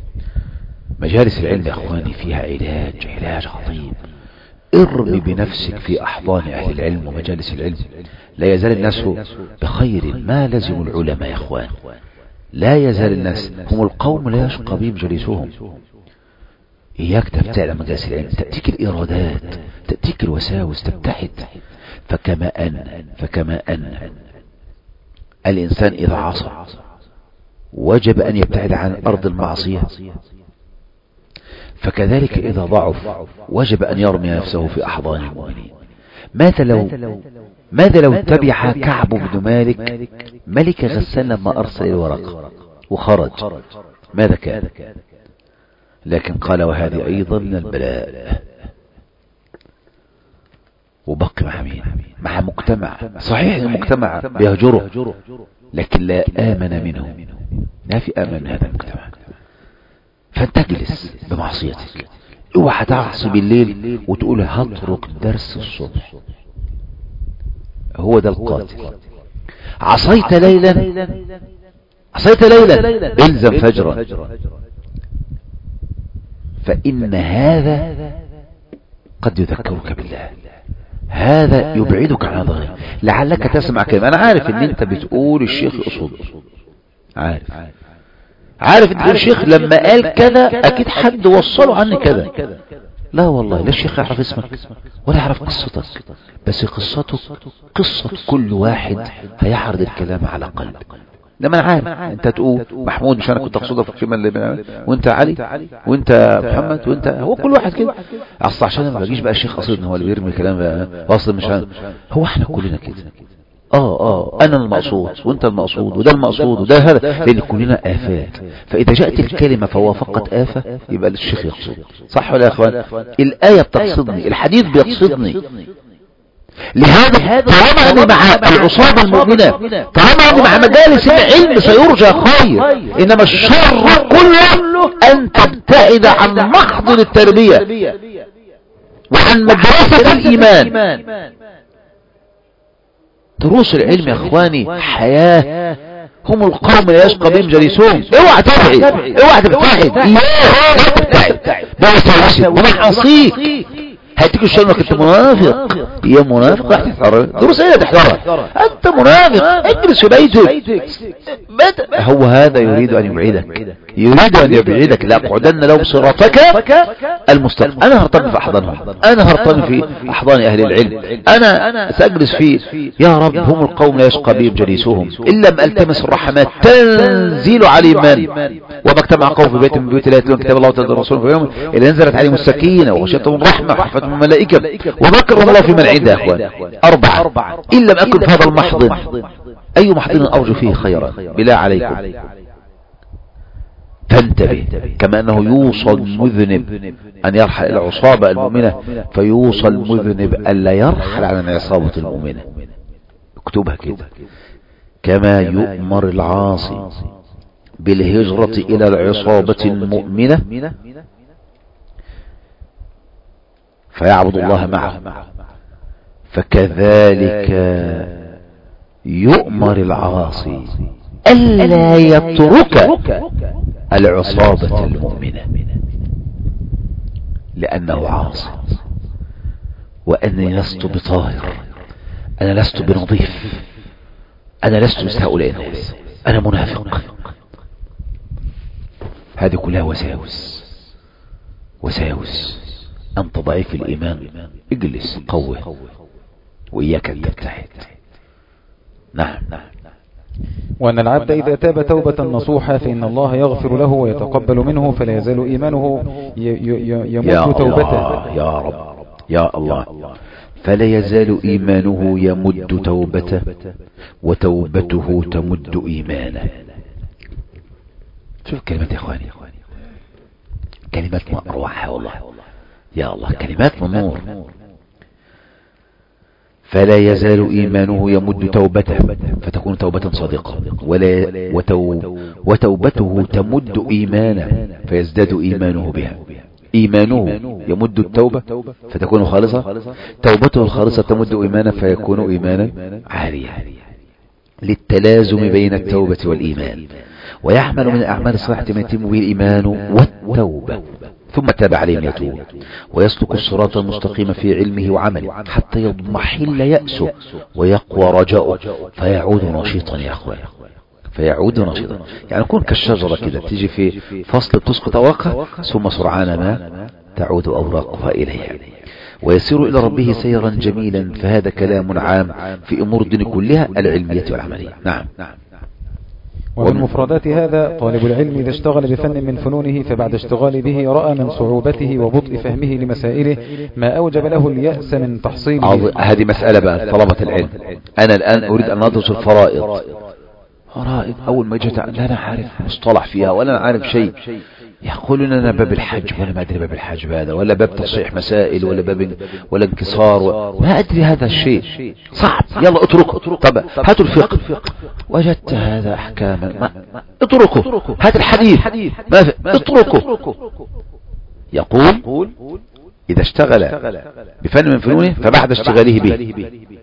مجالس العلم يا أخواني فيها علاج عظيم. ارمي بنفسك في أحضان أهل العلم ومجالس العلم. لا يزال الناس بخير ما لزموا العلماء يا أخوان. لا يزال الناس هم القوم لا يشقى بهم جليسهم. إياك تبتعد عن مجالس العلم، تأتيك الإرادات، تأتيك الوساوس، تبتعد. فكما أن الإنسان إذا عصى وجب أن يبتعد عن أرض المعصية، فكذلك إذا ضعف وجب أن يرمي نفسه في أحضان المؤمنين. ماذا لو اتبع كعب بن مالك ملك غسان لما أرسل الورق وخرج؟ ماذا كان؟ لكن قال وهذه أيضا من البلاء. وبقي مع مين؟ مع مجتمع صحيح المجتمع بيهجره، لكن لا آمن منه، لا في آمن من هذا المجتمع. فانت تجلس بمعصيتك. اوعى تعصي بالليل وتقول هترك درس الصبح، هو ده القاتل. عصيت ليلا الزم فجرا، فإن هذا قد يذكرك بالله، هذا يبعدك عن ظهره. لعلك تسمع كلمة. أنا عارف ان انت بتقول الشيخ يقصد، عارف ان الشيخ لما قال كذا اكيد حد وصله عني كذا. لا والله، لا الشيخ يعرف اسمك ولا يعرف قصتك، بس قصته قصة كل واحد هيعرض الكلام على قلبه. لما انا عارف انت تقول محمود، مش انا كنت اقصدها في الكلمه اللي وانت علي وانت محمد وانت هو كل واحد كده. اصل عشان ما بجيش بقى الشيخ قصدنا هو اللي بيرمي الكلام بقى، اصل مش هو احنا كلنا كده. انا المقصود وانت المقصود وده المقصود وده هذا، لان كلنا آفات. فاذا جاءت الكلمة فوافقت آفة يبقى الشيخ يقصد. صح ولا يا اخوان؟ الآية بتقصدني، الحديث بيقصدني. لهذا طالما اني مع العصابة المؤمنة، طالما اني مع مجالس العلم سيرجى خير. انما الشر كله ان تبتعد عن محضر التربية وعن مدرسة الايمان. دروس العلم يا اخواني حياة، هم القوم لا يشقى بهم جليسهم. اوعى تبعد، اوعى تبتعد، لا تبتعد بوساوسك ومعاصيك. هيديك الشيء انك انت منافق. يا منافق راح تحضر دروس ايه تحضرها؟ انت منافق، اجلس في بيتك. هو هذا يريد ان يبعدك، يريد ان يبعدك. لاقعدن لهم صراطك المستقيم. انا هرتمي في احضانهم، انا هرتمي في احضان اهل العلم، انا ساجلس في يا رب هم القوم لا يشقى بهم جليسهم ان لم التمس الرحمات تنزيل عليهم مال. وما اجتمع قوم في بيت من بيوت الله يتلون كتاب الله وتنزل الرسول في يوم الا نزلت عليهم السكينه وغشيتهم الرحمه وحفتهم الملائكه وذكرهم الله في من عنده. يا اخوان 4 ان لم اكن في هذا المحضن، اي محضن ارجو فيه خيرا بالله عليكم تنتبه. كما انه يوصل مذنب ان يرحل الى العصابه المؤمنه، فيوصل مذنب الا يرحل عن العصابه المؤمنه. اكتبها كده. كما يؤمر العاصي بالهجرة إلى العصابة المؤمنة فيعبد الله معه، فكذلك يؤمر العاصي ألا يترك العصابة المؤمنة لأنه عاصي. وأني لست بطاهر، أنا لست بنظيف، أنا لست مثل هؤلاء الناس، أنا منافق. هذه كلها وساوس. أنت ضعيف الإيمان، اجلس قوي وإياك أن تبتعد. نعم. وأن العبد إذا تاب توبة نصوحة فإن الله يغفر له ويتقبل منه فلا يزال إيمانه يمد توبته. يا رب يا الله. فلا يزال إيمانه يمد توبته وتوبته تمد إيمانه. شوف كلمات يا إخواني، كلمات ما أروعها والله. يا الله كلمات من نور. فلا يزال إيمانه يمد توبته فتكون توبة صادقة، وتوبته تمد إيمانه فيزداد إيمانه بها. إيمانه يمد التوبة فتكون خالصة، توبته الخالصة تمد إيمانه فيكون إيمانا عاليا. للتلازم بين التوبة والإيمان. ويعمل من الأعمال الصالحة ما يتم به الإيمان والتوبة ثم تاب عليهم يتوب ويسلك الصراط المستقيم في علمه وعمله حتى يضمحل يأسه ويقوى رجاؤه فيعود نشيطا. يا أخوان فيعود نشيطا، يعني يكون كالشجرة كده تيجي في فصل تسقط أوراقها ثم سرعان ما تعود أوراقها إليها. ويسير إلى ربه سيرا جميلا. فهذا كلام عام في أمور الدين كلها العلمية والعملية. نعم. ومن مفردات هذا طالب العلم إذا اشتغل بفن من فنونه فبعد اشتغال به رأى من صعوبته وبطء فهمه لمسائله ما أوجب له اليأس من تحصيله. هذه مسألة بقى طلبة العلم. أنا الآن أريد أن أدرس الفرائض. أول ما جيت لا أنا عارف مصطلح فيها ولا أنا عارف شيء. يقولون أنا باب الحج ولا ما أدري باب الحج هذا ولا باب تصحيح مسائل ولا باب ولا انكسار ما أدري هذا الشيء صعب. يلا اتركه. طب هاتوا الفقه وجدت هذا أحكاما اتركه. هات الحديث اتركه. يقول إذا اشتغل بفن من فنونه فبعد اشتغاله به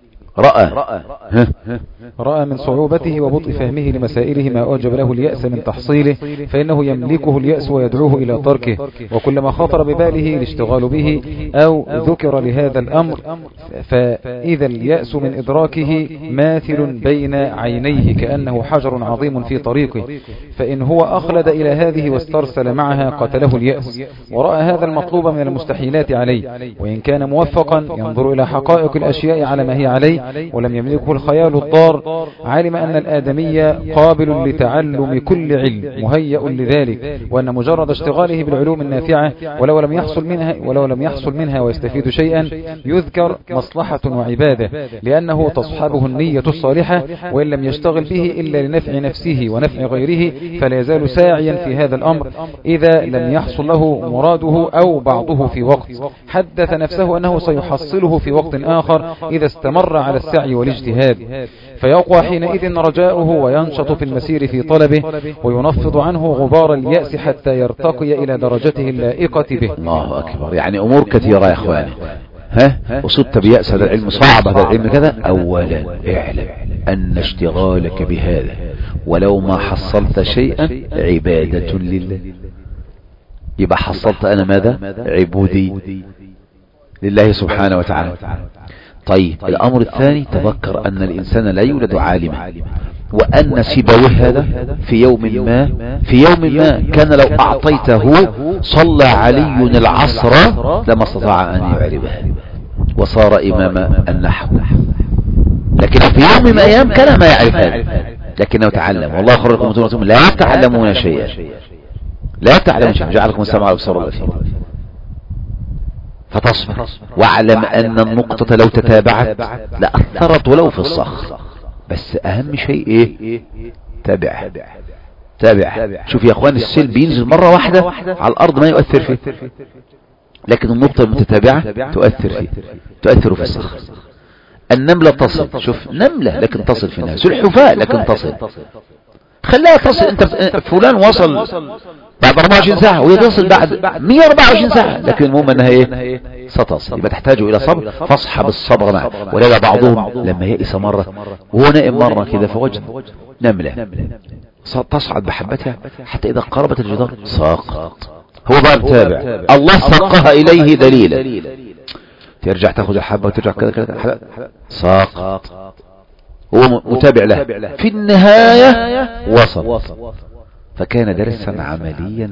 رأى من صعوبته وبطء فهمه لمسائله ما أوجب له اليأس من تحصيله فإنه يملكه اليأس ويدعوه إلى تركه. وكلما خطر بباله الاشتغال به أو ذكر لهذا الأمر فإذا اليأس من إدراكه ماثل بين عينيه كأنه حجر عظيم في طريقه، فإن هو أخلد إلى هذه واسترسل معها قتله اليأس. ورأى هذا المطلوب من المستحيلات عليه، وإن كان موفقا ينظر إلى حقائق الأشياء على ما هي عليه ولم يملكه الخيال الضار، علم أن الآدمي قابل لتعلم كل علم مهيأ لذلك، وأن مجرد اشتغاله بالعلوم النافعة ولو لم يحصل منها ويستفيد شيئا يذكر مصلحة وعبادة، لأنه تصحبه النية الصالحة، وإن لم يشتغل به إلا لنفع نفسه ونفع غيره فلا يزال ساعيا في هذا الأمر إذا لم يحصل له مراده أو بعضه في وقت. حدث نفسه أنه سيحصله في وقت آخر إذا استمر على السعي والاجتهاد، فيقوى حينئذ رجاؤه وينشط في المسير في طلبه وينفض عنه غبار اليأس حتى يرتقي إلى درجته اللائقة به. الله أكبر. يعني أمور كثيرة يا إخواني. أصبت بيأس هذا العلم صعب هذا العلم كذا. أولا اعلم أن اشتغالك بهذا ولو ما حصلت شيئا عبادة لله. يبقى حصلت أنا ماذا؟ عبودي. لله سبحانه وتعالى. طيب الأمر الثاني، تذكر أن الإنسان لا يولد عالما، وأن سيبويه هذا في يوم ما كان لو أعطيته صلى علي العصر لما استطاع أن يعربها وصار إمام النحو، لكن في يوم من الأيام كان ما يعرف هذا، لكنه تعلم. والله خرجكم لا تعلمون شيئا، لا تعلمون شيئا، جعلكم السمع والبصر والأفئدة. فتصبر واعلم أن النقطة لو تتابعت لأثرت ولو في الصخر، بس أهم شيء إيه؟ تابع. شوف يا أخوان، السيل بينزل مرة واحدة على الأرض ما يؤثر فيه، لكن النقطة المتتابعة تؤثر في الصخر. النملة تصل، شوف نملة لكن تصل في الناس، الحفاة لكن تصل، خليها تصل. انت فلان وصل بعد 24 ساعة وهي تصل بعد 124 ساعة، لكن المهم انها ايه؟ ستصل. يبقى تحتاج الى صبر، فاصحب الصبر معه. ولذا بعضهم لما يئس مرة وهو نائم مرة كذا فوجد نملة تصعد بحبتها حتى اذا قربت الجدار ساقط، هو بقى متابع، الله ساقها اليه دليلا، ترجع تاخذ الحبة وترجع كذا ساقط، هو متابع له، في النهاية وصل. فكان درسا عمليا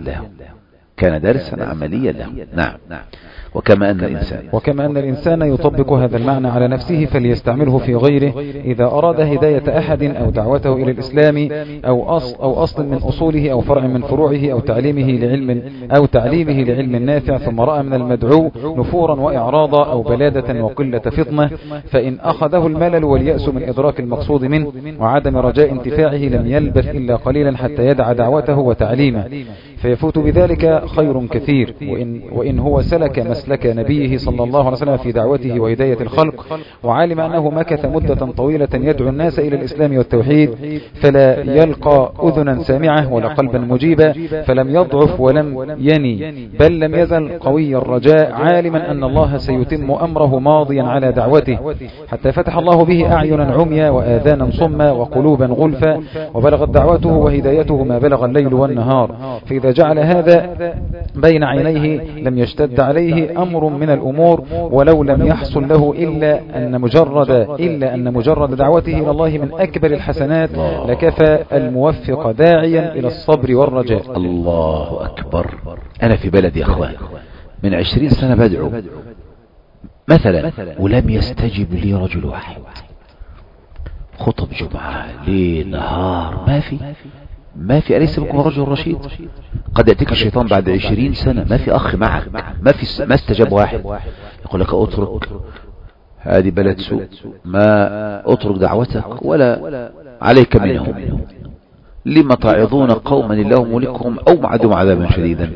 له. نعم. وكما أن الإنسان يطبق هذا المعنى على نفسه فليستعمله في غيره إذا أراد هداية أحد أو دعوته إلى الإسلام أو أصل من أصوله أو فرع من فروعه أو تعليمه لعلم نافع، ثم رأى من المدعو نفورا وإعراضا أو بلادة وقلة فطنة، فإن أخذه الملل واليأس من إدراك المقصود منه وعدم رجاء انتفاعه لم يلبث إلا قليلا حتى يدع دعوته وتعليمه، فيفوت بذلك خير كثير. وإن هو سلك مسلك نبيه صلى الله عليه وسلم في دعوته وهداية الخلق، وعلم أنه مكث مدة طويلة يدعو الناس إلى الإسلام والتوحيد، فلا يلقى أذنا سامعة ولا قلبا مجيبا، فلم يضعف ولم يني، بل لم يزل قوي الرجاء عالما أن الله سيتم أمره ماضيا على دعوته، حتى فتح الله به أعينا عميا وآذانا صما وقلوبا غلفا، وبلغت دعوته وهدايته ما بلغ الليل والنهار. فإذا جعل هذا بين عينيه لم يشتد عليه أمر من الأمور، ولو لم يحصل له إلا أن مجرد دعوته إلى الله من أكبر الحسنات لكفى الموفق داعيا إلى الصبر والرجاء. الله أكبر. أنا في بلدي يا أخوان من 20 سنة بدعو مثلا ولم يستجب لي رجل واحد، خطب جمعة ليل نهار ما في أليس بكم رجل رشيد؟ قد يأتيك الشيطان بعد 20 سنة ما في أخ معك، ما استجاب واحد، يقول لك أترك هذه بلد سوء، ما أترك دعوتك ولا عليك منهم، لما تعظون قوما الله ملكهم أو معدهم عذابا شديدا.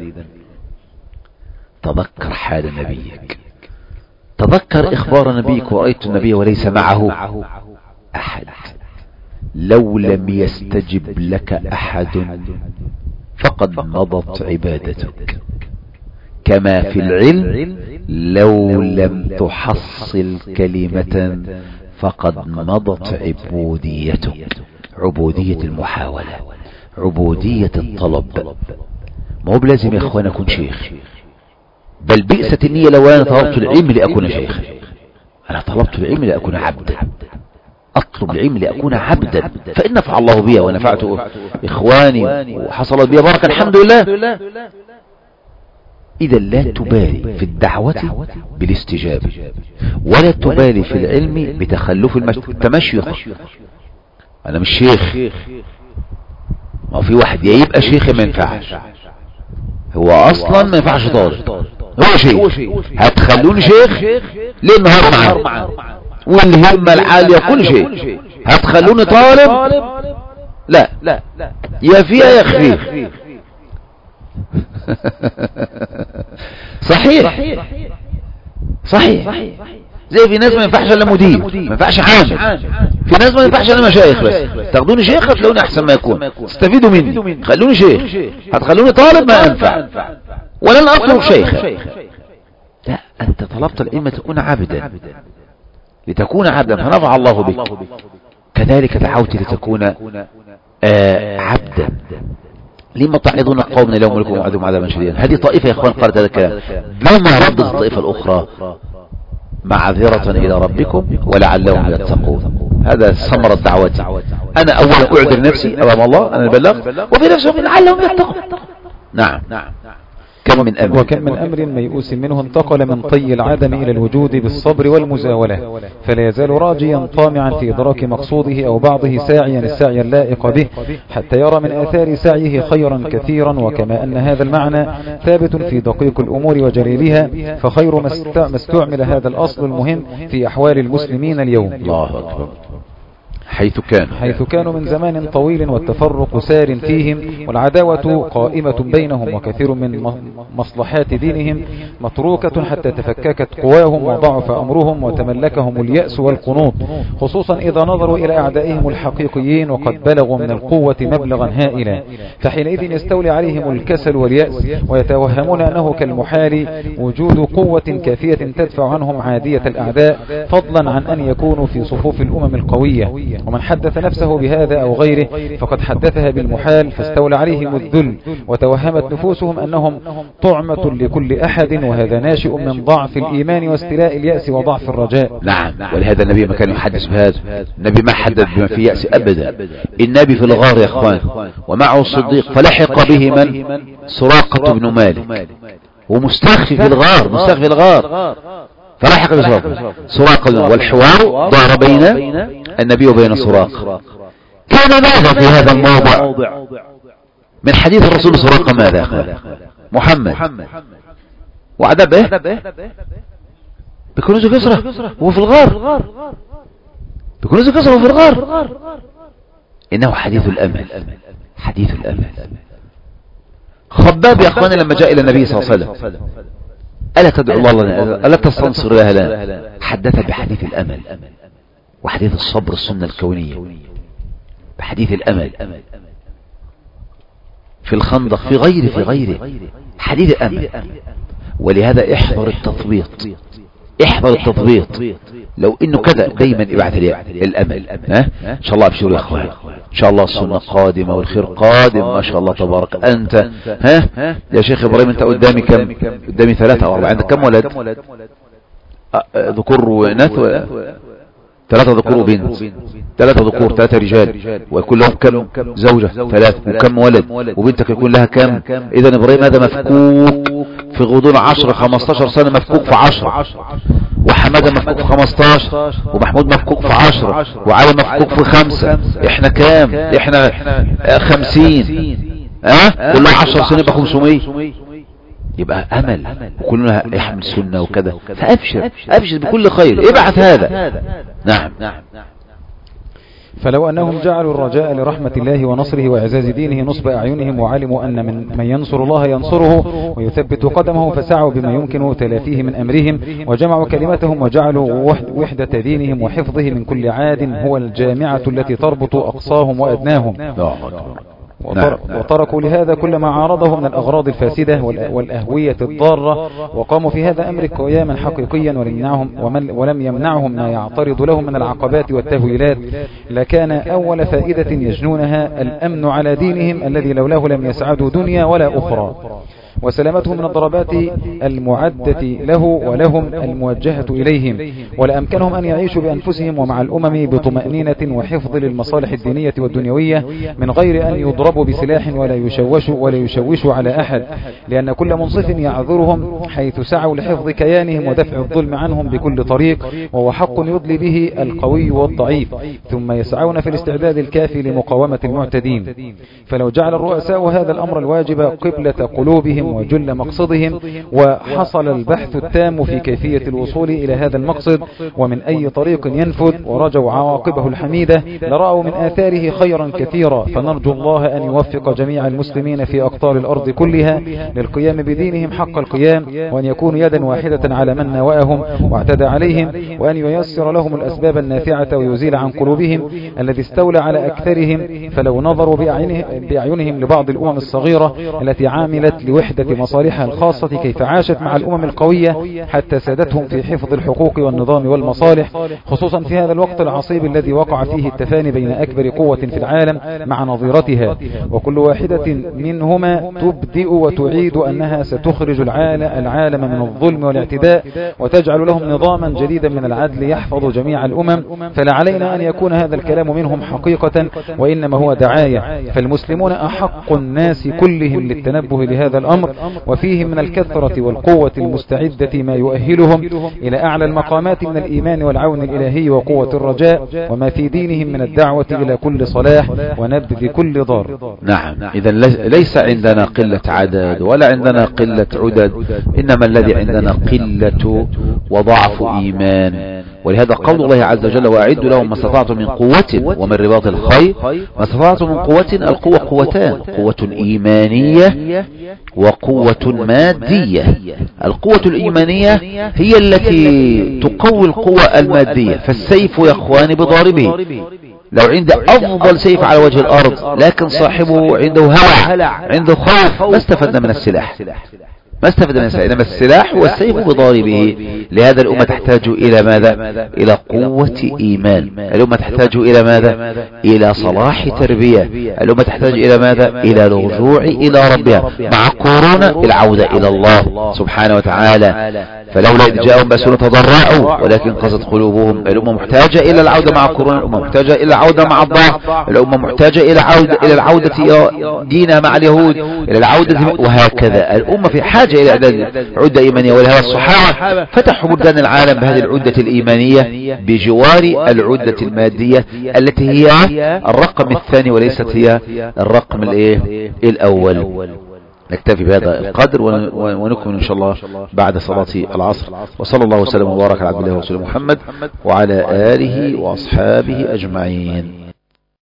تذكر حال نبيك، تذكر إخبار نبيك، ورأيت النبي وليس معه أحد، لو لم يستجب لك أحد فقد مضت عبادتك، كما في العلم لو لم تحصل كلمة فقد مضت عبوديتك، عبودية المحاولة، عبودية الطلب. ما هو بلازم يا اخوان اكون شيخ، بل بئست النية لو انا طلبت العلم لأكون شيخ، انا طلبت العلم لأكون عبدا، اطلب العلم لأكون عبدا، فإن نفع الله بي ونفعت اخواني وحصلت بي بركة الحمد لله. إذا لا تبالي في الدعوة بالاستجابة، ولا تبالي في العلم بتخلف التمشيخ. أنا مش شيخ، ما في واحد يبقى شيخ ما ينفعش، هو أصلا ما ينفعش طالب، هو شيخ، هتخلوني شيخ ليه النهار معاه والهمة العالية كل شيء، هتخلوني طالب؟ لا، يا فيها يا خفيف. صحيح زي في ناس ما ينفعش الا مدير، ما ينفعش عام، في ناس ما ينفعش الا مشايخ، بس تاخدوني شيخ هتلاقوني احسن ما يكون، استفيدوا مني، خلوني شيخ، هتخلوني طالب ما ينفع، ولن اطلب شيخا. لا، انت طلبت العلم تكون عبدا، لتكون عبدا فنفع الله بك، كذلك دعوت لتكون عبدا. لما تعظون قوم اليوم ملكهم وعدهم عذابا شديدا. هذه طائفة يا اخوان قالت هذا الكلام، بما ردت الطائفة الاخرى معذرة إلى ربكم ولعلهم يتقون. هذا ثمرة دعوتي. أنا أولا أعذر نفسي أمام الله أنا البلاغ، وفي نفس الوقت لعلهم يتقون. نعم. وكم من أمر ميؤوس منه انتقل من طي العدم إلى الوجود بالصبر والمزاولة، فلا يزال راجيا طامعا في إدراك مقصوده أو بعضه ساعيا السعي اللائق به حتى يرى من آثار سعيه خيرا كثيرا. وكما أن هذا المعنى ثابت في دقيق الأمور وجليلها، فخير ما استعمل هذا الأصل المهم في أحوال المسلمين اليوم. الله أكبر. حيث كانوا من زمان طويل والتفرق سار فيهم والعداوة قائمة بينهم، وكثير من مصلحات دينهم متروكة حتى تفككت قواهم وضعف أمرهم وتملكهم اليأس والقنوط، خصوصا إذا نظروا إلى أعدائهم الحقيقيين وقد بلغوا من القوة مبلغا هائلا، فحينئذ يستولي عليهم الكسل واليأس ويتوهمون أنه كالمحال وجود قوة كافية تدفع عنهم عادية الأعداء، فضلا عن أن يكونوا في صفوف الأمم القوية. ومن حدث نفسه بهذا أو غيره فقد حدثها بالمحال، فاستولى عليهم الذل وتوهمت نفوسهم أنهم طعمة لكل أحد، وهذا ناشئ من ضعف الإيمان واستيلاء اليأس وضعف الرجاء. نعم. ولهذا النبي ما كان يحدث بهذا. النبي ما حدث بما في يأس أبدا. النبي في الغار يا إخوان ومعه الصديق، فلحق به من؟ سراقة بن مالك، ومستخفي في الغار فلحق سراقة، والحوار دار بين النبي وبين سراقة. كان ماذا في هذا الموضع من حديث الرسول سراقة؟ ماذا أخوان؟ محمد وعذاب بكنوز كسرى وهو في الغار، بكنوز كسرى وهو في الغار. إنه حديث الأمل. خباب يا أخواني لما جاء إلى النبي صلى الله عليه وسلم ألا تدعو الله لنا، ألا تستنصر الله لنا، حدث بحديث الأمل وحديث الصبر، السنة الكونية، بحديث الأمل في الخندق في غيره حديث الأمل. ولهذا احذر التطبيط. لو انه كذا دايما ابعث الامل. ان شاء الله ابشروا يا اخوان، ان شاء الله السنة قادمة والخير قادم، ما شاء الله تبارك. انت يا شيخ ابراهيم انت قدامي كم؟ قدامي 3 أو 4. عندك كم ولد؟ ذكور واناث؟ 3 ذكور وبنت. 3 ذكور 3 رجال، ويكون لهم كم زوجة؟ 3. وكم ولد؟ وبنتك يكون لها كم؟ اذا ابراهيم هذا مفكوك في غضون 10-15 سنة، مفكوك في 10. وحمادة مفكوك في 15، ومحمود مفكوك في 10، وعلي مفكوك في 5. احنا كام؟ احنا 50. كل 10 سنة يبقى 500. يبقى امل، وكلنا يحمل سنة وكذا. فابشر بكل خير، ابعث هذا. نعم. فلو أنهم جعلوا الرجاء لرحمة الله ونصره وإعزاز دينه نصب أعينهم، وعلموا أن من ينصر الله ينصره ويثبت قدمه، فسعوا بما يمكن تلافيه من أمرهم، وجمعوا كلمتهم وجعلوا وحدة دينهم وحفظه من كل عاد هو الجامعة التي تربط أقصاهم وأدناهم، وتركوا لهذا كل ما عارضه من الأغراض الفاسدة والأهوية الضارة، وقاموا في هذا أمر قياما حقيقيا ولم يمنعهم ما يعترض لهم من العقبات والتهويلات، لكان أول فائدة يجنونها الأمن على دينهم الذي لولاه لم يسعدوا دنيا ولا أخرى، وسلامتهم من الضربات المعدة له ولهم الموجهة إليهم، ولأمكنهم أن يعيشوا بأنفسهم ومع الأمم بطمأنينة وحفظ للمصالح الدينية والدنيوية من غير أن يضربوا بسلاح ولا يشوشوا على أحد، لأن كل منصف يعذرهم حيث سعوا لحفظ كيانهم ودفع الظلم عنهم بكل طريق، وهو حق يدلي به القوي والضعيف، ثم يسعون في الاستعداد الكافي لمقاومة المعتدين. فلو جعل الرؤساء هذا الأمر الواجب قبلة قلوبهم وجل مقصدهم، وحصل البحث التام في كيفية الوصول إلى هذا المقصد ومن أي طريق ينفذ، ورجوا عواقبه الحميدة، لرأوا من آثاره خيرا كثيرا. فنرجو الله أن يوفق جميع المسلمين في أقطار الأرض كلها للقيام بدينهم حق القيام، وأن يكونوا يدا واحدة على من ناوأهم واعتدى عليهم، وأن ييسر لهم الأسباب النافعة ويزيل عن قلوبهم الذي استولى على أكثرهم. فلو نظروا بأعينهم لبعض الأمم الصغيرة التي عاملت لوحدة وحدة مصالحها الخاصة كيف عاشت مع الأمم القوية حتى سادتهم في حفظ الحقوق والنظام والمصالح، خصوصا في هذا الوقت العصيب الذي وقع فيه التفاني بين أكبر قوة في العالم مع نظيرتها، وكل واحدة منهما تبدئ وتعيد أنها ستخرج العالم من الظلم والاعتداء وتجعل لهم نظاما جديدا من العدل يحفظ جميع الأمم. فلا علينا أن يكون هذا الكلام منهم حقيقة، وإنما هو دعاية، فالمسلمون أحق الناس كلهم للتنبه لهذا الأمر، وفيهم من الكثرة والقوة المستعدة ما يؤهلهم إلى أعلى المقامات من الإيمان والعون الإلهي وقوة الرجاء، وما في دينهم من الدعوة إلى كل صلاح ونبذ كل ضار. نعم، إذا ليس عندنا قلة عدد ولا عندنا قلة عدد، إنما الذي عندنا قلة وضعف إيمان. ولهذا قول الله عز وجل: وأعدوا لهم ما استطعتم من قوة ومن رباط الخيل. ما استطعتم من قوة، القوة قوتان: قوة إيمانية وقوة مادية. القوة الإيمانية هي التي تقوي القوة المادية، فالسيف يا اخواني بضاربه. لو عنده أفضل سيف على وجه الأرض لكن صاحبه عنده هلع، عنده خوف، ما استفدنا من السلاح، ما استفدنا من السلاح. إنما السلاح والسيف بضاربه. لهذا الأمة تحتاج إلى ماذا؟ إلى قوة إيمان. الأمة تحتاج إلى ماذا؟ إلى صلاح تربية. الأمة تحتاج إلى ماذا؟ إلى الرجوع إلى ربها. مع كورونا العودة إلى الله سبحانه وتعالى. فلولا إذ جاءهم بأسنا تضرعوا ولكن قست قلوبهم. الأمة محتاجة إلى العودة مع كورونا، الأمة محتاجة إلى العودة مع الضعف، الأمة محتاجة إلى العودة دينها مع اليهود، إلى العودة، وهكذا. الأمة في حاجة إلى عدة إيمانية. ولهذا الصحابة فتحوا بلدان العالم بهذه العدة الإيمانية بجوار العدة المادية التي هي الرقم الثاني وليست هي الرقم الأول. نكتفي بهذا القدر ونكمل إن شاء الله بعد صلاة العصر. وصلى الله وسلم وبارك على عبد الله ورسوله محمد وعلى آله وأصحابه أجمعين.